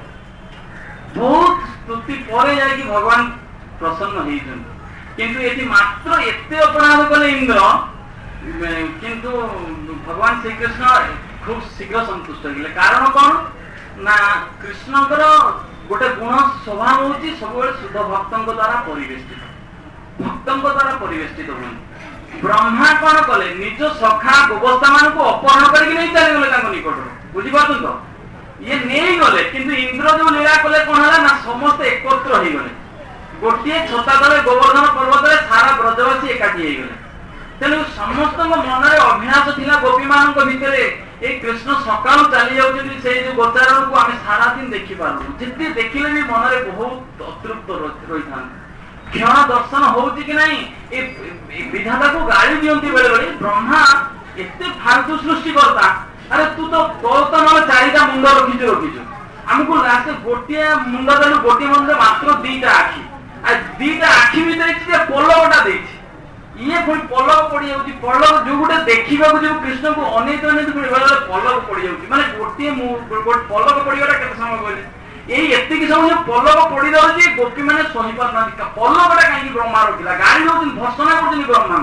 ବହୁତ ସ୍ତୁତି ପରେ ଯାଇକି ଭଗବାନ ପ୍ରସନ୍ନ ହେଇଛନ୍ତି। କିନ୍ତୁ ଏଠି ମାତ୍ର ଏତେ ଅପରାଧ କଲେ ଇନ୍ଦ୍ର किंतु भगवान श्रीकृष्ण खूब शीघ्र संतुष्ट होइले। कारण कौन ना कृष्णकर गोटे गुण स्वभाव होची सब शुद्ध भक्तों द्वारा परिवेष्टित, भक्तों द्वारा परिवेष्टित हुए। ब्रह्मा कौन कले निज सखा गोवस्था मान को अपहरण करके नहीं चली गले निकट बुझी पार्थ तो ये नहीं गले। किंतु इंद्र जो लीला कले कौन है ना समस्त एकत्र हो गले गोटे छता तले गोवर्धन पर्वत सारा ब्रजवासी एकाठी हो गले। तेणु समस्त मनरे अभ्यास थिला गोपी मान भितर ये कृष्ण सकाल चली जाऊँ से जो गोचारण को आम सारा दिन देखी पार्लु जिते देखिले भी मनरे बहुत अतृप्त रही था। क्षण दर्शन होउची कि नहीं ए विधाता को गाड़ी दियंती बेले बेले ब्रह्मा एते फालतू सृष्टि करता। अरे तू तो गौतम चारिटा मुंड रखीचु आमको लास्ट गोटे मुंड देलु गोटे मुंड मात्र दीटा आखि आ दीटा आखि भी देछि पलकटा देछि ये कोई पलक पड़ी जाउची पलक जो गोटे देखिबा को जो कृष्ण को अनेक अनेक बेले पलक पड़ी जाउची माने गोटे पलक पड़ीगला केते समय कहले यही एतिक समय पलक पड़ी जाउची गोपी माने सही पार ना पलकटा काई ब्रह्मा रखिला गाड़ी होउची भर्सना करछनी ब्रह्मा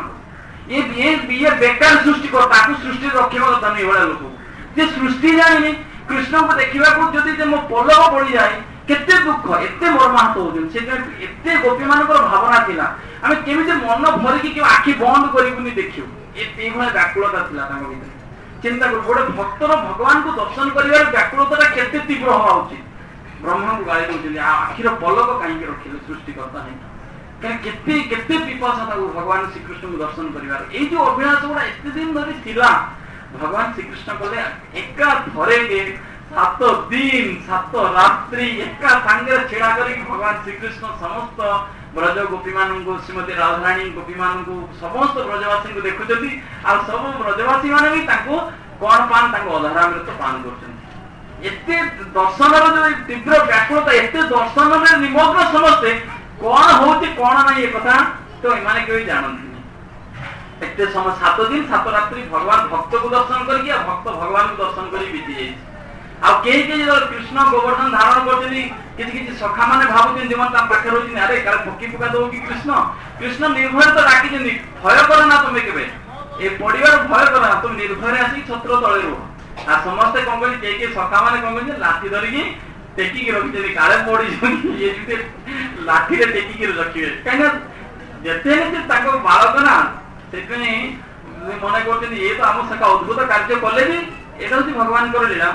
ये बेकार सृष्टि कर ताकू सृष्टि रखिबा कथा नहीं बड़ा लोक जे सृष्टि जानि कृष्ण को देखिबा को जदी जे मो पलक पड़ी जाय केते दुख एते मर्माहत होउछन से एते गोपी मानकर भावना थिला आमे केमिते मन भरिकी के आखि बंद करिकुनी देखियो एते भले व्याकुलता थिला तांग भीतर चिंता कर गोटे भक्तर भगवान को दर्शन करिवार व्याकुलता केते तीव्र होवा उचित। ब्रह्मा को गाली दउछली आखिर पलक काई के रखिले सृष्टि करता नहीं केते केते पिपासा था भगवान श्री कृष्ण को दर्शन करिवार ए जो अभ्यास गुड़ा एते दिन धरि थिला भगवान श्री कृष्ण कहले एका थरे के 7 दिन 7 रात्रि एका संगे छेड़ा करी भगवान श्री कृष्ण समस्त ब्रज गोपी मान को श्रीमती राधाराणी गोपी मान को समस्त ब्रजवासी को देखुचती आ सब ब्रजवासी माने भी ताको कोन पान ताको अधरामृत पान करछन। एते दर्शन जो तीव्र व्याकुलता एते दर्शन में निमग्न समस्ते कौन होती कौन नहीं ये कथा तो इमाने कोई जानती नहीं। एते समय 7 दिन 7 रात्रि भगवान भक्त को दर्शन करके भक्त भगवान को दर्शन करी बीती जाई। आ केही केही जो कृष्ण गोवर्धन धारण करछनी किछि किछि सखा माने भाबुछन जीवन ता पाखे रोजिन अरे काल फकी पुका दो कि कृष्ण कृष्ण निर्भय तो राखी जनी भय कर ना तुमे केबे ए पडिवार भय कर ना तुम निर्भय आसी छत्र तळे रो आ समस्त कंपनी केही सखा माने कंपनी लाठी धरि की टेकी के रखिछनी काले पड़ी जनी ये जुते लाठी रे टेकी के रखिबे काना जते ने ताको बालक ना सेकने मने करछनी ये तो हम सका अद्भुत कार्य करले भी एटा होची भगवान कर लीला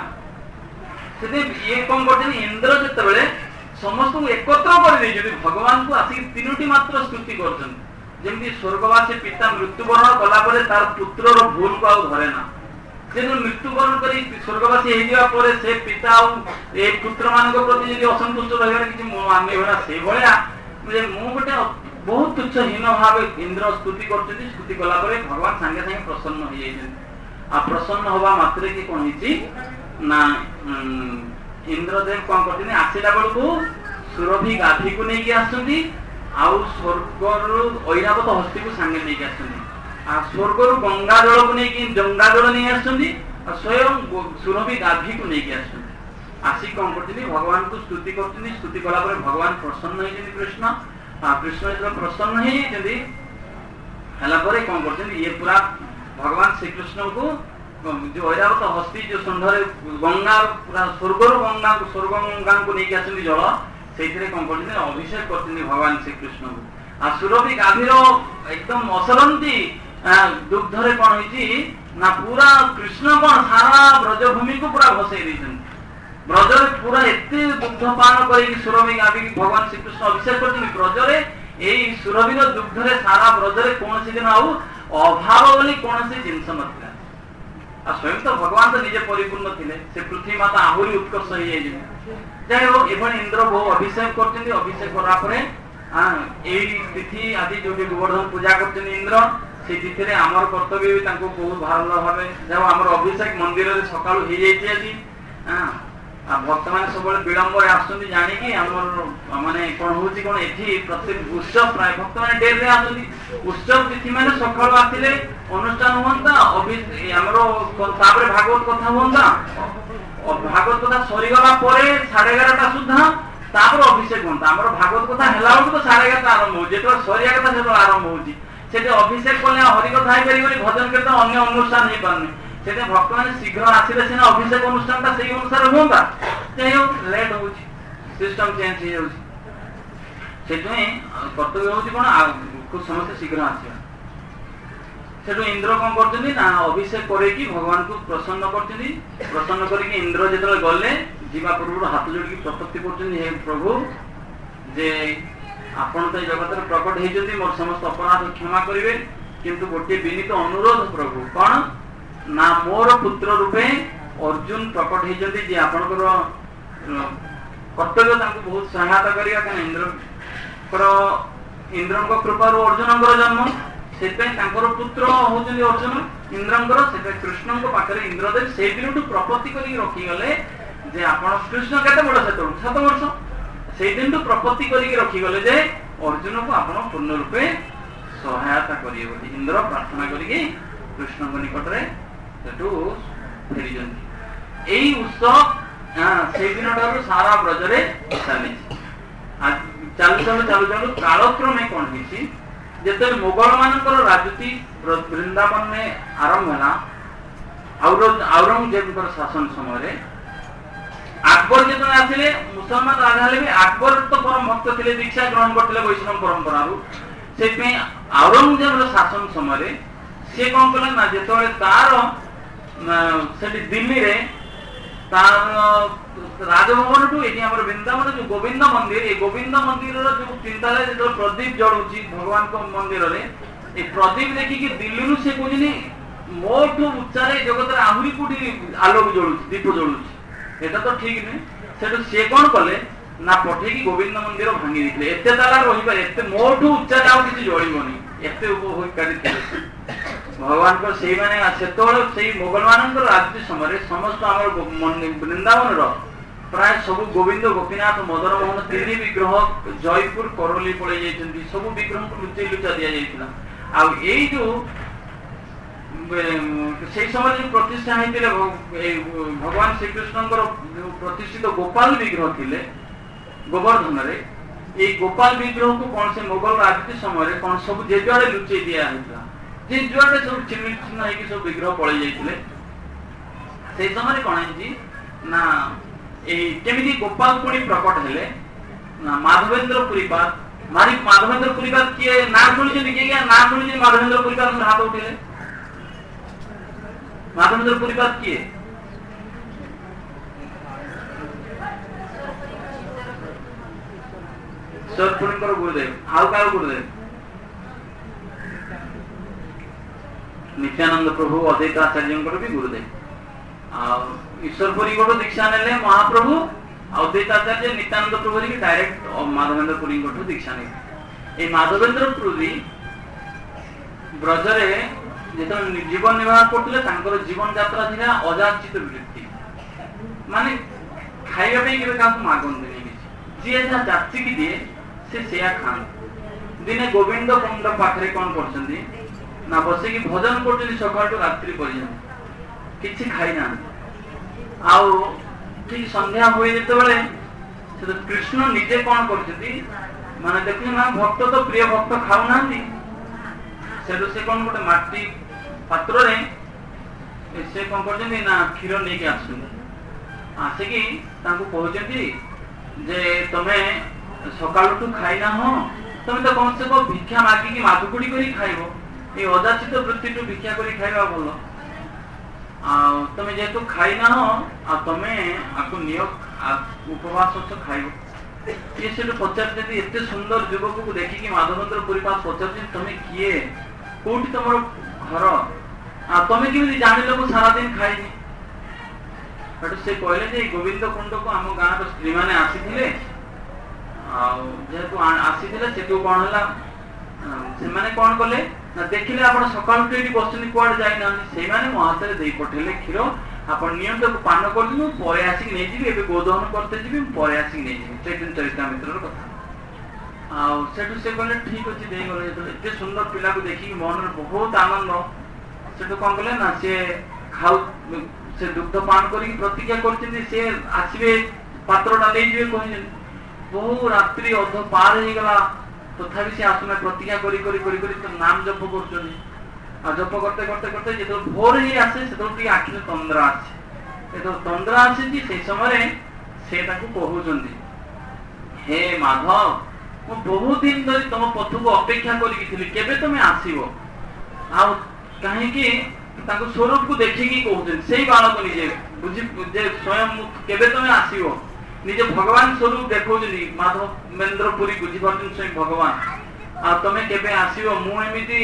से ये कौन करछन इंद्र जते बेले समस्त को एकत्र कर दे जदी भगवान को आसी तीनोटी मात्र स्तुति करछन जेमि स्वर्गवासी पिता मृत्युवरण कला परे तार पुत्र रो भूल को आ धरे ना जेनु मृत्युवरण करी स्वर्गवासी हे दिया परे से पिता ए पुत्र मान को प्रति जदी असंतुष्ट रहबा कि माने भरा से भलिया जे मु गोटे बहुत तुच्छ हीन भाव इंद्र स्तुति करछन स्तुति कला परे भगवान संगे संगे प्रसन्न हो जायछन आ प्रसन्न होबा मात्रे कि कोन हिची ना इंद्रदेव कौन करते आसला बेलू को सुरभि गाधी को लेकिन आसुंदी आउ स्वर्ग ऐरावत हस्ती को सांगे लेकिन आसुंदी आ स्वर्ग गंगा जल को लेकिन गंगा जल नहीं आसुंदी आ स्वयं सुरभि गाधी को लेकिन आसुंदी आसी कौन करते भगवान को स्तुति करते स्तुति कला पर भगवान प्रसन्न होइछन कृष्ण आ कृष्ण जब प्रसन्न होइछन हला परे कौन करते ये पूरा भगवान श्री कृष्ण को जो ऐरावत हस्ती जो सुंदर गंगा पूरा स्वर्ग गंगा को लेके आसुंदी जल सेथिरे कौन करछन अभिषेक करछन भगवान श्री कृष्ण को आ सुरभि गाभीर एकदम असरंती दुग्धरे कौन होइछि ना पूरा कृष्ण कौन सारा ब्रजभूमि को पूरा भसई दैछन ब्रजरे पूरा एते दुग्ध पान करी सुरभि गाभी भगवान श्री कृष्ण अभिषेक करछन ब्रजरे एई सुरभिर दुग्धरे सारा ब्रजरे कोनसी दिन आउ अभाव बोली कोनसी जिंस नथिला स्वयं तो भगवान तो निजे परिपूर्ण थिले से पृथ्वी माता आहुरी उत्कर्ष हो जाय जाय हो एभन इंद्र बहु अभिषेक करछन अभिषेक करा परे एई तिथि आदि जो गोवर्धन पूजा करछन इंद्र से तिथि रे हमर कर्तव्य भी तांको बहुत भालो भाबे जब हमर अभिषेक मंदिर रे सकाळु हो जायछि आजि आ भक्त माने सब विलंब रे आसुंदी जानि कि हमर माने कोन होछि कोन एथि प्रत्येक उत्सव प्राय भक्त माने डेर रे आसुंदी उत्सव तिथि माने सकाळु आथिले अनुष्ठान होंता हमरो ताबरे भागवत कथा होंता भागवत कथा सरी गला परे 11:30 सुद्धा तापर अभिषेक होंता हमरो भागवत कथा हेला तो 11:30 आरंभ हो जेतो सरिया कथा से आरंभ होछि ସେଠି ଅଭିଷେକ କଲେ ହରି କଥା ହେଇପାରିବନି, ଭଜନ କୀର୍ତ୍ତନ ଅନ୍ୟ ଅନୁଷ୍ଠାନ ହେଇପାରୁନି। ସେଥିପାଇଁ ଭକ୍ତମାନେ ଶୀଘ୍ର ଆସିଲେ ସିନା ଅଭିଷେକ ଅନୁଷ୍ଠାନଟା ସେଇ ଅନୁସାରେ ହୁଅନ୍ତା, ଯାଇ ହଉ ଲେଟ୍ ହଉଛି, ସିଷ୍ଟମ ଚେଞ୍ଜ ହେଇଯାଉଛି। ସେଥିପାଇଁ କର୍ତ୍ତବ୍ୟ ହଉଛି କଣ, ସମସ୍ତେ ଶୀଘ୍ର ଆସିବା। ସେଠୁ ଇନ୍ଦ୍ର କଣ କରୁଛନ୍ତି ନା ଅଭିଷେକ କରେଇକି ଭଗବାନଙ୍କୁ ପ୍ରସନ୍ନ କରୁଛନ୍ତି। ପ୍ରସନ୍ନ କରିକି ଇନ୍ଦ୍ର ଯେତେବେଳେ ଗଲେ ଯିବା ପୂର୍ବରୁ ହାତ ଯୋଡ଼ିକି ପ୍ରପତ୍ତି କରୁଛନ୍ତି, ହେ ପ୍ରଭୁ ଯେ ଆପଣ ତ ଏଇ ଜଗତରେ ପ୍ରକଟ ହେଇଛନ୍ତି, ମୋର ସମସ୍ତ ଅପରାଧ କ୍ଷମା କରିବେ, କିନ୍ତୁ ଗୋଟିଏ ବିନୀତ ଅନୁରୋଧ ପ୍ରଭୁ, କଣ ନା ମୋର ପୁତ୍ର ରୂପେ ଅର୍ଜୁନ ପ୍ରକଟ ହେଇଛନ୍ତି, ଯେ ଆପଣଙ୍କର କର୍ତ୍ତବ୍ୟ ତାଙ୍କୁ ବହୁତ ସହାୟତା କରିବା, କାରଣ ଇନ୍ଦ୍ରଙ୍କ କୃପାରୁ ଅର୍ଜୁନଙ୍କର ଜନ୍ମ, ସେଥିପାଇଁ ତାଙ୍କର ପୁତ୍ର ହଉଛନ୍ତି ଅର୍ଜୁନ ଇନ୍ଦ୍ରଙ୍କର। ସେଥିପାଇଁ କୃଷ୍ଣଙ୍କ ପାଖରେ ଇନ୍ଦ୍ରଦେବ ସେଇ ଦିନଠୁ ପ୍ରପତ୍ତି କରିକି ରଖିଗଲେ ଯେ ଆପଣ କୃଷ୍ଣ କେତେ ବଡ ସେତେବେଳୁ 7 ବର୍ଷ, ସେଇ ଦିନଠୁ ପ୍ରପତ୍ତି କରିକି ରଖିଗଲେ ଯେ ଅର୍ଜୁନକୁ ଆପଣ ପୂର୍ଣ୍ଣ ରୂପେ ସହାୟତା କରିବେ ବୋଲି ଇନ୍ଦ୍ର ପ୍ରାର୍ଥନା କରିକି କୃଷ୍ଣଙ୍କ ନିକଟରେ ସେଠୁ ଫେରିଛନ୍ତି। ଏଇ ଉତ୍ସବ ସେଇ ଦିନ ଠାରୁ ସାରା ବ୍ରଜରେ ଚାଲିଛି। ଚାଲୁ ଚାଲୁ ଚାଲୁ ଚାଲୁ କାଳକ୍ରମେ କଣ ହେଇଛି, ଯେତେବେଳେ ମୋଗଳ ମାନଙ୍କର ରାଜୁତି ବୃନ୍ଦାବନରେ ଆରମ୍ଭ ହେଲା, ଔରଙ୍ଗଜେବଙ୍କର ଶାସନ ସମୟରେ আকবর যেତେବେଳେ ଆସିଲେ, ମୁସଲମାନ ରାଜା ହେଲେ ବି আকବର ତ ପରମ ଭକ୍ତ ଥିଲେ, ଦୀକ୍ଷା ଗ୍ରହଣ କରିଥିଲେ ବୈଷ୍ଣବ ପରମ୍ପରାରୁ। ସେଥିପାଇଁ ଔରଙ୍ଗଜେବର ଶାସନ ସମୟରେ ସେ କଣ କଲେ ନା, ଯେତେବେଳେ ତାର ସେଠି ଦିଲ୍ଲୀରେ ତାର ରାଜଭବନଠୁ ଏଠି ଆମର ବୃନ୍ଦାବନ ଯୋଉ ଗୋବିନ୍ଦ ମନ୍ଦିର, ଏ ଗୋବିନ୍ଦ ମନ୍ଦିରର ଯୋଉ ଚିନ୍ତାରେ ଯେତେବେଳେ ପ୍ରଦୀପ ଜଳୁଛି ଭଗବାନଙ୍କ ମନ୍ଦିରରେ, ଏ ପ୍ରଦୀପ ଦେଖିକି ଦିଲ୍ଲୀରୁ ସେ କହୁଛନ୍ତି ମୋଠୁ ଉଚ୍ଚାରେ ଜଗତରେ ଆହୁରି କୋଉଠି ଆଲୋକ ଜଳୁଛି, ଦୀପ ଜଳୁଛି, এটা তো ঠিক নয়। সেটা সে কোন কলে না পঠেইকি গোবিন্দ মন্দির ভাঙি দিলে, এতে তালা রহিপারে, এতে মোটু উচ্চা যাও কিছু জড়িবনি, এতে উপভোগকারী ଥିଲେ ভগবানଙ୍କ ସେଇମାନେ ସେତେବେଳେ ସେଇ ମୋଗଲ ମାନଙ୍କର ରାଜୁତି ସମୟରେ ସମସ୍ତ ଆମର ବୃନ୍ଦାବନର ପ୍ରାୟ ସବୁ ଗୋବିନ୍ଦ ଗୋପୀନାଥ ମଦନ ମୋହନ 3 ବିଗ୍ରହ ଜୟପୁର କରୋଲି ପଳେଇ ଯାଇଛନ୍ତି, ସବୁ ବିଗ୍ରହକୁ ଲୁଚେଇ ଲୁଚା ଦିଆଯାଇଥିଲା। ଆଉ ଏଇ ଯୋଉ সেই সময় যে প্রতিষ্ঠা হয়েছিল ভগবান শ্রীকৃষ্ণଙ୍କର প্রতিষ্ঠিত গোপাল বিগ্রহ ଥିଲେ গোবর্ধନରେ, এই গোপাল বিগ্রহକୁ কোন সে মোগল রাজনীতি সমୟରେ কোন সব যে যুଆଡେ লুচেই দিয়া হয়েছিল, যে যুଆଡେ সব ছিন্ন ছিন্ন ହେଇକି সব বিগ্রহ পড়ে ଯାଇଥିଲେ। সেই সময় কোন ହେଇଛି না এই কেমিতি গোপাল পুଣି প্রকট ହେଲେ না মাধবেন্দ্র পুরীপাদ। মাধবেন্দ্র পুরীপাদ কিଏ না শুଣିଛନ୍ତି, କିଏ ନା ଶୁଣିଛନ୍ତି ମାଧବେନ୍ଦ୍ର ପୁରୀପାଦ ହାତ ଉଠେଇଲେ। माधवेंद्र पुरीपाद किए? सरपुरींकर गुरुदेव। हाउ का गुरुदेव? नित्यानंद प्रभु अद्वैताचार्यंकर भी गुरुदेव। ईश्वरपुरी को दीक्षा नेले महाप्रभु, अद्वैताचार्य नित्यानंद प्रभु भी डायरेक्ट माधवेंद्र पुरी को दीक्षा ने। ए माधवेंद्र पुरी ब्रजरे যেতବେଳେ জীবন নির্বাহ করতে তাঙ্কর জীবন যাত্রা ছিল অযাচিত বৃত্তি, মানে খাইবা পাই কেবে কাউকে মাগন্তিনি কিছু, ଯିଏ ଯାହା ଯାଚିକି ଦିଏ ସେ ସେୟା ଖାଆନ୍ତି। ଦିନେ ଗୋବିନ୍ଦ କୁଣ୍ଡ ପାଖରେ କଣ କରୁଛନ୍ତି ନା ବସିକି ଭଜନ କରୁଛନ୍ତି ସକାଳଠୁ ରାତ୍ରି ପର୍ଯ୍ୟନ୍ତ, କିଛି ଖାଇନାହାନ୍ତି। ଆଉ ଠିକ ସନ୍ଧ୍ୟା ହୁଏ ଯେତେବେଳେ କୃଷ୍ଣ ନିଜେ କଣ କରୁଛନ୍ତି ମାନେ ଦେଖୁଛନ୍ତି ନା ଭକ୍ତ ତ ପ୍ରିୟ ଭକ୍ତ ଖାଉନାହାନ୍ତି, ସେଠୁ ସେ କଣ ଗୋଟେ ମାଟି ପାତ୍ରରେ ସେ କଣ କରୁଛନ୍ତି ନା କ୍ଷୀର ନେଇକି ଆସୁଛନ୍ତି। ଆସିକି ତାଙ୍କୁ କହୁଛନ୍ତି ଯେ ତମେ ସକାଳଠୁ ଖାଇନା, ହଁ ତମେ ତ କମ ସେ କମ ଭିକ୍ଷା ମାଗିକି ମାଧୁକୁଡି କରି ଖାଇବ, ଏଇ ଅଯାଚିତ ବୃତ୍ତିଠୁ ଭିକ୍ଷା କରି ଖାଇବା ଭଲ। ଆଉ ତମେ ଯେହେତୁ ଖାଇନା, ଆଉ ତମେ ଆକୁ ନିଅ, ଉପବାସ ଅଛ ଖାଇବ। ଇଏ ସେଠୁ ପଚାରୁଛନ୍ତି, ଏତେ ସୁନ୍ଦର ଯୁବକକୁ ଦେଖିକି ମାଧବେନ୍ଦ୍ର ପୁରୀପାଦ ପଚାରୁଛନ୍ତି ତମେ କିଏ, କୋଉଠି ତମର ଘର, ଆଉ ତମେ କେମିତି ଜାଣିଲ ମୁଁ ସାରା ଦିନ ଖାଇନି? ସେଠୁ ସେ କହିଲେ ଯେ ଗୋବିନ୍ଦ କୁଣ୍ଡକୁ ଆମ ଗାଁର ସ୍ତ୍ରୀ ମାନେ ଆସିଥିଲେ, ଆଉ ଯେହେତୁ ଆସିଥିଲେ ସେଠୁ କଣ ହେଲା ସେମାନେ କଣ କଲେ ନା ଦେଖିଲେ ଆପଣ ସକାଳୁ ଏଠି ବସୁଛନ୍ତି କୁଆଡେ ଯାଇନାହାନ୍ତି, ସେଇମାନେ ମୋ ହାତରେ ଦେଇ ପଠେଇଲେ କ୍ଷୀର, ଆପଣ ନିଅନ୍ତୁ ପାନ କରିଦିନ, ମୁଁ ପରେ ଆସିକି ନେଇଯିବି, ଏବେ ଗୋଦହନ କରତେ ଯିବି, ମୁଁ ପରେ ଆସିକି ନେଇଯିବି। ଚୈତନ୍ୟ ଚରିତାମୃତର କଥା। ଆଉ ସେଠୁ ସେ କହିଲେ ଠିକ ଅଛି ଦେଇଗଲେ। ଯେତେବେଳେ ଏତେ ସୁନ୍ଦର ପିଲାକୁ ଦେଖିକି ମନରେ ବହୁତ ଆନନ୍ଦ, ସେଠୁ କଣ କଲେ ନା ସେ ସେ ଦୁଗ୍ଧ ପାନ କରିକି ପ୍ରତିଜ୍ଞା କରିଛନ୍ତି ସେ ଆସିବେ ପାତ୍ରଟା ନେଇଯିବେ କହିଛନ୍ତି। ବହୁ ରାତ୍ରି ଅଧ ପାର ହେଇଗଲା, ତଥାପି ସେ ଆସୁନା ପ୍ରତିଜ୍ଞା କରି କରି କରି କରି ନାମ ଜପ କରୁଛନ୍ତି। ଆଉ ଜପ କରତେ କରତେ କରତେ ଯେତେବେଳେ ଭୋର ହେଇ ଆସେ ସେତେବେଳେ ଟିକେ ଆଖିରେ ତନ୍ଦ୍ରା ଆସେ। ଯେତେବେଳେ ତନ୍ଦ୍ରା ଆସିଛି ସେଇ ସମୟରେ ସେ ତାଙ୍କୁ କହୁଛନ୍ତି, ହେ ମାଧବ, ମୁଁ ବହୁତ ଦିନ ଧରି ତମ ପଥକୁ ଅପେକ୍ଷା କରିକି ଥିଲି, କେବେ ତମେ ଆସିବ? ଆଉ କାହିଁକି ତାଙ୍କୁ ସ୍ୱରୂପକୁ ଦେଖିକି କହୁଛନ୍ତି, ସେଇ ବାଳକ ନିଜେ ବୁଝି ଯେ ସ୍ୱୟଂ କେବେ ତମେ ଆସିବ, ନିଜେ ଭଗବାନ ସ୍ୱରୂପ ଦେଖାଉଛନ୍ତି। ମାଧବେନ୍ଦ୍ର ପୁରୀ ବୁଝିପାରୁଛନ୍ତି ସ୍ୱୟଂ ଭଗବାନ। ଆଉ ତମେ କେବେ ଆସିବ? ମୁଁ ଏମିତି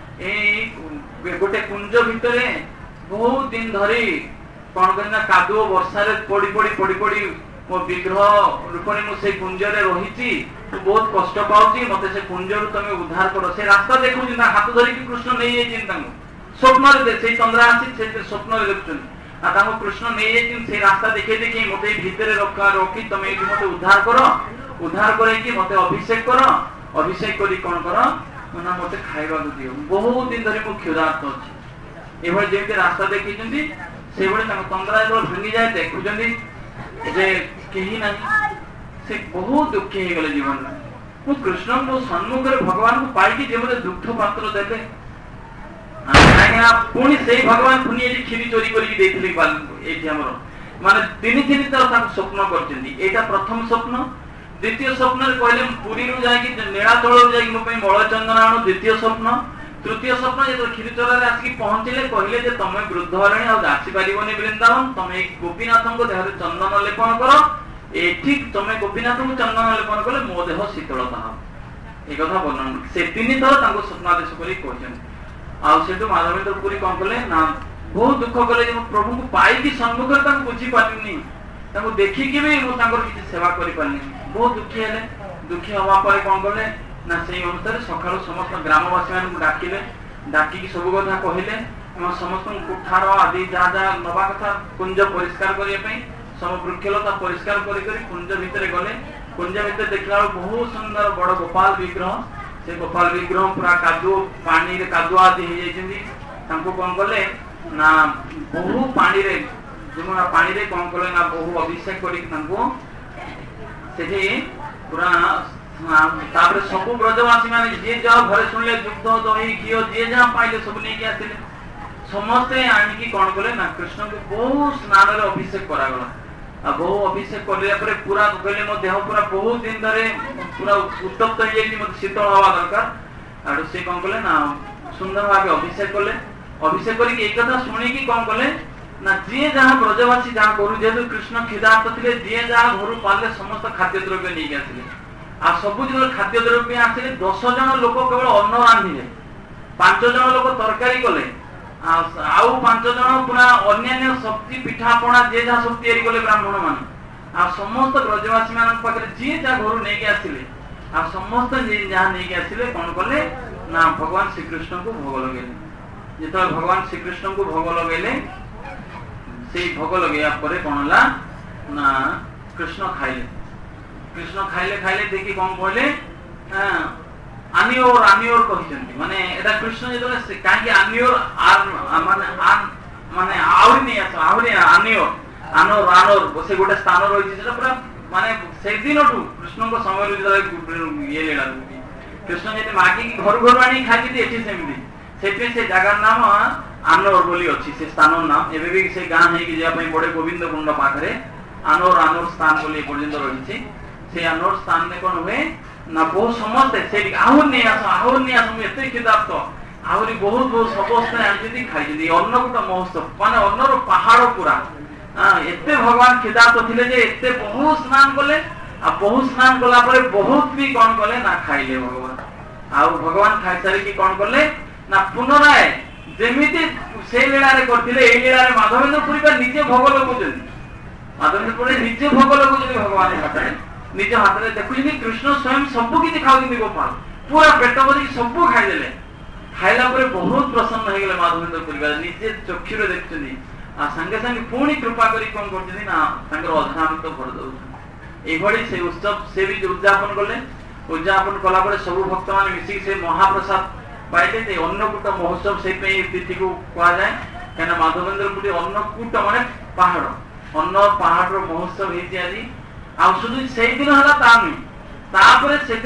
ଏଇ ଗୋଟେ କୁଞ୍ଜ ଭିତରେ ବହୁତ ଦିନ ଧରି କଣ କରି ନା କାଦୁଅ ବର୍ଷାରେ ପଡି ପଡି ପଡି ପଡି ମୋ ବିଗ୍ରହ ରୂପରେ ମୁଁ ସେଇ କୁଞ୍ଜରେ ରହିଛି, ମୁଁ ବହୁତ କଷ୍ଟ ପାଉଛି, ମତେ ସେ କୁଞ୍ଜରୁ ତମେ ଉଦ୍ଧାର କର। ସେ ରାସ୍ତା ଦେଖୁଛନ୍ତି, ନା ହାତ ଧରିକି କୃଷ୍ଣ ନେଇଯାଇଛନ୍ତି ତାଙ୍କୁ ସ୍ୱପ୍ନରେ, ସେଇ ଚନ୍ଦ୍ରା ଆସି ସେ ସ୍ୱପ୍ନରେ ଦେଖୁଛନ୍ତି। ଆଉ ତାଙ୍କୁ କୃଷ୍ଣ ନେଇଯାଇଛନ୍ତି ସେଇ ରାସ୍ତା ଦେଖେଇ ଦେଖେଇ, ମତେ ଏଇ ଭିତରେ ରଖି ତମେ ଏଇଠି ମତେ ଉଦ୍ଧାର କର, ଉଦ୍ଧାର କରକି ମତେ ଅଭିଷେକ କର, ଅଭିଷେକ କରି କଣ କର ନା ମତେ ଖାଇବାକୁ ଦିଅ, ବହୁତ ଦିନ ଧରି ମୁଁ କ୍ଷୁଧାର୍ତ ଅଛି। ଏଭଳି ଯେମିତି ରାସ୍ତା ଦେଖେଇଛନ୍ତି ସେଇଭଳି ତାଙ୍କ ତନ୍ଦ୍ରା ଯେତେବେଳେ ଭାଙ୍ଗିଯାଏ ଦେଖୁଛନ୍ତି ଯେ କେହି ନାହିଁ, ସେ ବହୁତ ଦୁଃଖୀ ହେଇଗଲେ ଜୀବନରେ। ମୁଁ କୃଷ୍ଣଙ୍କୁ ସମ୍ମୁଖରେ ଭଗବାନଙ୍କୁ ପାଇକି ଯେ ମତେ ଦୁଃଖ ପାତ୍ର ଦେଲେ, ଆଜ୍ଞା ପୁଣି ସେଇ ଭଗବାନ ପୁଣି ଏଠି କ୍ଷୀରି ଚୋରି କରିକି ଦେଇଥିଲେ ଏଇଠି ଆମର, ମାନେ ତିନି ଥର ତାଙ୍କୁ ସ୍ୱପ୍ନ କରିଛନ୍ତି। ଏଇଟା ପ୍ରଥମ ସ୍ୱପ୍ନ। ଦ୍ୱିତୀୟ ସ୍ୱପ୍ନରେ କହିଲେ ପୁରୀରୁ ଯାଇକି ନୀଳାଚଳରୁ ଯାଇକି ମୋ ପାଇଁ ମଳଚନ୍ଦନ ଆଣୁ, ଦ୍ୱିତୀୟ ସ୍ୱପ୍ନ। ତୃତୀୟ ସ୍ୱପ୍ନ ଯେତେବେଳେ କ୍ଷୀରଚୋରାରେ ଆସିକି ପହଞ୍ଚିଲେ କହିଲେ ଯେ ତମେ ବୃଦ୍ଧ ହେଲେଣି, ଆଉ ଆସିପାରିବନି ବୃନ୍ଦାବନ, ତମେ ଏଇ ଗୋପୀନାଥଙ୍କ ଦେହରେ ଚନ୍ଦନ ଲେପନ କର, ଏଠି ତମେ ଗୋପୀନାଥଙ୍କୁ ଚନ୍ଦନ ଲେପନ କଲେ ମୋ ଦେହ ଶୀତଳତା ହବ। এই কথা বর্ণনা সে তিনি থর তাଙ୍କୁ ସ୍ୱପ୍ନାଦେଶ କରି କହିଛନ୍ତି। ଆଉ ସେଠୁ ମାଧବେନ୍ଦ୍ର ପୁରୀ କଣ କଲେ ନା ବହୁତ ଦୁଃଖ କଲେ ଯେ ମୁଁ ପ୍ରଭୁଙ୍କୁ ପାଇକି ସମ୍ମୁଖରେ ତାଙ୍କୁ ବୁଝିପାରିଲିନି, ତାଙ୍କୁ ଦେଖିକି ବି ମୁଁ ତାଙ୍କର କିଛି ସେବା କରିପାରିଲିନି, ବହୁତ ଦୁଃଖୀ ହେଲେ। ଦୁଃଖୀ ହବା ପରେ କଣ କଲେ ନା ସେଇ ଅନୁସାରେ ସକାଳୁ ସମସ୍ତ ଗ୍ରାମବାସୀ ମାନଙ୍କୁ ଡାକିଲେ, ଡାକିକି ସବୁ କଥା କହିଲେ ଏବଂ ସମସ୍ତଙ୍କୁ କୁଠାର ଆଦି ଯାହା ଯାହା ନବା କଥା କୁଞ୍ଜ ପରିଷ୍କାର କରିବା ପାଇଁ ସବୁ ବୃକ୍ଷଲତା ପରିଷ୍କାର କରି କରି କୁଞ୍ଜ ଭିତରେ ଗଲେ। କୁଞ୍ଜ ଭିତରେ ଦେଖିଲା ବେଳକୁ ବହୁତ ସୁନ୍ଦର ବଡ ଗୋପାଳ ବିଗ୍ରହ, ସେ ଗୋପାଳ ବିଗ୍ରହ ପୁରା କାଦୁଅ ପାଣିରେ କାଦୁଆ ଆଦି ହେଇଯାଇଛନ୍ତି। ତାଙ୍କୁ କଣ କଲେ ନା ବହୁ ପାଣିରେ ପାଣିରେ କଣ କଲେ ନା ବହୁ ଅଭିଷେକ କରିକି ତାଙ୍କୁ ସେଠି ପୁରା ତାପରେ ସବୁ ବ୍ରଜବାସୀ ମାନେ ଯିଏ ଯାହା ଘରେ ଶୁଣିଲେ ଦୁଗ୍ଧ ଦହି ଘିଅ ଯିଏ ଯାହା ପାଇଲେ ସବୁ ନେଇକି ଆସିଲେ। ସମସ୍ତେ ଆଣିକି କଣ କଲେ ନା କୃଷ୍ଣଙ୍କୁ ବହୁ ସ୍ନାନରେ ଅଭିଷେକ କରାଗଲା। ଆଉ ବହୁ ଅଭିଷେକ କରିବା ପରେ ପୁରା କହିଲେ ମୋ ଦେହ ପୁରା ବହୁତ ଦିନ ଧରେ ପୁରା ଉତ୍ତପ୍ତ ହେଇଯାଇଛି, ମତେ ଶୀତଳ ହବା ଦରକାର। ଆଉ ସେ କଣ କଲେ ନା ସୁନ୍ଦର ଭାବେ ଅଭିଷେକ କଲେ। ଅଭିଷେକ କରିକି ଏଇ କଥା ଶୁଣିକି କଣ କଲେ ନା ଯିଏ ଯାହା ବ୍ରଜବାସୀ ଯାହା ଘରୁ ଯେହେତୁ କୃଷ୍ଣ କ୍ଷୁଧାର୍ତ ଥିଲେ, ଯିଏ ଯାହା ଘରୁ ପାରିଲେ ସମସ୍ତ ଖାଦ୍ୟ ଦ୍ରବ୍ୟ ନେଇକି ଆସିଲେ। ଆଉ ସବୁ ଯେତେବେଳେ ଖାଦ୍ୟ ଦ୍ରବ୍ୟ ଆସିଲେ 10 ଜଣ ଲୋକ କେବଳ ଅନ୍ନ ରାନ୍ଧିଲେ, 5 ଜଣ ଲୋକ ତରକାରୀ କଲେ, ଆଉ 5 ଜଣ ପୁରା ଅନ୍ୟାନ୍ୟ ଶକ୍ତି ପିଠା ପଣା ଯିଏ ଯାହା ସବୁ ତିଆରି କଲେ ବ୍ରାହ୍ମଣ ମାନେ। ଆଉ ସମସ୍ତ ବ୍ରଜବାସୀ ମାନଙ୍କ ପାଖରେ ଯିଏ ଯାହା ଘରୁ ନେଇକି ଆସିଲେ, ଆଉ ସମସ୍ତେ ଯାହା ନେଇକି ଆସିଲେ କଣ କଲେ ନା ଭଗବାନ ଶ୍ରୀକୃଷ୍ଣଙ୍କୁ ଭୋଗ ଲଗେଇଲେ। ଯେତେବେଳେ ଭଗବାନ ଶ୍ରୀକୃଷ୍ଣଙ୍କୁ ଭୋଗ ଲଗେଇଲେ, ସେଇ ଭୋଗ ଲଗେଇବା ପରେ କଣ ହେଲା ନା କୃଷ୍ଣ ଖାଇଲେ। କୃଷ୍ଣ ଖାଇଲେ ଖାଇଲେ ଦେଖି କଣ କହିଲେ ଆନିଓର ଆନିଓର କହିଛନ୍ତି, ମାନେ ଏଟା କୃଷ୍ଣ ଯେତେବେଳେ କାହିଁକି ଆନିଓର ମାନେ ଆହୁରି ନେଇ ଆସ ଆହୁରି ଆନିଓର ଆନୋର ଆନୋର ସେ ଗୋଟେ ସ୍ଥାନ ରହିଛି, ସେଟା ପୁରା ମାନେ ସେଦିନଠୁ କୃଷ୍ଣଙ୍କ ସମୟରୁ ଯେତେବେଳେ ଇଏ ଲେଳା କୃଷ୍ଣ ଯଦି ମାଗିକି ଘରୁ ଘରୁ ଆଣିକି ଖାଇଛନ୍ତି ଏଠି ସେମିତି, ସେଥିପାଇଁ ସେ ଜାଗାର ନାମ ଆନୋର ବୋଲି ଅଛି ସେ ସ୍ଥାନର ନାମ। ଏବେ ବି ସେ ଗାଁ ହେଇକି ଯିବା ପାଇଁ ପଡେ ଗୋବିନ୍ଦ କୁଣ୍ଡ ପାଖରେ ଆନୋର ଆନୋର ସ୍ଥାନ ବୋଲି ଏପର୍ଯ୍ୟନ୍ତ ରହିଛି। ସେ ଆନୋର ସ୍ଥାନରେ କଣ ହୁଏ ନା ବହୁ ସମସ୍ତେ ସେଇଠି ଆହୁରି ନେଇ ଆସ ମୁଁ ଏତେ କ୍ଷୁଧାର୍ତ, ଆହୁରି ବହୁତ ବହୁତ ସମସ୍ତେ ଆଣିଛନ୍ତି ଖାଇଛନ୍ତି। ଅନ୍ନକୂଟ ମହୋତ୍ସବ ମାନେ ଅନ୍ନର ପାହାଡ ପୁରା ଏତେ ଭଗବାନ କ୍ଷୁଧାର୍ତ ଥିଲେ ଯେ ଏତେ ବହୁ ସ୍ନାନ କଲେ। ଆଉ ବହୁ ସ୍ନାନ କଲା ପରେ ବହୁତ ବି କଣ କଲେ ନା ଖାଇଲେ ଭଗବାନ। ଆଉ ଭଗବାନ ଖାଇସାରିକି କଣ କଲେ ନା ପୁନରାୟ ଯେମିତି ସେଇ ଲୀଳାରେ କରିଥିଲେ ଏଇ ଲୀଳାରେ ମାଧବେନ୍ଦ୍ର ପୁରୀ ନିଜେ ଭୋଗ ଲଗାଉଛନ୍ତି। ମାଧବେନ୍ଦ୍ର ପୁରୀ ନିଜେ ଭୋଗ ଲଗାଉଛନ୍ତି ଭଗବାନ ହାତରେ, ନିଜ ହାତରେ ଦେଖୁଛନ୍ତି କୃଷ୍ଣ ସ୍ୱୟଂ ସବୁ କିଛି ଖାଉଛନ୍ତି। ଗୋପାଳ ପୁରା ପେଟ ଭରିକି ସବୁ ଖାଇଦେଲେ। ଖାଇଲା ପରେ ବହୁତ ପ୍ରସନ୍ନ ହେଇଗଲେ ମାଧବେନ୍ଦ୍ର ପରିବାର, ନିଜେ ଚକ୍ଷୁରେ ଦେଖୁଛନ୍ତି। ଆଉ ସାଙ୍ଗେ ସାଙ୍ଗେ ପୁଣି କୃପା କରି କଣ କରୁଛନ୍ତି ନା ତାଙ୍କର ଅଧରାମୃତ ଭରି ଦଉଛନ୍ତି। ଏଇଭଳି ସେ ଉତ୍ସବ ସେ ବି ଉଦଯାପନ କଲେ। ଉଦଯାପନ କଲା ପରେ ସବୁ ଭକ୍ତ ମାନେ ମିଶିକି ସେ ମହାପ୍ରସାଦ ପାଇଲେ। ଯେ ଅନ୍ନକୂଟ ମହୋତ୍ସବ ସେଇପାଇଁ ଏ ତିଥିକୁ କୁହାଯାଏ, କାହିଁକିନା ମାଧବେନ୍ଦ୍ର ପୁରୀ ଅନ୍ନକୂଟ ମାନେ ପାହାଡ, ଅନ୍ନ ପାହାଡର ମହୋତ୍ସବ ହେଇଛି ଆଜି। ଆଉ শুধু ସେଇଦିନ ହେଲା ତା ନୁହେଁ, ତାପରେ ସେଦିନ ତ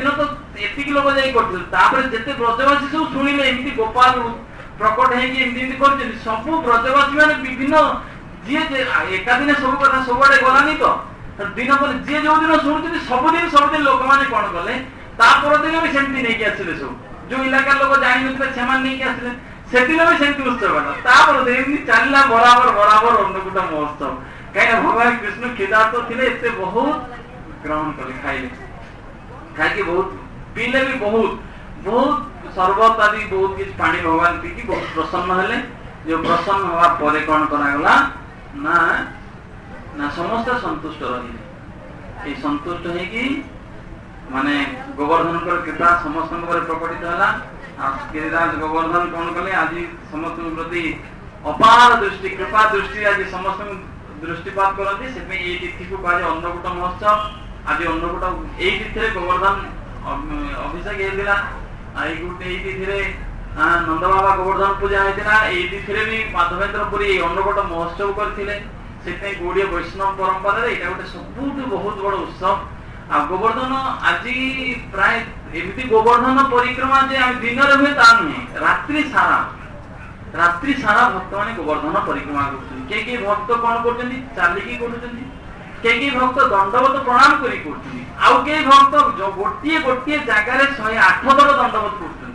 ଏତିକି ଲୋକ ଯାଇ କରୁଥିଲେ। ତାପରେ ଯେତେ ବ୍ରଜବାସୀ ସବୁ ଶୁଣିଲେ ଏମିତି ଗୋପାଳ ପ୍ରକଟ ହେଇକି ଏମିତି ଏମିତି କରୁଛନ୍ତି, ସବୁ ବ୍ରଜବାସୀ ମାନେ ବିଭିନ୍ନ ଯିଏ ଏକା ଦିନେ ସବୁ କଥା ସବୁଆଡେ ଗଲାନି ତ ଦିନ ପରେ ଯିଏ ଯୋଉ ଦିନ ଶୁଣୁଛନ୍ତି ସବୁଦିନ ଲୋକମାନେ କଣ କଲେ, ତା ପରଦିନ ବି ସେମିତି ନେଇକି ଆସିଲେ। ସବୁ ଯୋଉ ଇଲାକାର ଲୋକ ଜାଣିନଥିଲେ ସେମାନେ ନେଇକି ଆସିଲେ, ସେଦିନ ବି ସେମିତି ଉତ୍ସବ ହେଲା। ତାପରେ ଏମିତି ଚାଲିଲା ବରାବର ଅନ୍ନକୂଟ ମହୋତ୍ସବ। କାହିଁକିନା ଭଗବାନ କୃଷ୍ଣ କ୍ଷୁଧାର୍ତ ଥିଲେ, ଏତେ ବହୁତ ଗ୍ରହଣ କଲେ, ଖାଇକି ବହୁତ ପିଇଲେ ବି ବହୁତ ସର୍ବତ ଆଦି ବହୁତ କିଛି ପାଣି ଭଗବାନ ପିଇକି ବହୁତ ପ୍ରସନ୍ନ ହେଲେ। ଯୋଉ ପ୍ରସନ୍ନ ହବା ପରେ କଣ କରାଗଲା ନା ସମସ୍ତେ ସନ୍ତୁଷ୍ଟ ରହିଲେ। ଏଇ ସନ୍ତୁଷ୍ଟ ହେଇକି ମାନେ ଗୋବର୍ଦ୍ଧନଙ୍କର କୃପା ସମସ୍ତଙ୍କ ଉପରେ ପ୍ରକଟିତ ହେଲା। ଆଉ ଗିରିରାଜ ଗୋବର୍ଦ୍ଧନ କଣ କଲେ, ଆଜି ସମସ୍ତଙ୍କ ପ୍ରତି ଅପାର ଦୃଷ୍ଟି କୃପା ଦୃଷ୍ଟି ଆଜି ସମସ୍ତଙ୍କୁ ଦୃଷ୍ଟିପାତ କରନ୍ତି। ସେଥିପାଇଁ ଏଇ ତିଥିକୁ କୁହାଯାଏ ଅନ୍ନକୂଟ ମହୋତ୍ସବ। ଆଜି ଅନ୍ନକୂଟ ଏଇ ତିଥିରେ ଗୋବର୍ଦ୍ଧନ ଅଭିଷେକ ହେଇଥିଲା। ଏଇ ତିଥିରେ ନନ୍ଦ ବାବା ଗୋବର୍ଦ୍ଧନ ପୂଜା ହେଇଥିଲା। ଏଇ ତିଥିରେ ବି ମାଧବେନ୍ଦ୍ର ପୁରୀ ଏଇ ଅନ୍ନକୂଟ ମହୋତ୍ସବ କରିଥିଲେ। ସେଥିପାଇଁ ଗୌଡୀୟ ବୈଷ୍ଣବ ପରମ୍ପରାରେ ଏଇଟା ଗୋଟେ ସବୁଠୁ ବହୁତ ବଡ ଉତ୍ସବ। ଆଉ ଗୋବର୍ଦ୍ଧନ ଆଜି ପ୍ରାୟ ଏମିତି ଗୋବର୍ଦ୍ଧନ ପରିକ୍ରମା ଯେ ଆମେ ଦିନରେ ହୁଏ ତା ନୁହେଁ, ରାତ୍ରି ସାରା ଭକ୍ତମାନେ ଗୋବର୍ଦ୍ଧନ ପରିକ୍ରମା କରୁଛନ୍ତି। କେହି ଭକ୍ତ କଣ କରୁଛନ୍ତି, ଚାଲିକି କରୁଛନ୍ତି। କେହି ଭକ୍ତ ଦଣ୍ଡବତ ପ୍ରଣାମ କରି କରୁଛନ୍ତି। ଆଉ କେହି ଭକ୍ତ ଗୋଟିଏ ଜାଗାରେ 108 ଥର ଦଣ୍ଡବତ କରୁଛନ୍ତି।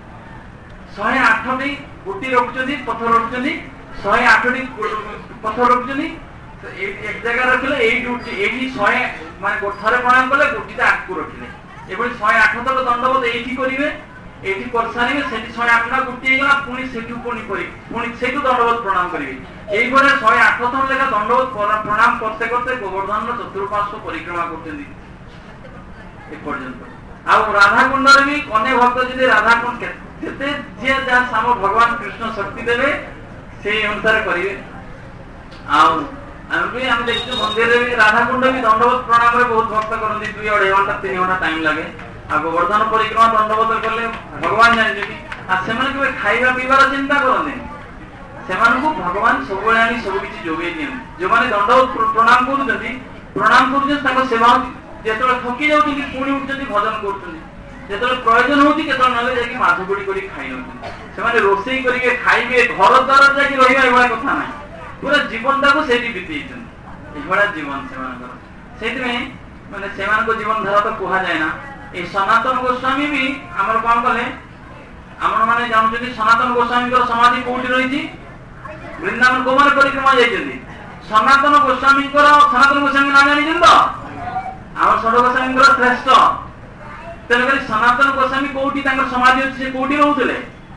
108ଟି ଗୋଟି ରଖୁଛନ୍ତି, ପଥର ରଖୁଛନ୍ତି, 108ଟି ପଥର ରଖୁଛନ୍ତି। ଏକ ଜାଗା ରଖିଲେ ଏଇଠି 100 ମାନେ ଥରେ ପ୍ରଣାମ କଲେ ଗୋଟିଟା ଆଗକୁ ରଖିଲେ। ଏଭଳି 108 ଥର ଦଣ୍ଡବତ ଏଇଠି କରିବେ। ଏଇଠି କରିସାରିବେ, ସେଠି 108ଟା ଗୋଟି ହେଇଗଲା, ପୁଣି ସେଠୁ ସେଇଠୁ ଦଣ୍ଡବତ ପ୍ରଣାମ କରିବେ। এইভাবে 108 ଥର লেখা দণ্ডবোধ প্রণাম করতে করতে গোবর্ধনর চতুর্পার্শ্ব পরিক্রমা করছেন এ পর্যন্ত। আর রাধাকুণ্ডরে বি অনেক ভক্ত যদি রাধাকুণ্ড যেতে যে যা সাম ভগবান কৃষ্ণ শক্তি দেবে সেই অনুসারে করিবে। আমি দেখছি মন্দিরে বি রাধাকুণ্ড বি দণ্ডবোধ প্রণামে বহুত ভক্ত করতে 2-2.5 ঘন্টা 3 ঘন্টা টাইম লাগে। আর গোবর্ধন পরিক্রমা দণ্ডবোধ করলে ভগবান জানিছেন। আর সেমানে কেবে খাইবা পিবার চিন্তা করতেন, সেমানকু ভগবান ସବୁବେଳେ ଆଣି ସବୁ କିଛି ଯୋଗେଇ ଦିଅନ୍ତି। ଯୋଉମାନେ ଦଣ୍ଡବତ ପ୍ରଣାମ କରୁଛନ୍ତି ତାଙ୍କ ସେବା, ଯେତେବେଳେ ଥକି ଯାଉଛନ୍ତି ପୁଣି ଉଠୁଛନ୍ତି ଭଜନ କରୁଛନ୍ତି, ଯେତେବେଳେ ପ୍ରୟୋଜନ ହଉଛି କେତେବେଳେ ନହେଲେ ଯାଇକି ମାଛ ଗୁଡି କରି ଖାଇ ନେଉଛନ୍ତି। ସେମାନେ ରୋଷେଇ କରିବେ, ଖାଇବେ, ଘର ଦ୍ୱାର ଯାଇକି ରହିବା ଏଭଳିଆ କଥା ନାହିଁ, ପୁରା ଜୀବନଟାକୁ ସେଇଠି ବିତେଇଛନ୍ତି। ଏଭଳିଆ ଜୀବନ ସେମାନଙ୍କର। ସେଇଥିପାଇଁ ମାନେ ସେମାନଙ୍କ ଜୀବନ ଧାରା ତ କୁହାଯାଏ ନା। ଏଇ ସନାତନ ଗୋସ୍ୱାମୀ ବି ଆମର କଣ କଲେ, ଆମର ମାନେ ଜାଣୁଛନ୍ତି ସନାତନ ଗୋସ୍ୱାମୀଙ୍କର ସମାଧି କୋଉଠି ରହିଛି, ବୃନ୍ଦାବନ ଗୋମାନେ ପରିକ୍ରମା ଯାଇଛନ୍ତି। ସନାତନ ଗୋସ୍ୱାମୀଙ୍କର ସନାତନ ଗୋସ୍ୱାମୀ ନାଁ ଜାଣିଛନ୍ତି ତ, ଆମର ଷୋଡ ଗୋସ୍ୱାମୀଙ୍କର ଶ୍ରେଷ୍ଠ। ତେଣୁକରି ସନାତନ ଗୋସ୍ୱାମୀ କୋଉଠି ତାଙ୍କର ସମାଧି ଅଛି, ସେ କୋଉଠି ରହୁଥିଲେ,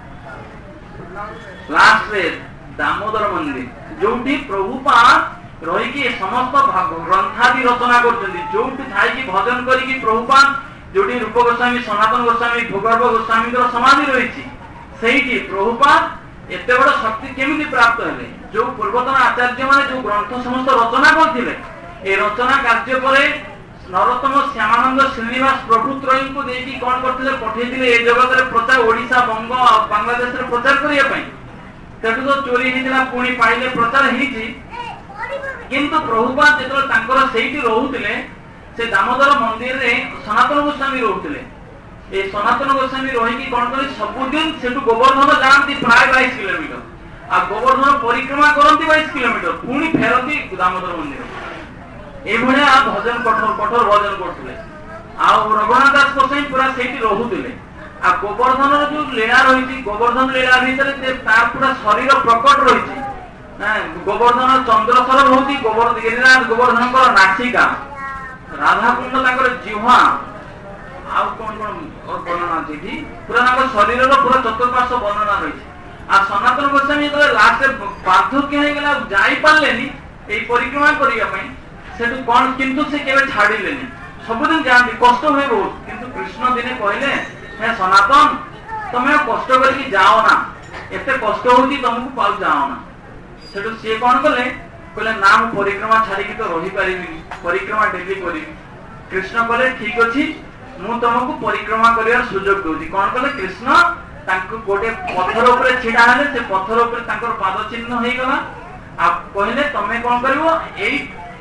ଲାଷ୍ଟରେ ଦାମୋଦର ମନ୍ଦିର, ଯୋଉଠି ପ୍ରଭୁପାଦ ରହିକି ସମସ୍ତ ଗ୍ରନ୍ଥାଦି ରଚନା କରୁଛନ୍ତି। ଯୋଉଠି ଥାଇକି ଭଜନ କରିକି ପ୍ରଭୁପାଦ, ଯୋଉଠି ରୂପ ଗୋସ୍ୱାମୀ, ସନାତନ ଗୋସ୍ୱାମୀ, ଭୂଗର୍ଭ ଗୋସ୍ୱାମୀଙ୍କର ସମାଧି ରହିଛି, ସେଇଠି ପ୍ରଭୁପାଦ ଏତେ ବଡ ଶକ୍ତି କେମିତି ପ୍ରାପ୍ତ ହେଲେ। ଯୋଉ ପୂର୍ବତନ ଆଚାର୍ଯ୍ୟ ମାନେ ଯୋଉ ଗ୍ରନ୍ଥ ସମସ୍ତ ରଚନା କରିଥିଲେ, ଏ ରଚନା କାର୍ଯ୍ୟ ପରେ ନରୋତ୍ତମ, ଶ୍ୟାମାନନ୍ଦ, ଶ୍ରୀନିବାସ ପ୍ରଭୁ ତ୍ରୟୀଙ୍କୁ ଦେଇକି କଣ କରିଥିଲେ, ପଠେଇଥିଲେ ଏ ଜଗତରେ ପ୍ରଚାର, ଓଡିଶା, ବଙ୍ଗ ଆଉ ବାଂଲାଦେଶରେ ପ୍ରଚାର କରିବା ପାଇଁ। ସେଠୁ ତ ଚୋରି ହେଇଥିଲା, ପୁଣି ପାଇଲେ, ପ୍ରଚାର ହେଇଛି। କିନ୍ତୁ ପ୍ରଭୁପାଦ ଯେତେବେଳେ ତାଙ୍କର ସେଇଠି ରହୁଥିଲେ, ସେ ଦାମୋଦର ମନ୍ଦିରରେ ସନାତନ ଗୋସ୍ୱାମୀ ରହୁଥିଲେ। এই সনাতন গোস্বামী রহিকি কଣ করে, ସବୁଦିন ସେଠୁ ଗୋବର୍ଦ୍ଧନ ଯାଆନ୍ତି ପ୍ରାୟ 22 କିଲୋମିଟର, ଆଉ ଗୋବର୍ଦ୍ଧନ ପରିକ୍ରମା କରନ୍ତି 22 କିଲୋମିଟର, ପୁଣି ଫେରନ୍ତି ଦାମୋଦର ମନ୍ଦିର। ଏଇଭଳିଆ ଭଜନ କଠୋର ଭଜନ କରୁଥିଲେ। ଆଉ ରଘୁନାଥ ଦାସ ଗୋସ୍ୱାମୀ ପୁରା ସେଇଠି ରହୁଥିଲେ। ଆଉ ଗୋବର୍ଦ୍ଧନର ଯୋଉ ଲୀଳା ରହିଛି, ଗୋବର୍ଦ୍ଧନ ଲୀଳା ଭିତରେ ତାର ପୁରା ଶରୀର ପ୍ରକଟ ରହିଛି। ଗୋବର୍ଦ୍ଧନ ଚନ୍ଦ୍ରସର ହଉଛି ଗିରିରାଜ ଗୋବର୍ଦ୍ଧନଙ୍କର ନାସିକା, ରାଧାକୁଣ୍ଡ ତାଙ୍କର ଜିହ୍ୱା, ଆଉ କଣ କଣ ବର୍ଣ୍ଣନା ଅଛି ଏଠି, ପୁରା ତାଙ୍କ ଶରୀରର ପୁରା ଚତୁର୍ପାର୍ଶ୍ୱ ବର୍ଣ୍ଣନା ରହିଛି। ଆଉ ସନାତନ ଗୋସ୍ୱାମୀ ଯେତେବେଳେ ଲାଷ୍ଟରେ ବାର୍ଦ୍ଧକ୍ୟ ହେଇଗଲା, ଯାଇପାରିଲେନି ଏଇ ପରିକ୍ରମା କରିବା ପାଇଁ, ସେଠୁ କଣ, କିନ୍ତୁ ସେ କେବେ ଛାଡିଲେନି, ସବୁଦିନ ଯାଆନ୍ତି। କଷ୍ଟ ହୁଏ ବହୁତ, କିନ୍ତୁ କୃଷ୍ଣ ଦିନେ କହିଲେ, ହେ ସନାତନ, ତମେ କଷ୍ଟ କରିକି ଯାଅ ନା, ଏତେ କଷ୍ଟ ହଉଛି ତମକୁ, ପାଉ ଯାଅ ନା। ସେଠୁ ସିଏ କଣ କଲେ, କହିଲେ ନା ମୁଁ ପରିକ୍ରମା ଛାଡିକି ତ ରହିପାରିବିନି, ପରିକ୍ରମା ଡେଲି କରିବି। କୃଷ୍ଣ କହିଲେ ଠିକ ଅଛି, ମୁଁ ତମକୁ ପରିକ୍ରମା କରିବାର ସୁଯୋଗ ଦଉଛି। କଣ କଲେ, କୃଷ୍ଣ ତାଙ୍କୁ ଗୋଟେ ପଥର ଉପରେ ଛିଡା ହେଲେ, ସେ ପଥର ଉପରେ ତାଙ୍କର ପାଦ ଚିହ୍ନ ହେଇଗଲା। ଆଉ କହିଲେ ତମେ କଣ କରିବ,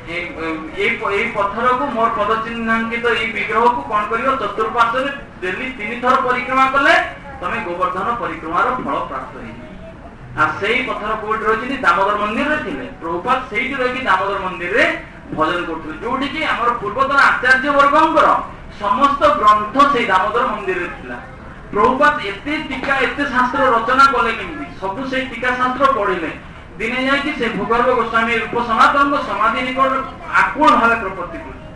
पत्थर को मोर पदचिन्हांकित विग्रह को कौन कर चतुर्पार्श्व डेली 3 थर परिक्रमा कले तमें गोवर्धन परिक्रमार फल प्राप्त से पत्थर कौट रही दामोदर मंदिर रे थिले प्रभुपाद से रही दामोदर मंदिर रे भजन करते जोटी की आम पूर्वतन आचार्य वर्गंकर समस्त ग्रंथ से दामोदर मंदिर रे थिला प्रभुपाद एते टीका एते शास्त्र रचना कले केमती सब से टीका शास्त्र पढ़िले दिने जाए से भूगर्भ गोस्वामी रूप सनातन समाधि निकट आकुल भाव प्रपत्ति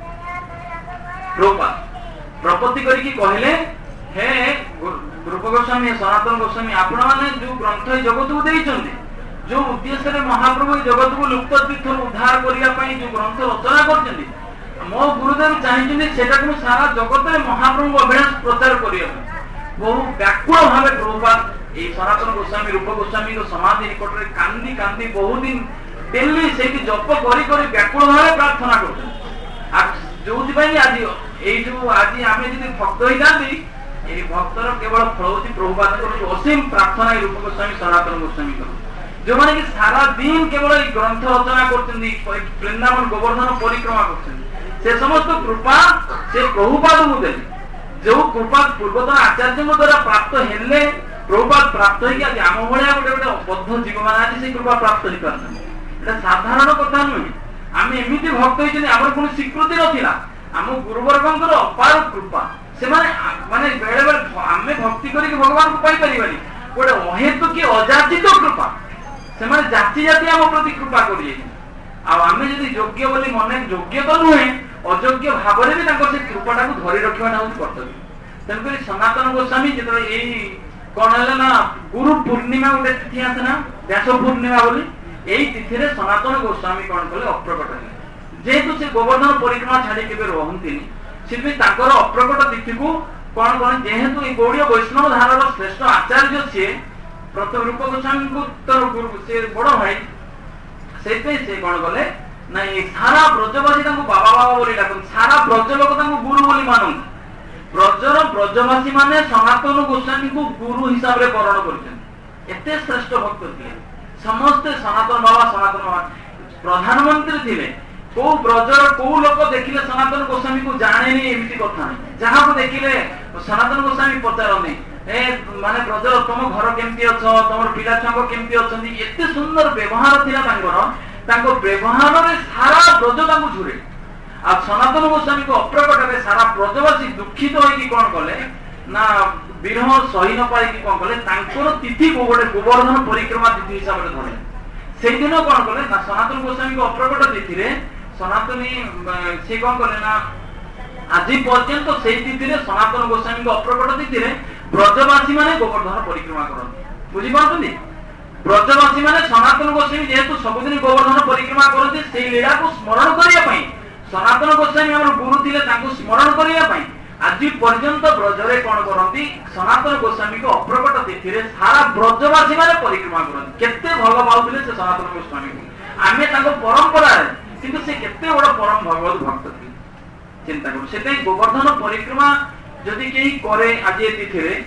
प्रपत्ति करके कहले हे रूप गोस्वामी सनातन गोस्वामी आपण माने जो ग्रंथ जगत को देइछन्ते जो उद्देश्य रे महाप्रभु जगत को लुप्त तीर्थ उद्धार करिया पई जो ग्रंथ रचना करछन्ते मो गुरुदेव चाहिछन्ते सेटा को सारा जगत रे महाप्रभु अभिलाष प्रचार करिया बहु व्याकुल भाव प्रभुपाद सनातन गोस्वामी रूप गोस्वामी समाधि निकट में कांदी कांदी बहुत दिन डेली से जप करी करी व्याकुल भाव प्रार्थना कर जो आज आम जी भक्त होता भक्तर केवल फल हूँ प्रभुपाद असीम प्रार्थना रूप गोस्वामी सनातन गोस्वामी जो मैंने कि सारा दिन केवल ग्रंथ रचना कर वृंदावन गोवर्धन परिक्रमा कर समस्त कृपा से प्रभुपाद को देले जो कृपा पूर्वतन आचार्य द्वारा प्राप्त हेले प्रभुपाद प्राप्त होगी आज आम भाया गोटे गोटे बद्ध जीव मान आज से कृपा प्राप्त हो पारे साधारण कथा नुहे आम एमती भक्त होती आम कोई स्वीकृति नाला आम गुरुवर्गंकर अपार कृपा से माने बेले बेले आम भक्ति करके भगवान को पाई पारिबानी गोटे अहेतु की अजाचित कृपा से जाति जाति आम प्रति कृपा कर योग्य बोली मन योग्य तो नुहे अयोग्य भाव में से कृपाटा को धरी रखा कर्तव्य तेणुक सनातन गोस्वामी जो कौन है ना गुरु पूर्णिमा गोटे तिथि आसे ना व्यास पूर्णिमा बोली यही तिथि रे सनातन गोस्वामी कौन कले अप्रकट है जेहेतु से गोवर्धन परिक्रमा छाड़ी केबे रहंतिनी से अप्रकट तिथि को कौन कौन जेहेतु गौड़ीय वैष्णव धारार श्रेष्ठ आचार्य सी प्रथम रूप गोस्वामी को गुरु से बड़ भाई से कौन कले ना सारा ब्रजवासी बाबा बाबा बोली डाक सारा ब्रज लोक गुरु बोली मानते ब्रजर ब्रजवासी माने सनातन गोस्वामी को गुरु हिसाब से वर्ण करते श्रेष्ठ भक्त थे समस्ते सनातन बाबा प्रधानमंत्री थे को ब्रजर को लोक देखिले सनातन गोस्वामी को जाने एमती कथा नहीं जहाँ को देखिले सनातन गोस्वामी पचारती माने ब्रजर तुम घर केमती अछ तुम पिला छुआ केमती अच्छा एत सुंदर व्यवहार था व्यवहार सारा ब्रज झुरे आ सनातन गोस्वामी को अप्रकट में सारा ब्रजवासी दुखित होगी कौन कले ना विरह सही न पाई कौन कले तिथि को गोटे गोवर्धन परिक्रमा तिथि हिसाब से धरले से दिन कौन कले ना सनातन गोस्वामी को अप्रकट तिथि रे सनातनी से कौन कले ना आज पर्यंत से तिथि रे सनातन गोस्वामी को अप्रकट तिथि रे ब्रजवासी माने गोवर्धन परिक्रमा करते बुझी पारछन्ती ब्रजवासी माने सनातन गोस्वामी जेहेतु सबुदिन गोवर्धन परिक्रमा करते से लीला को स्मरण करिया पई सनातन गोस्वामी आम गुरु थे स्मरण करने आज पर्यंत ब्रजरे कौन करती सनातन गोस्वामी को अप्रकट तिथि रे सारा ब्रजवासी माने परिक्रमा करते केते भल पाउथिले से सनातन गोस्वामी को आमे ताको परंपरा किंतु से केते बड़ परम भगवत भक्त थे चिंता करू से गोवर्धन परिक्रमा जदि केही करे आज ए तिथि रे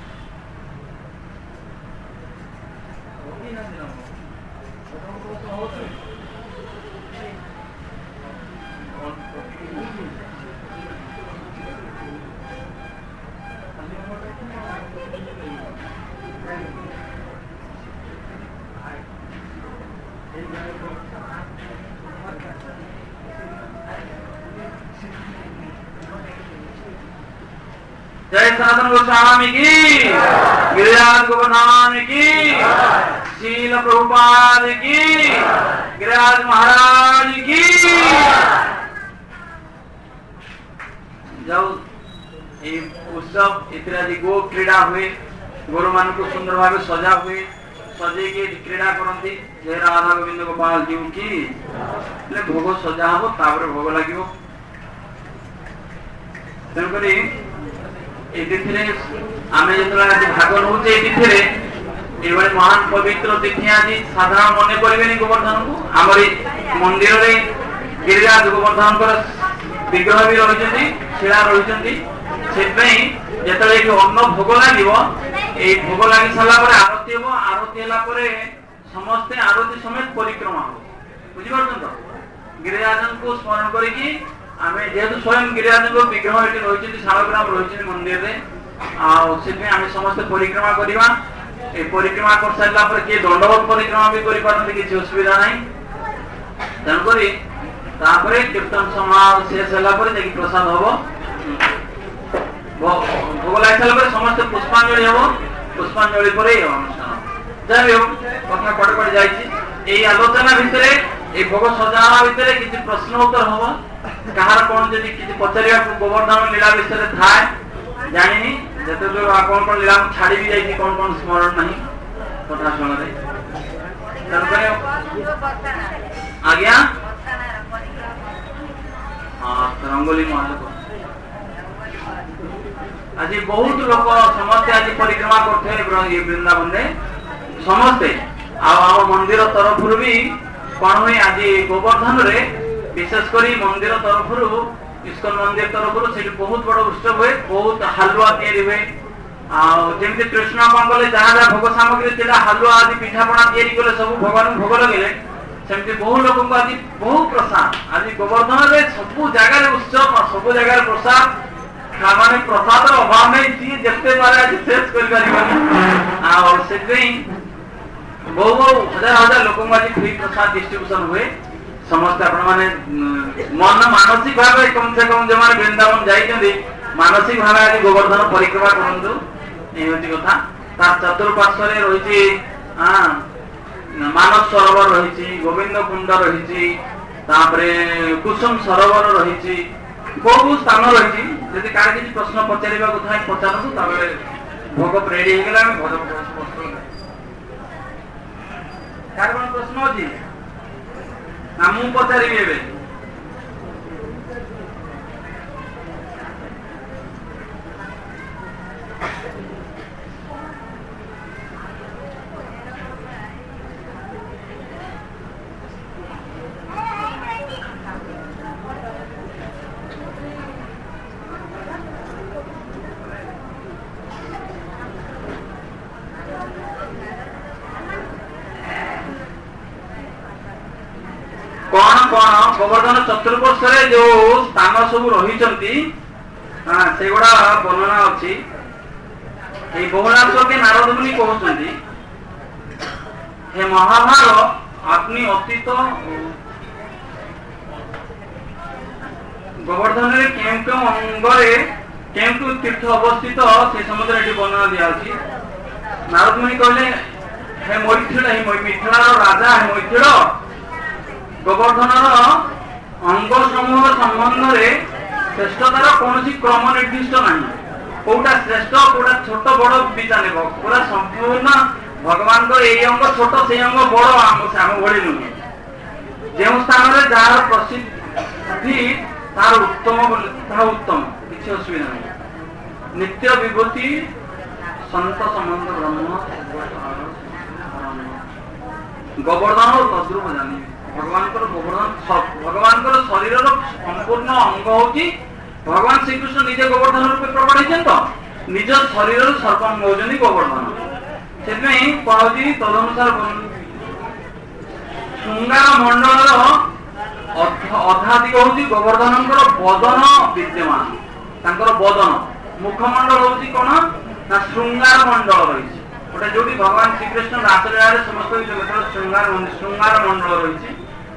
जय सनातन गोस्वामी की गिरिराज गोवर्धन की शील प्रभुपाद की गिरिराज महाराज की जब उत्सव इतना गो क्रीड़ा हुए गोरु मान को सुंदर भाव सजा हुए सजे के क्रीड़ा करती जय राधा गोविंद गोपाल जीव की भोग सजा हम तापर भोग लगे तेणुक आम जो भाग नौचे ये महान पवित्र तिथि आज साधारण मन करें गोवर्धन को आम मंदिर में गिरिराज गोवर्धन विग्रह भी रही शिला रही से जो अन्न भोग लगे भोग लगी सारा आरती हम आरती है समस्ते आरती समेत परिक्रमा हो बुझीपार गिरिराजन को स्मरण करिकी आमे जेहेतु स्वयं गिरिराजन को विग्रह एटी रहिछि शालग्राम रहिछि मंदिर रे आ सेमे आमे समस्त परिक्रमा करिवा ए परिक्रमा कर साइला पर के दंडवत परिक्रमा भी करि पारନ୍ତି किछि असुविधा नाही तन करी तापरे कीर्तन समाज शेष होला पर देखि प्रसाद होबो भोग लाई साइला पर समस्त पुष्पांजलि होबो पुष्पांजलि पर ही अनुष्ठान जाबे कथा पड़ पड़ जाइछि एई आलोचना भितरे ए भोग सजाना भितरे किछि प्रश्न उत्तर होबो कहार कोन जदि किछि पचारिया गोवर्धन लीला विषय थाए जानिनी जते जो कोन कोन लीला छाड़ी भी जाइछि कोन कोन स्मरण नहीं कथा सुन रे आज्ञा हां रंगोली महल आज बहुत लोक समस्त आज परिक्रमा करथे वृंदावन रे समस्ते आ मंदिर तरफ भी कौन हुए आज गोवर्धन रे विशेष करी मंदिर तरफ इस्कन मंदिर तरफ से बहुत बड़ उत्सव हुए बहुत हलुआ तैयारी हुए आमती कृष्ण कौन कले जहाँ जहाँ भोग सामग्री थी हलुआ आदि पिठापणा तैयारी कले सब भगवान भोग लगे सेमती बहु लोक आज बहुत प्रसाद आज गोवर्धन रे सब जगार उत्सव सब जगार प्रसाद माने प्रसाद अभाव नहीं थी जिते पारे आज शेष कर बहु बहु हजार हजार लोक आज फ्री प्रसाद डिस्ट्रीब्यूशन हुए समस्त आपण माने मन मानसिक भाव कम से कम जो माने वृंदावन जाइछन्ती मानसिक भाव आज गोवर्धन परिक्रमा करंतु ए होती कथा तार चतुर्पार्श्व रे रहिछि मानस सरोवर रहिछि गोविंद कुंड रहिछि तापरे कुसुम सरोवर रहिछि बहु स्थान रहिछि यदि कार किछि प्रश्न पचारिबा कथा पचारसु ताबे भोग रेडी हे गेला भोग कार कोन प्रश्न अछि ना मु पचारिबे एबे कौन कौन गोवर्धन चतुर्पार्श्व जो स्थान सब रही से गुड़ा वर्णना अच्छी बहुलाश्व के नारद मुनि कहते हे महाभाग अपनी अतीत गोवर्धन क्यों अंगरे क्यों तीर्थ अवस्थित से समुद्र ये वर्णना दिखाई नारद मुनि कहले हे मैथिल मिथिलार राजा हे मैथिल गोवर्धन अंग समूह संबंध में श्रेष्ठतार कौन क्रम निर्दिष्ट नहीं कौटा श्रेष्ठ कौटा छोट बड़ विचार ने पूरा संपूर्ण भगवान को यही अंग छोट से अंग बड़ आम भाई नुहे जो स्थान में जार प्रसिद्धि तार उत्तम उत्तम किसी असुविधा नहीं नित्य विभूति संत संबंध ब्रह्म गोवर्धन और तद्रूप जानी भगवान गोवर्धन शरीर संपूर्ण अंग होची भगवान श्रीकृष्ण निजे गोवर्धन रूपे प्रकट होते तो निज शरीर सर्वांग होती गोवर्धन से कहुची तदनुसार श्रृंगार मंडल अधाधिक होची गोवर्धन बदन विद्यमान बदन मुखमंडल होची कौन ना श्रृंगार मंडल रही गोटे जो भगवान श्रीकृष्ण रासलीला समस्त श्रृंगार मंडल रही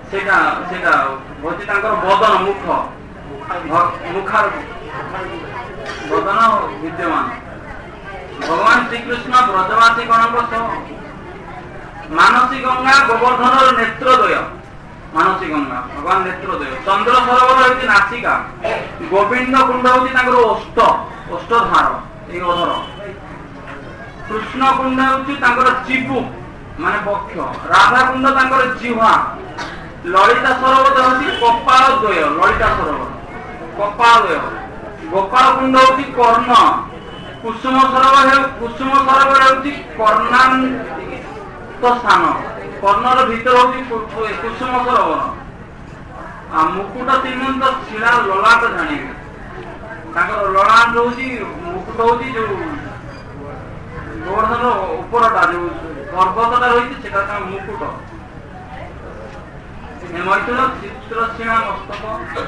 बदन मुख मुखार बदन विद्यमान भगवान श्रीकृष्ण ब्रजवासी गण मानसी गंगा गोवर्धन नेत्रद्वय मानसी गंगा भगवान नेत्रद्वय चंद्र सरोवर होती नासिका गोविंद कुंड होती ओष्ठधार अधर कृष्ण कुंड होती चिबु माने बक्ष राधा कुंड जिह्वा ललिता सरोवर होती कपाल द्वय ललिता सरोवर कपाल द्वय गोपाल कुंड होती कर्ण कुसुम सरोवर होती कर्णांत स्थान कर्णर भीतर होती कुसुम सरोवर मुकुट श्रीमंत शिला ललाट जानवे ललाट होती मुकुट होती जो गोवर्धन उपरटा जो पर्वतटा रही मुकुट ମୈଥୁନ ଚିତ୍ରସୀମା ମସ୍ତକ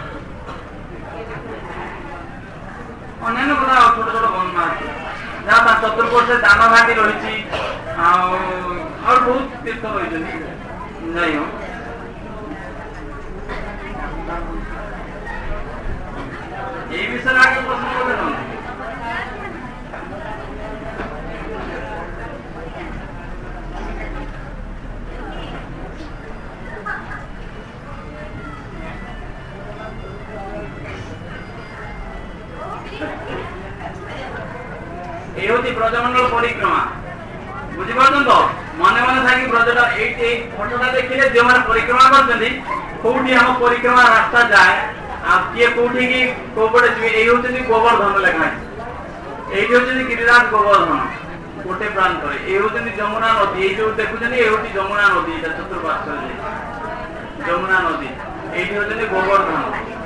ଅନ୍ୟାନ୍ୟ କଥା ଛୋଟ ଛୋଟ ବର୍ଣ୍ଣନା ଅଛି ଯାହା ତା ଚତୁର୍ପାର୍ଶ୍ୱରେ ଦାନ ଘାଟି ରହିଛି ଆଉ ବହୁତ ତୀର୍ଥ ରହିଛନ୍ତି ଯାଇ ହଉ এই বিষয়ে আগে প্রশ্ন করবেন এই হচ্ছে ব্রজমন্ডল পরিক্রমা বুঝিপারছেন তো মনে মনে থাকি ব্রজটা এই ফটোটা দেখলে যে পরিক্রমা করছেন কোটি আমার পরিক্রমা রাস্তা যায় আর কিয়ে কোটি কি কোপটে ଯିବେ এই হচ্ছে গোবর্ধন লেখা আছে এইটি হচ্ছে গিরিরাজ গোবর্ধন কোটে প্রান্তরে এই হচ্ছে যমুনা নদী এই যে দেখুছেন এই হচ্ছে যমুনা নদী এটা চতুর্পার্শ্বরে যমুনা নদী এইটি হচ্ছে গোবর্ধন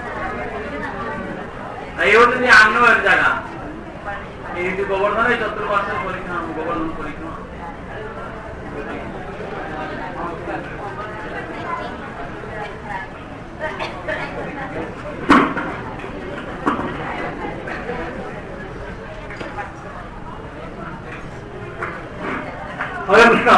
এই হচ্ছে আন্নয়ের জায়গা এই গোবর্ধনের চতুর্পার্শ্বরে পরিক্রমা গোবর্ধন পরিক্রমা হরে কৃষ্ণ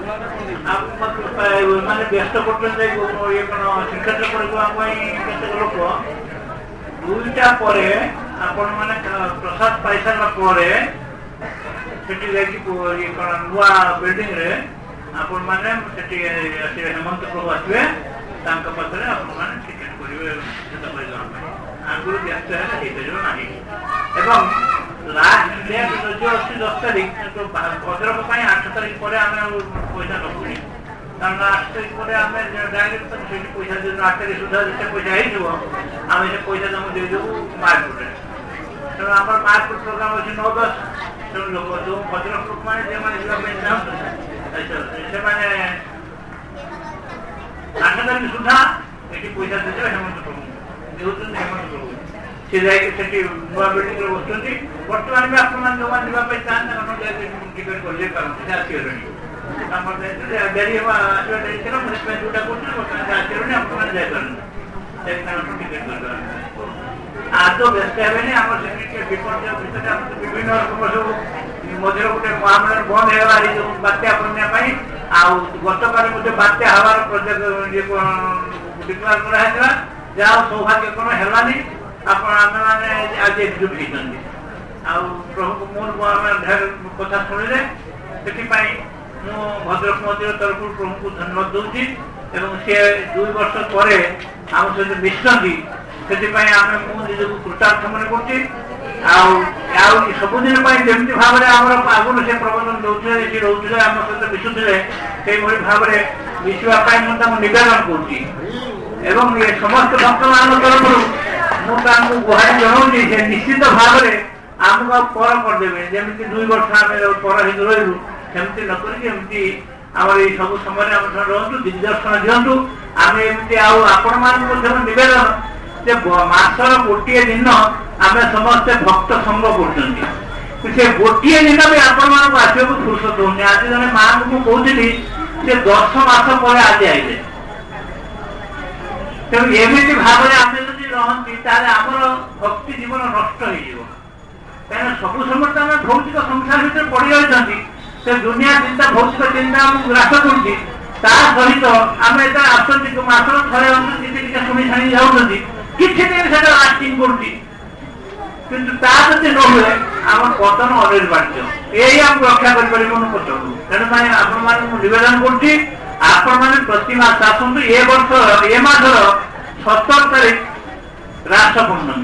মানে ব্যস্ত করছেন যে ইয়ে কোন শ্রীক্ষেত্র পরিক্রমা ପାଇଁ କେତେକ ଲୋକ 2ଟା ପରେ ଆପଣ ମାନେ ପ୍ରସାଦ ପାଇସାରିଲା ପରେ ସେଠି ଯାଇକି ଇଏ କଣ ନୂଆ ବିଲ୍ଡିଂ ରେ ଆପଣ ମାନେ ସେଠି ଆସିବେ ହେମନ୍ତ ପ୍ରଭୁ ଆସିବେ ତାଙ୍କ ପାଖରେ ଆପଣ ମାନେ ଟିକେଟ କରିବେ ସେଟା ପରିକ୍ରମା ପାଇଁ ଆଗରୁ ବ୍ୟସ୍ତ ହେଲେ ହେଇପାରିବ ନାହିଁ ଏବଂ ଲାଷ୍ଟ ଡେଟ୍ ଯୋଉ ଅଛି 10 ତାରିଖ ଭଦ୍ରକ ପାଇଁ 8 ତାରିଖ ପରେ ଆମେ ପଇସା ରଖୁନି କାରଣ 8 ତାରିଖ ପରେ ଆମେ ଡାଇରେକ୍ଟ ସେଇଠି ପଇସା ଦେବୁ 8 ତାରିଖ ସୁଦ୍ଧା ଯେତେ ପଇସା ହେଇଯିବ ଆମେ ସେ ପଇସା ତାଙ୍କୁ ଦେଇଦେବୁ ମାର୍କେଟରେ ତେଣୁ ଆମର ମାର୍କେଟ ପ୍ରୋଗ୍ରାମ ଅଛି 9-10 ତେଣୁ ଲୋକ ଯୋଉ ଭଦ୍ରକ ଲୋକମାନେ ଯେଉଁମାନେ ଯିବା ପାଇଁ ଚାହୁଁଛନ୍ତି ସେମାନେ 8 ତାରିଖ ସୁଦ୍ଧା ଏଠି ପଇସା ଦେଇଦେବେ ହେମନ୍ତ ପ୍ରଭୁ ଦେଉଛନ୍ତି ହେମନ୍ତ ପ୍ରଭୁ ସେ ଯାଇକି ସେଠି ନୂଆ ବିଲ୍ଡିଂରେ ବସୁଛନ୍ତି ବର୍ତ୍ତମାନ ବି ଆପଣମାନେ ଯୋଉମାନେ ଯିବା ପାଇଁ ଚାହାନ୍ତି ଆପଣ ଟିକେଟ କରିଦେଇ ପାରନ୍ତି ସେ ଆସିଗଲେଣି ଆମର ଡେରି ହେବା ଆସିବା ଡେରି ଥିଲା ମୁଁ ସେଥିପାଇଁ ଯୋଉଟା କରୁଥିଲି ବର୍ତ୍ତମାନ ସେ ଆସିଗଲେଣି ଆପଣମାନେ ଯାଇପାରନ୍ତି ସେଥିପାଇଁ ଆପଣ ଟିକେଟ କରିପାରନ୍ତି ଆଦୌ ବ୍ୟସ୍ତ ହେବେନି ଆମର ସେମିତି ବିପର୍ଯ୍ୟୟ ଭିତରେ ଆମର ବିଭିନ୍ନ ରକମ ସବୁ ମଝିରେ ଗୋଟେ ମହାମେଳା ବନ୍ଦ ହେଇଗଲା ଏଇ ଯୋଉ ବାତ୍ୟା ବନ୍ୟା ପାଇଁ ଆଉ ଗତକାଲି ଗୋଟେ ବାତ୍ୟା ହେବାର ପ୍ରୋଜେକ୍ଟ ଡିକ୍ଲାର କରାହେଇଥିଲା ଯାହା ସୌଭାଗ୍ୟ କ'ଣ ହେଲାନି ଆପଣ ଆମେମାନେ ଆଜି ଏକଜୁଟ ହେଇଛନ୍ତି ଆଉ ପ୍ରଭୁଙ୍କୁ ମୁଁ ଆମେ ଢେର କଥା ଶୁଣିଲେ ସେଥିପାଇଁ ମୁଁ ଭଦ୍ରକ ମନ୍ଦିର ତରଫରୁ ପ୍ରଭୁଙ୍କୁ ଧନ୍ୟବାଦ ଦେଉଛି ଏବଂ ସେ 2 ବର୍ଷ ପରେ ଆମ ସହିତ ମିଶନ୍ତି ସେଥିପାଇଁ ଆମେ ମୁଁ ନିଜକୁ କୃତାର୍ଥ ମନେ କରୁଛି ଆଉ ସବୁଦିନ ପାଇଁ ଯେମିତି ଭାବରେ ଆମର ଆଗରୁ ସେ ପ୍ରବଚନ ଦେଉଥିଲେ ଏଠି ରହୁଥିଲେ ଆମ ସହିତ ମିଶୁଥିଲେ ସେଇଭଳି ଭାବରେ ମିଶିବା ପାଇଁ ମୁଁ ତାଙ୍କୁ ନିବେଦନ କରୁଛି ଏବଂ ଏ ସମସ୍ତ ଭକ୍ତମାନଙ୍କ ତରଫରୁ ମୁଁ ତାଙ୍କୁ ଗୁହାରି ଜଣାଉଛି ଯେ ନିଶ୍ଚିତ ଭାବରେ ଆମକୁ ଆଉ ପର କରିଦେବେ ଯେମିତି 2 ବର୍ଷ ଆମେ ପର ହେଇକି ରହିଲୁ ସେମିତି ନ କରିକି ଏମିତି ଆମର ଏଇ ସବୁ ସମୟରେ ଆମ ଠାରୁ ରୁହନ୍ତୁ ଦିଗ୍ଦର୍ଶନ ଦିଅନ୍ତୁ ଆମେ ଏମିତି ଆଉ ଆପଣମାନଙ୍କୁ ମଧ୍ୟ ନିବେଦନ ଯେ ମାସର ଗୋଟିଏ ଦିନ ଆମେ ସମସ୍ତେ ଭକ୍ତ ସଙ୍ଗ କରୁଛନ୍ତି ସେ ଗୋଟିଏ ଦିନ ବି ଆପଣମାନଙ୍କୁ ଆସିବାକୁ ଫୁର୍ସତ ହଉନି ଆଜି ଜଣେ ମାଙ୍କୁ ମୁଁ କହୁଥିଲି ସେ 10 ମାସ ପରେ ଆଜି ଆଇଲେ ତେଣୁ ଏମିତି ଭାବରେ ଆମେ ଯଦି ରହନ୍ତି ତାହେଲେ ଆମର ଭକ୍ତି ଜୀବନ ନଷ୍ଟ ହେଇଯିବ କାହିଁକିନା ସବୁ ସମୟରେ ଆମେ ଭୌତିକ ସଂସାର ଭିତରେ ପଡି ରହିଛନ୍ତି ସେ ଦୁନିଆ ଚିନ୍ତା ଭୌତିକ ଚିନ୍ତା ଆମକୁ ଗ୍ରାସ କରୁଛି ତା ସହିତ ଆମେ ଯେତେବେଳେ ଆସନ୍ତି ମାସର ଥରେ ଟିକେ ଶୁଣି ଛାଣି ଯାଉଛନ୍ତି କିଛି ଦିନ ସେଟା ଲାଷ୍ଟିଂ କରୁଛି କିନ୍ତୁ ତା ଯଦି ନ ହୁଏ ଆମର ପତନ ଅନିବାର୍ଯ୍ୟ ଏଇ ଆମକୁ ରକ୍ଷା କରିପାରିବନି ପତନକୁ ତେଣୁ ପାଇଁ ଆପଣମାନଙ୍କୁ ମୁଁ ନିବେଦନ କରୁଛି ଆପଣମାନେ ପ୍ରତି ମାସ ଆସନ୍ତୁ ଏ ମାସର 17 ତାରିଖ ରାସ ପୂର୍ଣ୍ଣମୀ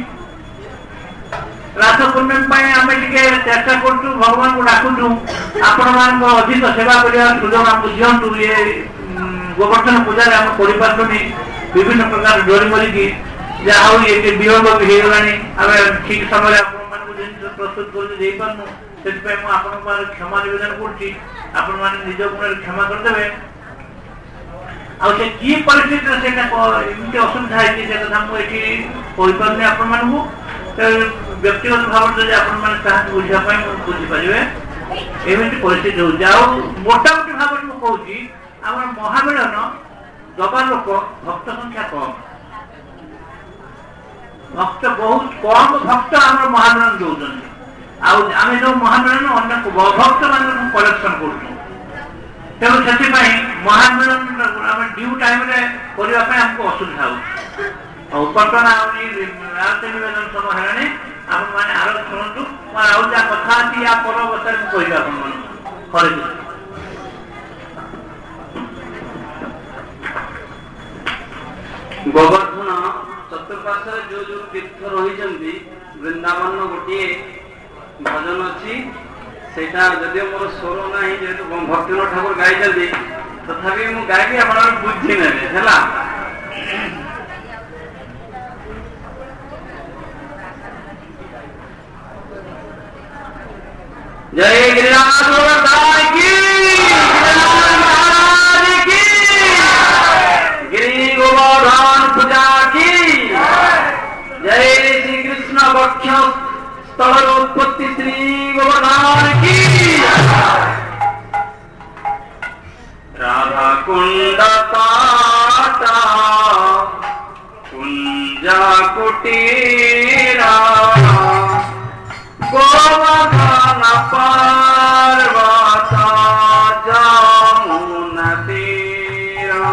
ପାଇଁ ଆମେ ଟିକେ ଚେଷ୍ଟା କରୁଛୁ ଭଗବାନଙ୍କୁ ଡାକୁଛୁ ଆପଣମାନଙ୍କ ଅଧିକ ସେବା କରିବା ସୁଯୋଗ ଆମକୁ ଦିଅନ୍ତୁ ଏ ଗୋବର୍ଦ୍ଧନ ପୂଜାରେ ଆମେ କରିପାରୁନି ବିଭିନ୍ନ ପ୍ରକାର ଡୋରି ମରିକି ଯାହା ହଉ ଏଠି ବିଳମ୍ବ ବି ହେଇଗଲାଣି ଆମେ ଠିକ ସମୟରେ ଆପଣମାନଙ୍କୁ ଜିନିଷ ପ୍ରସ୍ତୁତ କରିକି ଦେଇପାରୁନୁ ସେଥିପାଇଁ ମୁଁ ଆପଣଙ୍କ ପାଖରେ କ୍ଷମା ନିବେଦନ କରୁଛି ଆପଣମାନେ ନିଜ ଗୁଣରେ କ୍ଷମା କରିଦେବେ ଆଉ ସେ କି ପରିସ୍ଥିତିରେ ସେଇଟା ଏମିତି ଅସୁବିଧା ହେଇଛି ସେ କଥା ମୁଁ ଏଠି କହିପାରୁନି ଆପଣମାନଙ୍କୁ ବ୍ୟକ୍ତିଗତ ଭାବରେ ଯଦି ଆପଣମାନେ ଚାହାନ୍ତି ବୁଝିବା ପାଇଁ ମୁଁ ବୁଝିପାରିବେ ଏମିତି ପରିସ୍ଥିତି ହଉଛି ଆଉ ମୋଟାମୋଟି ଭାବରେ ମୁଁ କହୁଛି ଆମର ମହାମିଳନ दबा लोक भक्त संख्या कम भक्त बहुत कम भक्त आम महामिलन दौरान आम जो महामिलन अनेक भक्त मान कलेक्शन कर तेणु से महामिलन आम ड्यू टाइम करने आमको असुविधा हो बर्तमान आरती निवेदन समय है आप मैंने आर शुणु आउ जहाँ कथा अच्छी या पर अवस्था कह हरे गोवर्धन चतुर्पार्श्व जो जो तीर्थ रही वृंदावन गोटे भजन अच्छी सेटा जदि मोर स्वर ना जेहेतु भक्तिनाथ ठाकुर गाई तथापि मुझे गायकी आप बुझी ने जय गिरिराज गोवर्धन की गिरी गोवर्धन पूजा की जय श्री कृष्ण वक्ष स्थल उत्पत्ति श्री गोवर्धन की राधा कुंड ताटा कुंजा कुटीरा गोवर्धन पर्वता जमुना तीरा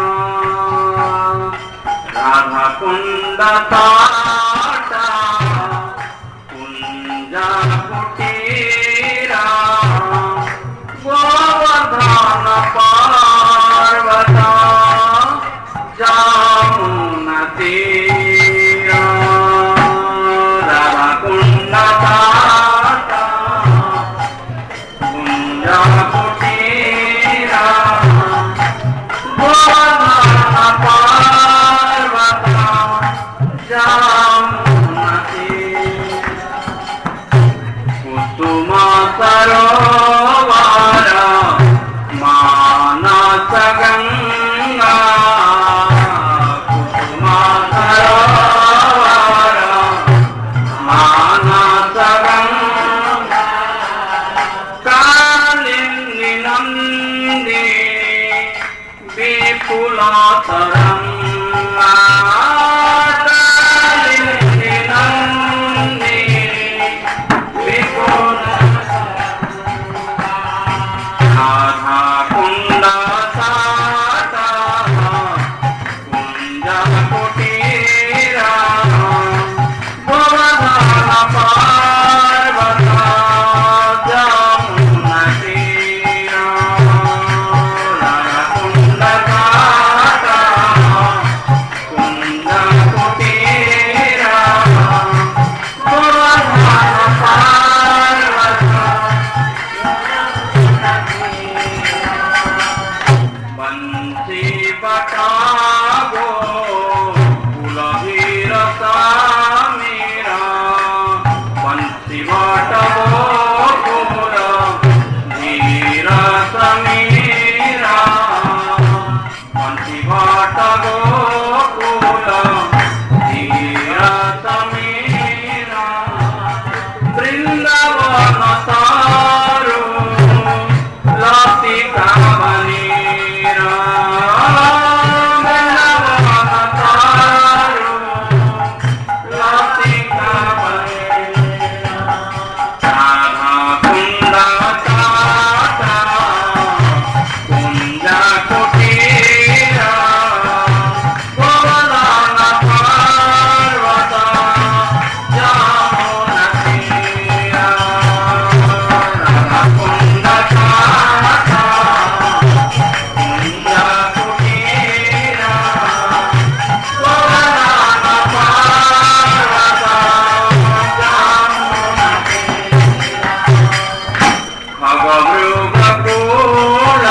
राधा कुंड ताटा कुंजा कुटीरा गोवर्धन पर्वता जमुना तीरा राधा कुंड ताटा कुंजा कुटीरा गोवर्धन पर्वता जमुना कुसुम सरोवर मानस गंगा कुसुम सरोवर मानस गंगा कालिंदी नंदी विपुल तरंगा कालिंदी नंदी विपुल राधा कुंड ताटा कुंजा कुटीरा गोवर्धन पर्वता जमुना तीरा राधा कुंड ताटा कुंजा कुटीरा गोवर्धन पर्वता बंसी पटागो कुलभीर सामीरा बंसी पटागो कुल धीर समीरा बंसी पटागो कुल धीर समीरा वृंदावन तारो लतिका बनीरा वृंदावन तारो लतिका बनीरा राधा कुंड ताटा कुंजा कुटीरा गोवर्धन पर्वता जमुना तीरा राधा कुंड ताटा कुंजा कुटीरा गोवर्धन पर्वता जमुना तीरा खगमृगकुल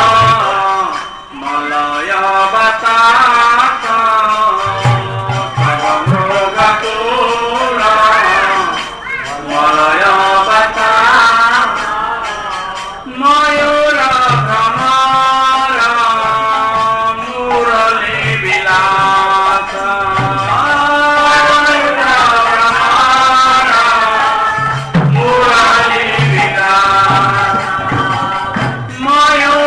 मलय बतास खगमृगकुल मलय बतास मयूर भ्रमर मुरली विलास मयूर भ्रमर मुरली विलास मयूर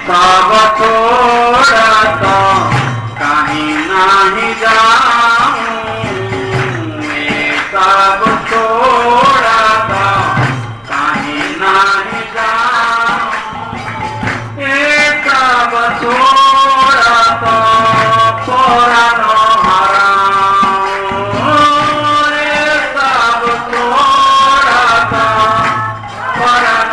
सब छोड़ा तो कहीं नहीं जाऊं, ये सब छोड़ा तो कहीं नहीं जाऊं, ये सब छोड़ा तो पुराण हराऊं, ये सब छोड़ा तो पुराण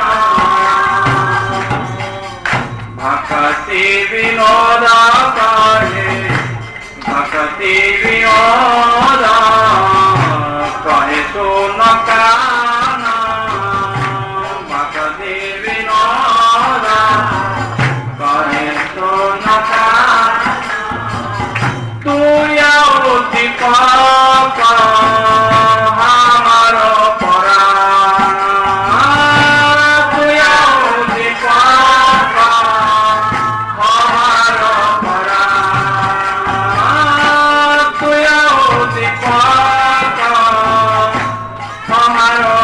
भक्ति विनोद कहे, भक्ति विनोद कहे सुन काना, भक्ति विनोद कहे सुन काना, तू याऊति पाप हमारो पुराण, तू याऊति पाप हमारो पुराण, तू याऊति पाप हमारो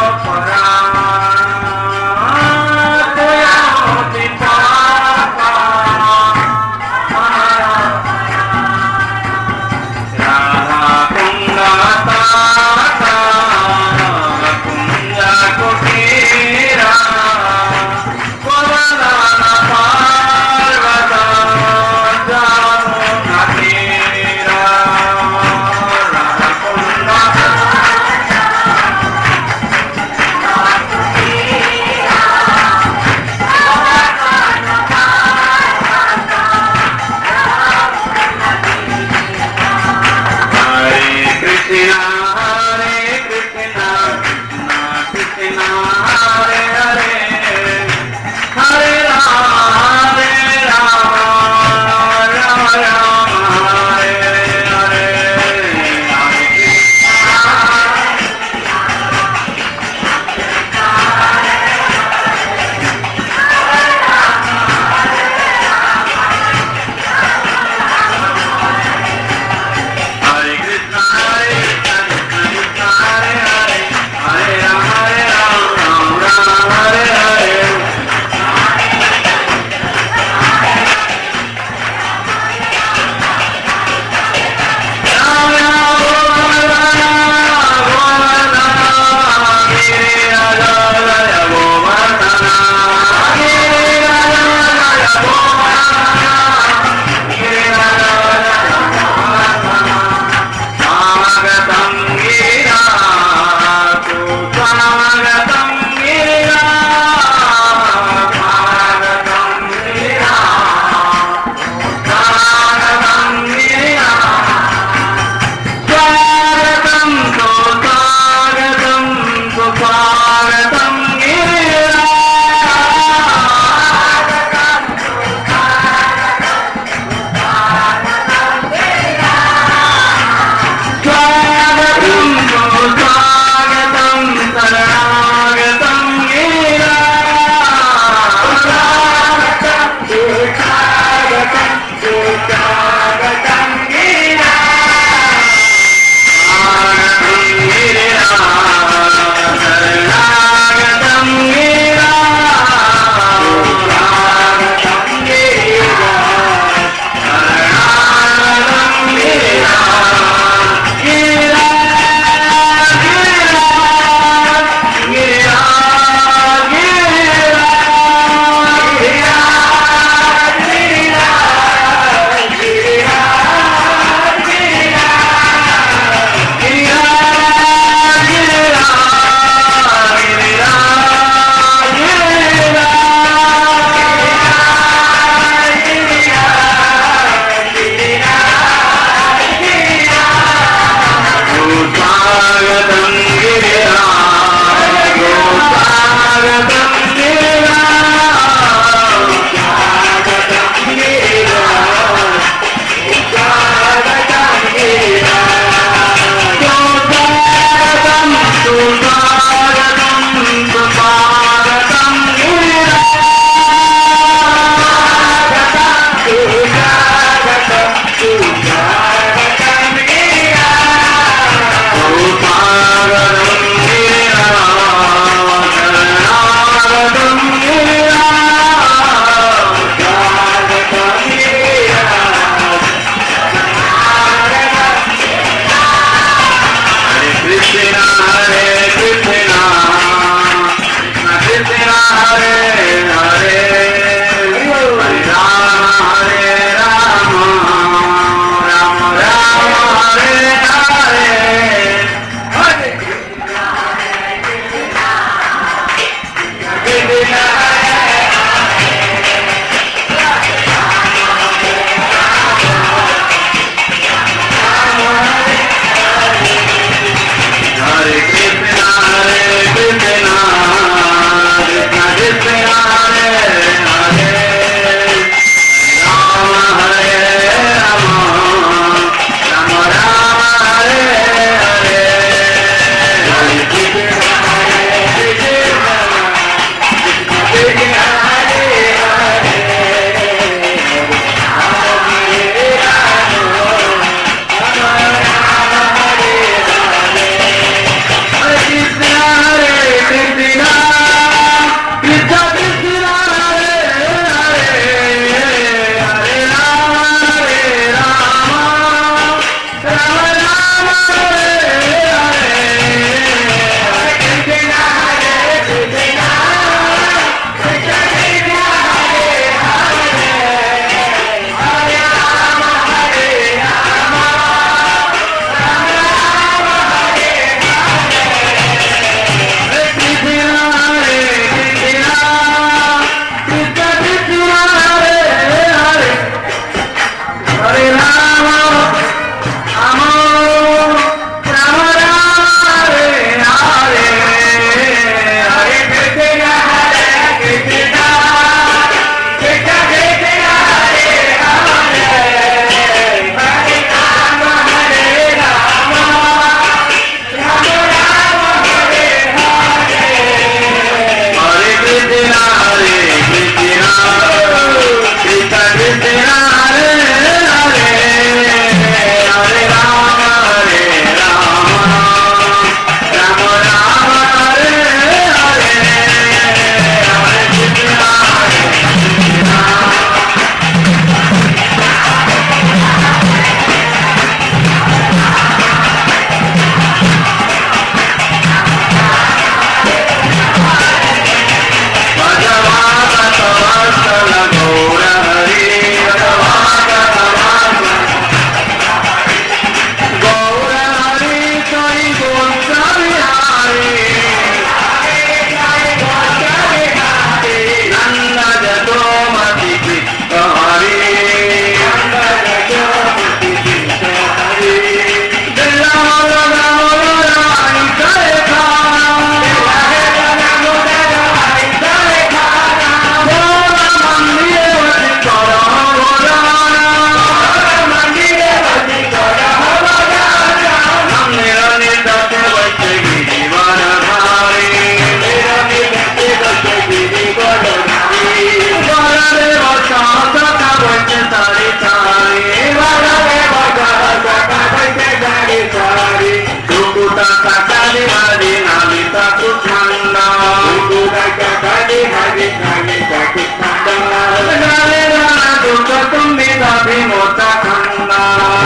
तुम्बी दादी मोचा खंडा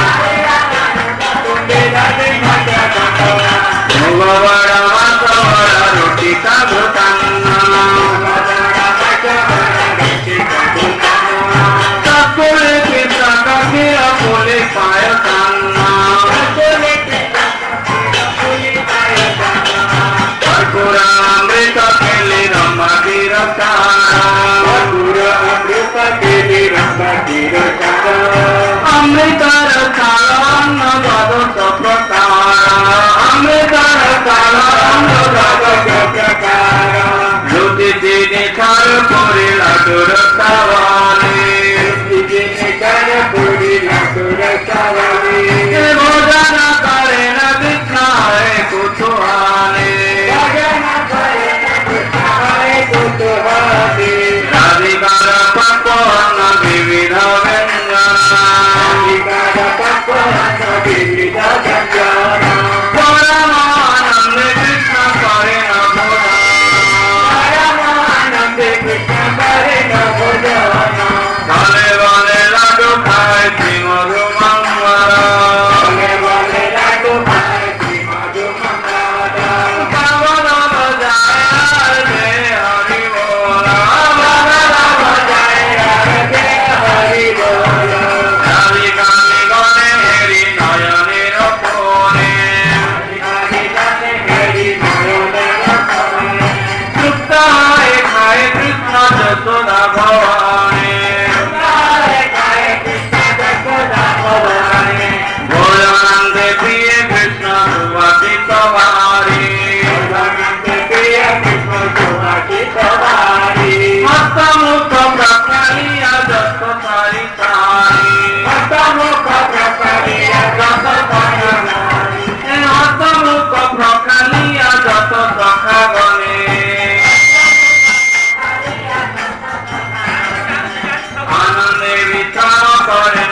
बड़ा माता बड़ा रोटी का भुताना सकुले पिता का गिरा बोले पाय कान्ना कर्पूरा अमृत केली रंबा अमृत रसाला अन्न द्वादश प्रकार अमृत रसाला अन्न द्वादश प्रकार ज्योति चीनी चार पूरी लाडू रसावाली भोजन करे न दिखाए कुतुहाली राधिकार पक्वान विविध परमानंद कृष्ण करे न भोजन भले भले लाडू खाए श्री मधु मंगला आनंदे विचार करे